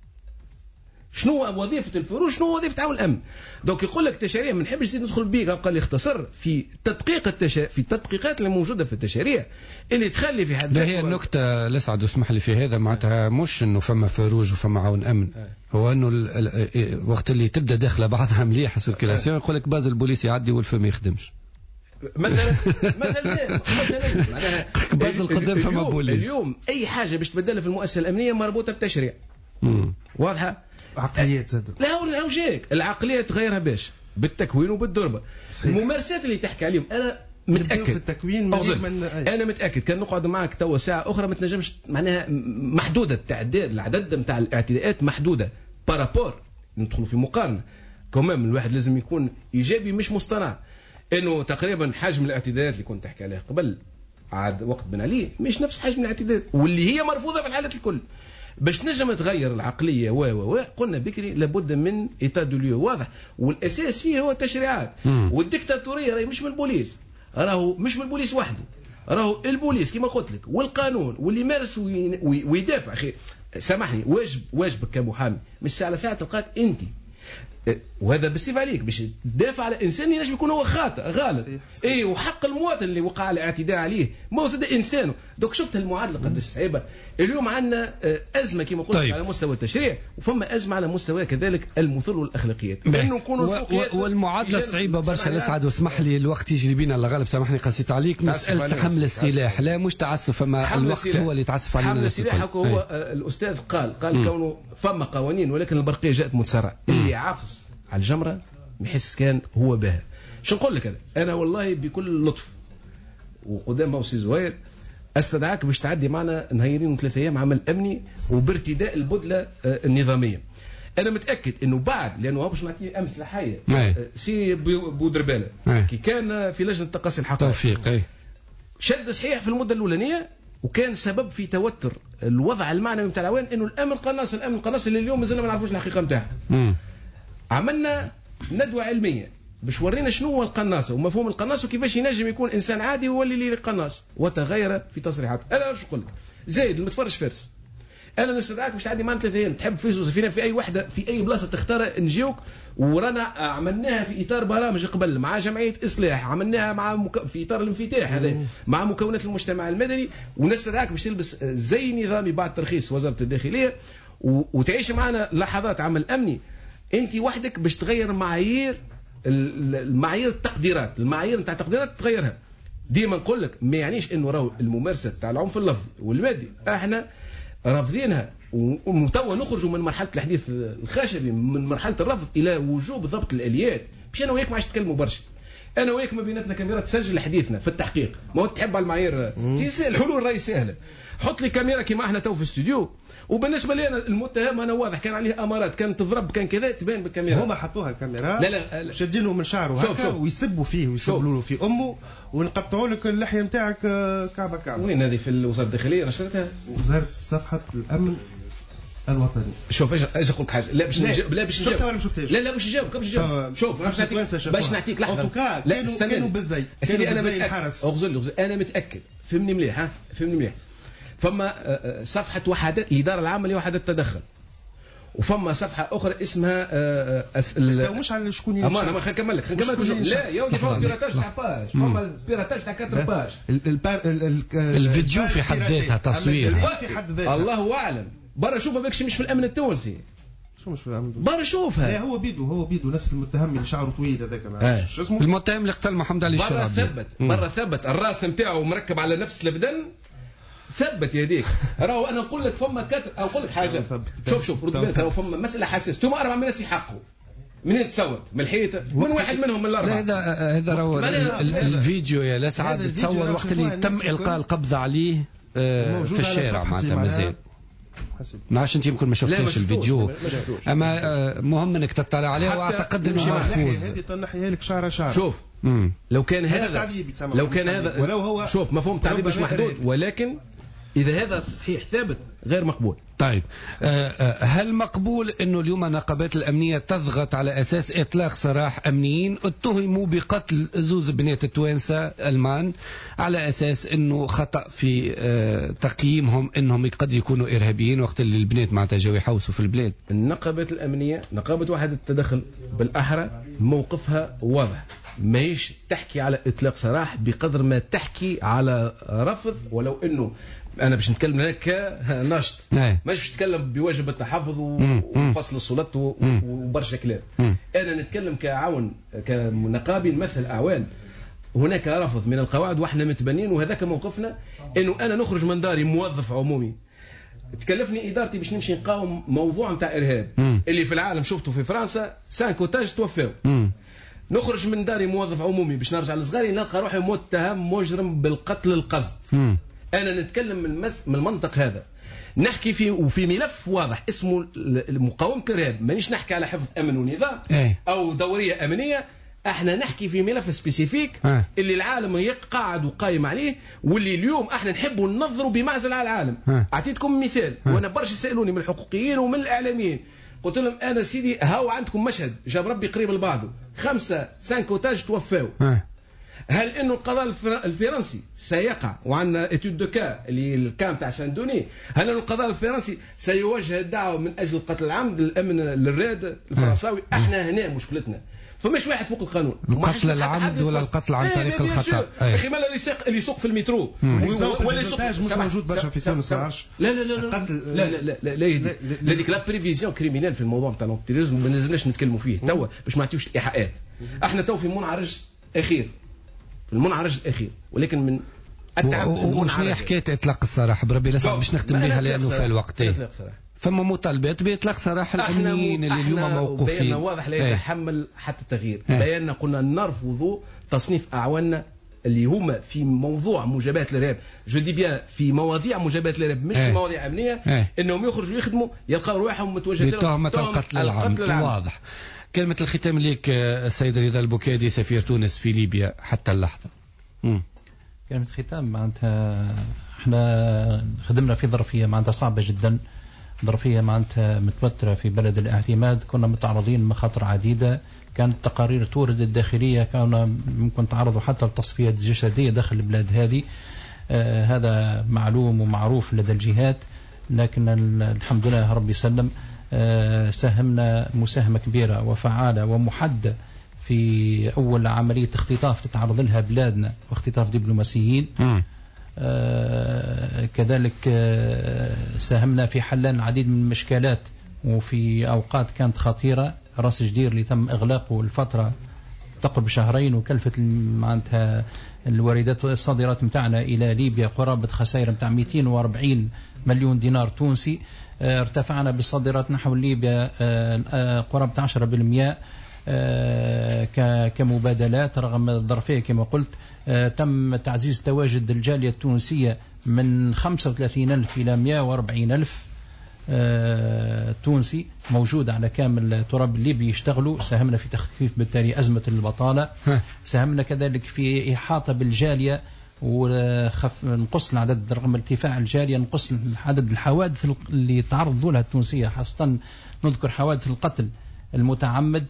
شنو وظيفة الفروج؟ شنو وظيفة عون الأمن؟ دوك يقول لك تشريع ما نحبش نزيد ندخل بيه قال يختصر في تدقيق التشا... في التدقيقات اللي موجودة في التشريع اللي تخلي في حد. هي النكتة لسعد اسمح لي في هذا معناتها مش انه فما فروج وفما عون أمن، هو انه ال... ال... وقت اللي تبدا داخله بعضها مليح السيركيلاسيون يقول لك باز البوليس يعدي والفم ما يخدمش. مثلا مثلا مثلا باز القدام فما بوليس. اليوم اي حاجه باش تبدلها في المؤسسه الامنيه مربوطه بتشريع. واضحه؟ عقليات زاد. لا لا وجهك العقليه تغيرها باش بالتكوين وبالدربه. الممارسات اللي تحكي عليهم انا متاكد في التكوين من انا متاكد كان نقعد معك توا ساعه اخرى ما تنجمش معناها محدوده التعداد العدد نتاع الاعتداءات محدوده بارابور ندخلوا في مقارنه كمان الواحد لازم يكون ايجابي مش مصطنع انه تقريبا حجم الاعتداءات اللي كنت تحكي عليها قبل عاد وقت بن علي مش نفس حجم الاعتداءات واللي هي مرفوضه في الحالات الكل. باش نجم تغير العقليه و و قلنا بكري لابد من ايتا دو ليو واضح والاساس فيه هو التشريعات. والديكتاتوريه راهي مش من البوليس، راهو مش من البوليس وحده، راهو البوليس كما قلت لك والقانون واللي يمارس ويدافع. اخي سامحني واجب واجبك كمحامي مش ساعه على ساعه تلقاك انت وهذا بالصفه عليك باش تدافع على انسان ينجم يكون هو خاطئ غالط. اي وحق المواطن اللي وقع على اعتداء عليه ما هو زاد انسانه. دوك شفت المعادله قداش صعيبه. اليوم عندنا ازمه كما قلت طيب. على مستوى التشريع وفما ازمه على مستوى كذلك المثل والاخلاقيات انه نكونوا و... والمعادله صعيبه برشا. لسعد واسمح لي الوقت يجري بينا الله غالب سامحني قسيت عليك. مساله حمل السلاح لا مش تعسف فما الوقت السلاح. هو اللي تعسف علينا. حمل السلاح هو الاستاذ قال قال م. كونه فما قوانين ولكن البرقيه جاءت متسرعه. اللي عافص على الجمره يحس كان هو بها. شو نقول لك انا انا والله بكل لطف وقدام موسي زوير استدعاك باش تعدي معنا نهارين وثلاث ايام عمل امني وبارتداء البدله النظاميه. انا متاكد انه بعد لانه باش نعطيه امثله حيه سي بودرباله كي كان في لجنه تقصي الحقائق توفيق شد صحيح في المده الاولانيه وكان سبب في توتر الوضع المعنوي نتاع العوان انه الامن قناص الامن قناص اللي اليوم مازلنا ما نعرفوش الحقيقه نتاعها. عملنا ندوه علميه باش ورينا شنو هو القناصه ومفهوم القناص وكيفاش ينجم يكون انسان عادي ويولي لي قناص وتغير في تصريحاته. انا ايش قلت زايد المتفرج فارس انا نستدعاك باش تعدي معنا ثلاث ايام تحب في فينا في اي وحده في اي بلاصه تختارها نجيوك ورانا عملناها في اطار برامج قبل مع جمعيه اصلاح عملناها مع مك... في اطار الانفتاح هذا مع مكونات المجتمع المدني ونستدعاك باش تلبس زي نظامي بعد ترخيص وزاره الداخليه و... وتعيش معنا لحظات عمل امني انت وحدك باش تغير معايير المعايير التقديرات المعايير نتاع التقديرات تغيرها. ديما نقول لك ما يعنيش انه راهو الممارسه تاع العنف اللفظي والمادي احنا رافضينها وتوا نخرجوا من مرحله الحديث الخشبي من مرحله الرفض الى وجوب ضبط الاليات باش انا وياك ما عادش نتكلموا برشا. انا وياك ما بيناتنا كاميرا تسجل حديثنا في التحقيق، ما هو تحب على المعايير الحلول راهي سهله. حط لي كاميرا كيما احنا تو في الاستوديو، وبالنسبه لي انا المتهم انا واضح كان عليه امارات، كانت تضرب كان كذا تبان بالكاميرا. هما حطوها الكاميرا لا لا, لا. شادينه من شعره هكا ويسبوا فيه ويسبوا له في امه ونقطعوا لك اللحيه نتاعك كعبه كعبه. وين هذه في وزاره الداخليه نشرتها؟ وزاره صفحه الامن الوطني. شوف ايش ايش نقول لك حاجه، لا باش نجاوب لا باش نجاوب لا لا باش نجاوب باش نجاوب شوف باش نعطيك باش نعطيك لحظه. لا استنى كانوا بالزي سيدي انا متاكد اغزل اغزل انا متاكد فهمني مليح ها فهمني مليح. فما صفحه وحدات الاداره العامه لوحدات التدخل، وفما صفحه اخرى اسمها أسئلة مش على شكون اما انا خلينا نكمل لك خلينا نكمل لا يا ودي فما بيراتاج تاع باج فما البيراتاج تاع كاتر باج الفيديو في حد ذاتها تصوير في حد ذاتها الله اعلم. برا شوفها بكش مش في الامن التونسي. شو مش في الامن برا شوفها. لا هو بيدو هو بيدو نفس المتهم اللي شعره طويل هذاك شو اسمه المتهم اللي قتل محمد علي الشرابي. برا ثبت برا ثبت الراس نتاعو مركب على نفس البدن ثبت يديك. راهو انا نقول لك فما كتر اقول لك حاجه شوف شوف رد بالك راهو فما مساله حساس ثم اربع من الناس يحقوا منين تصور من الحيطه من واحد منهم من الاربعه. هذا هذا راهو الفيديو يا لا سعاد تصور وقت اللي تم القاء القبض عليه في الشارع معناتها مازال. ما عادش انت يمكن ما شفتيش الفيديو اما مهم انك تطلع عليه واعتقد انه مرفوض. هذه طنحيها لك شعره شعره. شوف مم. لو كان هذا لو كان هذا ولو هو شوف مفهوم التعذيب مش محدود، ولكن اذا هذا صحيح ثابت غير مقبول. طيب هل مقبول انه اليوم النقابات الامنيه تضغط على اساس اطلاق سراح امنيين اتهموا بقتل زوز بنات التوانسه المان على اساس انه خطا في تقييمهم انهم قد يكونوا ارهابيين وقت اللي البنات معناتها جاوا يحوسوا في البلاد؟ النقابات الامنيه نقابه وحده التدخل بالاحرى موقفها واضح، ماهيش تحكي على اطلاق سراح بقدر ما تحكي على رفض، ولو انه انا باش نتكلم هناك كناشط ماش باش نتكلم بواجب التحفظ وفصل السلطات وبرشا كلام. انا نتكلم كعون كنقابي نمثل اعوان. هناك رفض من القواعد واحنا متبنين وهذاك موقفنا، انه انا نخرج من داري موظف عمومي تكلفني ادارتي باش نمشي نقاوم موضوع نتاع ارهاب اللي في العالم شفته في فرنسا سانكوتاج توفاو. نخرج من داري موظف عمومي باش نرجع لصغاري نلقى روحي متهم مجرم بالقتل القصد. انا نتكلم من مس من المنطق هذا، نحكي في وفي ملف واضح اسمه مقاومه الارهاب، مانيش نحكي على حفظ امن ونظام او دوريه امنيه، احنا نحكي في ملف سبيسيفيك اللي العالم يقعد وقايم عليه، واللي اليوم احنا نحبوا ننظروا بمعزل على العالم. اعطيتكم مثال وانا برشا يسالوني من الحقوقيين ومن الاعلاميين، قلت لهم انا سيدي هاو عندكم مشهد جاب ربي قريب لبعضه، خمسه سانكوتاج توفاو. هل انه القضاء الفرنسي سيقع وعندنا اتيود دو كا اللي الكام تاع ساندوني، هل انه القضاء الفرنسي سيوجه الدعوه من اجل القتل العمد للامن للراد الفرنساوي؟ احنا هنا مشكلتنا فماش واحد فوق القانون، القتل العمد ولا القتل عن طريق الخطا. يا اخي مالا اللي يسوق اللي يسوق في المترو ولا يسوق مش موجود برشا في تونس. لا لا لا لا لا لا لا لا هذيك لا بريفيزيون كريمينال في الموضوع نتاع التيريزم ما نلزمناش نتكلموا فيه توا باش ما نعطيوش الايحاءات. احنا تو في منعرج اخير في المنعرج الاخير، ولكن من وشنو حكايه اطلاق السراح بربي لازم باش نختم بها لانه في الوقت. فما مطالبات باطلاق سراح الامنيين اللي اليوم موقوفين. بياننا واضح لا يتحمل حتى تغيير. بياننا قلنا نرفض تصنيف اعواننا اللي هما في موضوع مجابهه الارهاب، جو دي بيان في مواضيع مجابهه الارهاب مش في مواضيع امنيه، انهم يخرجوا يخدموا يلقاو رواحهم متوجهين بتهمه القتل العمد. واضح. كلمه الختام ليك السيده رضا البوكادي سفير تونس في ليبيا حتى اللحظه. مم. كلمه ختام معناتها احنا خدمنا في ظرفيه معناتها صعبه جدا، ظرفيه معناتها متوتره في بلد الاعتماد، كنا متعرضين لمخاطر عديده، كانت تقارير تورد الداخليه كانوا ممكن تعرضوا حتى لتصفيات جسديه داخل البلاد هذه. آه هذا معلوم ومعروف لدى الجهات، لكن الحمد لله ربي يسلم. آه ساهمنا مساهمه كبيره وفعاله ومحدده في اول عمليه اختطاف تتعرض لها بلادنا واختطاف دبلوماسيين. آه كذلك آه ساهمنا في حل العديد من المشكلات وفي اوقات كانت خطيره. راس جدير اللي تم اغلاقه لفتره تقرب شهرين وكلفت معناتها الواردات والصادرات نتاعنا الى ليبيا قرابه خسائر نتاع مئتين وأربعين مليون دينار تونسي. آه ارتفعنا بالصادرات نحو ليبيا آه آه قرابه عشرة بالمئة. كمبادلات رغم الظرفية كما قلت. تم تعزيز تواجد الجالية التونسية من خمسة وثلاثين ألف إلى مئة وأربعين ألف تونسي موجود على كامل التراب الليبي يشتغلوا. ساهمنا في تخفيف بالتالي أزمة البطالة. ساهمنا كذلك في إحاطة بالجالية ونقص العدد رغم ارتفاع الجالية، نقص عدد الحوادث اللي تعرضوا لها التونسية، خاصة نذكر حوادث القتل المتعمد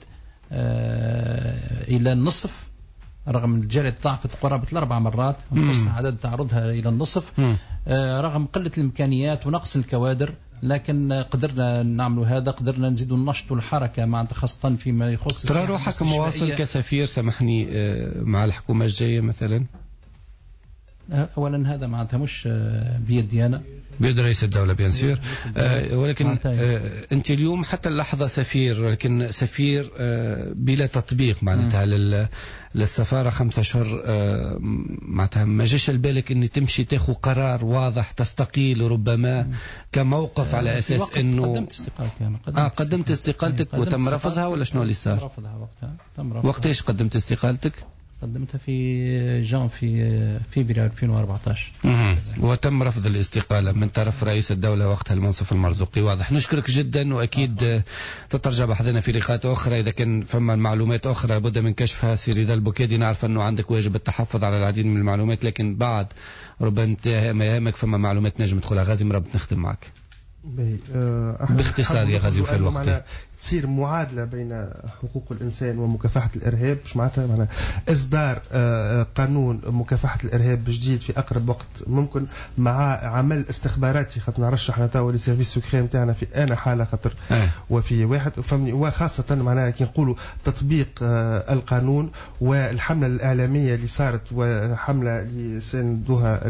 إلى النصف رغم الجالية ضعفت قرابة الأربع مرات، نقص عدد تعرضها إلى النصف رغم قلة الإمكانيات ونقص الكوادر، لكن قدرنا نعمل هذا، قدرنا نزيد النشط والحركة مع خاصة فيما يخص. ترى روحك مواصل كسفير سامحني مع الحكومة الجاية مثلا؟ أولا هذا معناتها مش بيدي أنا، بيد رئيس الدولة بينسير. آه ولكن آه أنت اليوم حتى اللحظة سفير، ولكن سفير آه بلا تطبيق معناتها للسفارة خمسة أشهر. آه معناتها ما جاش البالك أن تمشي تاخذ قرار واضح تستقيل ربما كموقف على أساس أنه قدمت استقالتي أنا قدمت, آه قدمت استقالتك قدمت وتم رفضها ولا شنو اللي صار؟ رفضها وقتها. تم رفضها. وقتاش قدمت استقالتك؟ قدمتها في جان في فبراير ألفين وأربعة عشر. وتم رفض الاستقالة من طرف رئيس الدولة وقتها المنصف المرزوقي. واضح. نشكرك جدا، وأكيد تترجى بحثنا في لقاءات أخرى إذا كان فما معلومات أخرى بد من كشفها. سيري رضا البوكيدي، نعرف أنه عندك واجب التحفظ على العديد من المعلومات، لكن بعد ربما انتهى مهامك فما معلومات نجم تدخلها. غازي مرابط نختم معك باختصار يا غازي في الوقت. تصير معادلة بين حقوق الإنسان ومكافحة الإرهاب، مش معناتها معناها إصدار قانون مكافحة الإرهاب جديد في أقرب وقت ممكن مع عمل استخباراتي، خاطر نرشح أنا توا لسيرفيس سكري نتاعنا في أنا حالة خاطر وفي واحد فهمني، وخاصة معناها كي نقولوا تطبيق القانون والحملة الإعلامية اللي صارت وحملة اللي ساندوها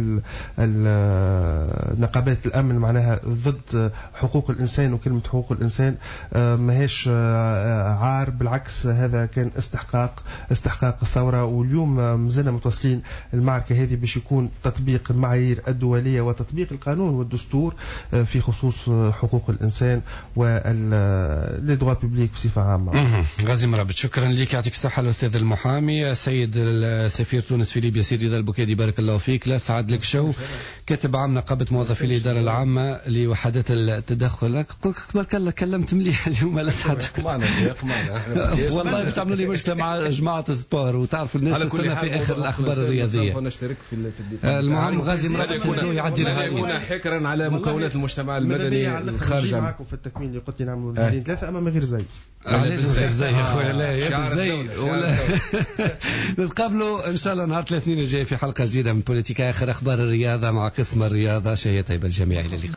نقابات الأمن معناها ضد حقوق الإنسان وكلمة حقوق الإنسان ما ماهيش عار، بالعكس هذا كان استحقاق استحقاق الثورة. واليوم مازلنا متواصلين المعركة هذه باش يكون تطبيق المعايير الدولية وتطبيق القانون والدستور في خصوص حقوق الإنسان واللي دوا بيبليك بصفة عامة. غازي مرابط، شكرا لك، يعطيك الصحة الأستاذ المحامي سيد سفير تونس في ليبيا سيدي رضا البوكيدي، بارك الله فيك. لا سعد لك شو كاتب عام نقابة موظفي الإدارة العامة لوحدات التدخل. قلت لك كلمت مليح اليوم لا سعد والله باش تعملوا لي مشكلة مع جماعة السبور وتعرفوا الناس تستنى في آخر الأخبار الرياضية. نشترك في الدفاع. المهم غازي مرابط يجو يعدي لها يكون حكرا على مكونات المجتمع المدني الخارج معكم في التكوين اللي قلت لي نعملوا الاثنين ثلاثة أمام غير زي علاش غير زي يا خويا؟ لا يا زي ولا نتقابلوا ان شاء الله نهار الاثنين الجاي في حلقة جديدة من بوليتيكا، آخر أخبار الرياضة مع قسم الرياضة. شهية طيبة الجميع، إلى اللقاء.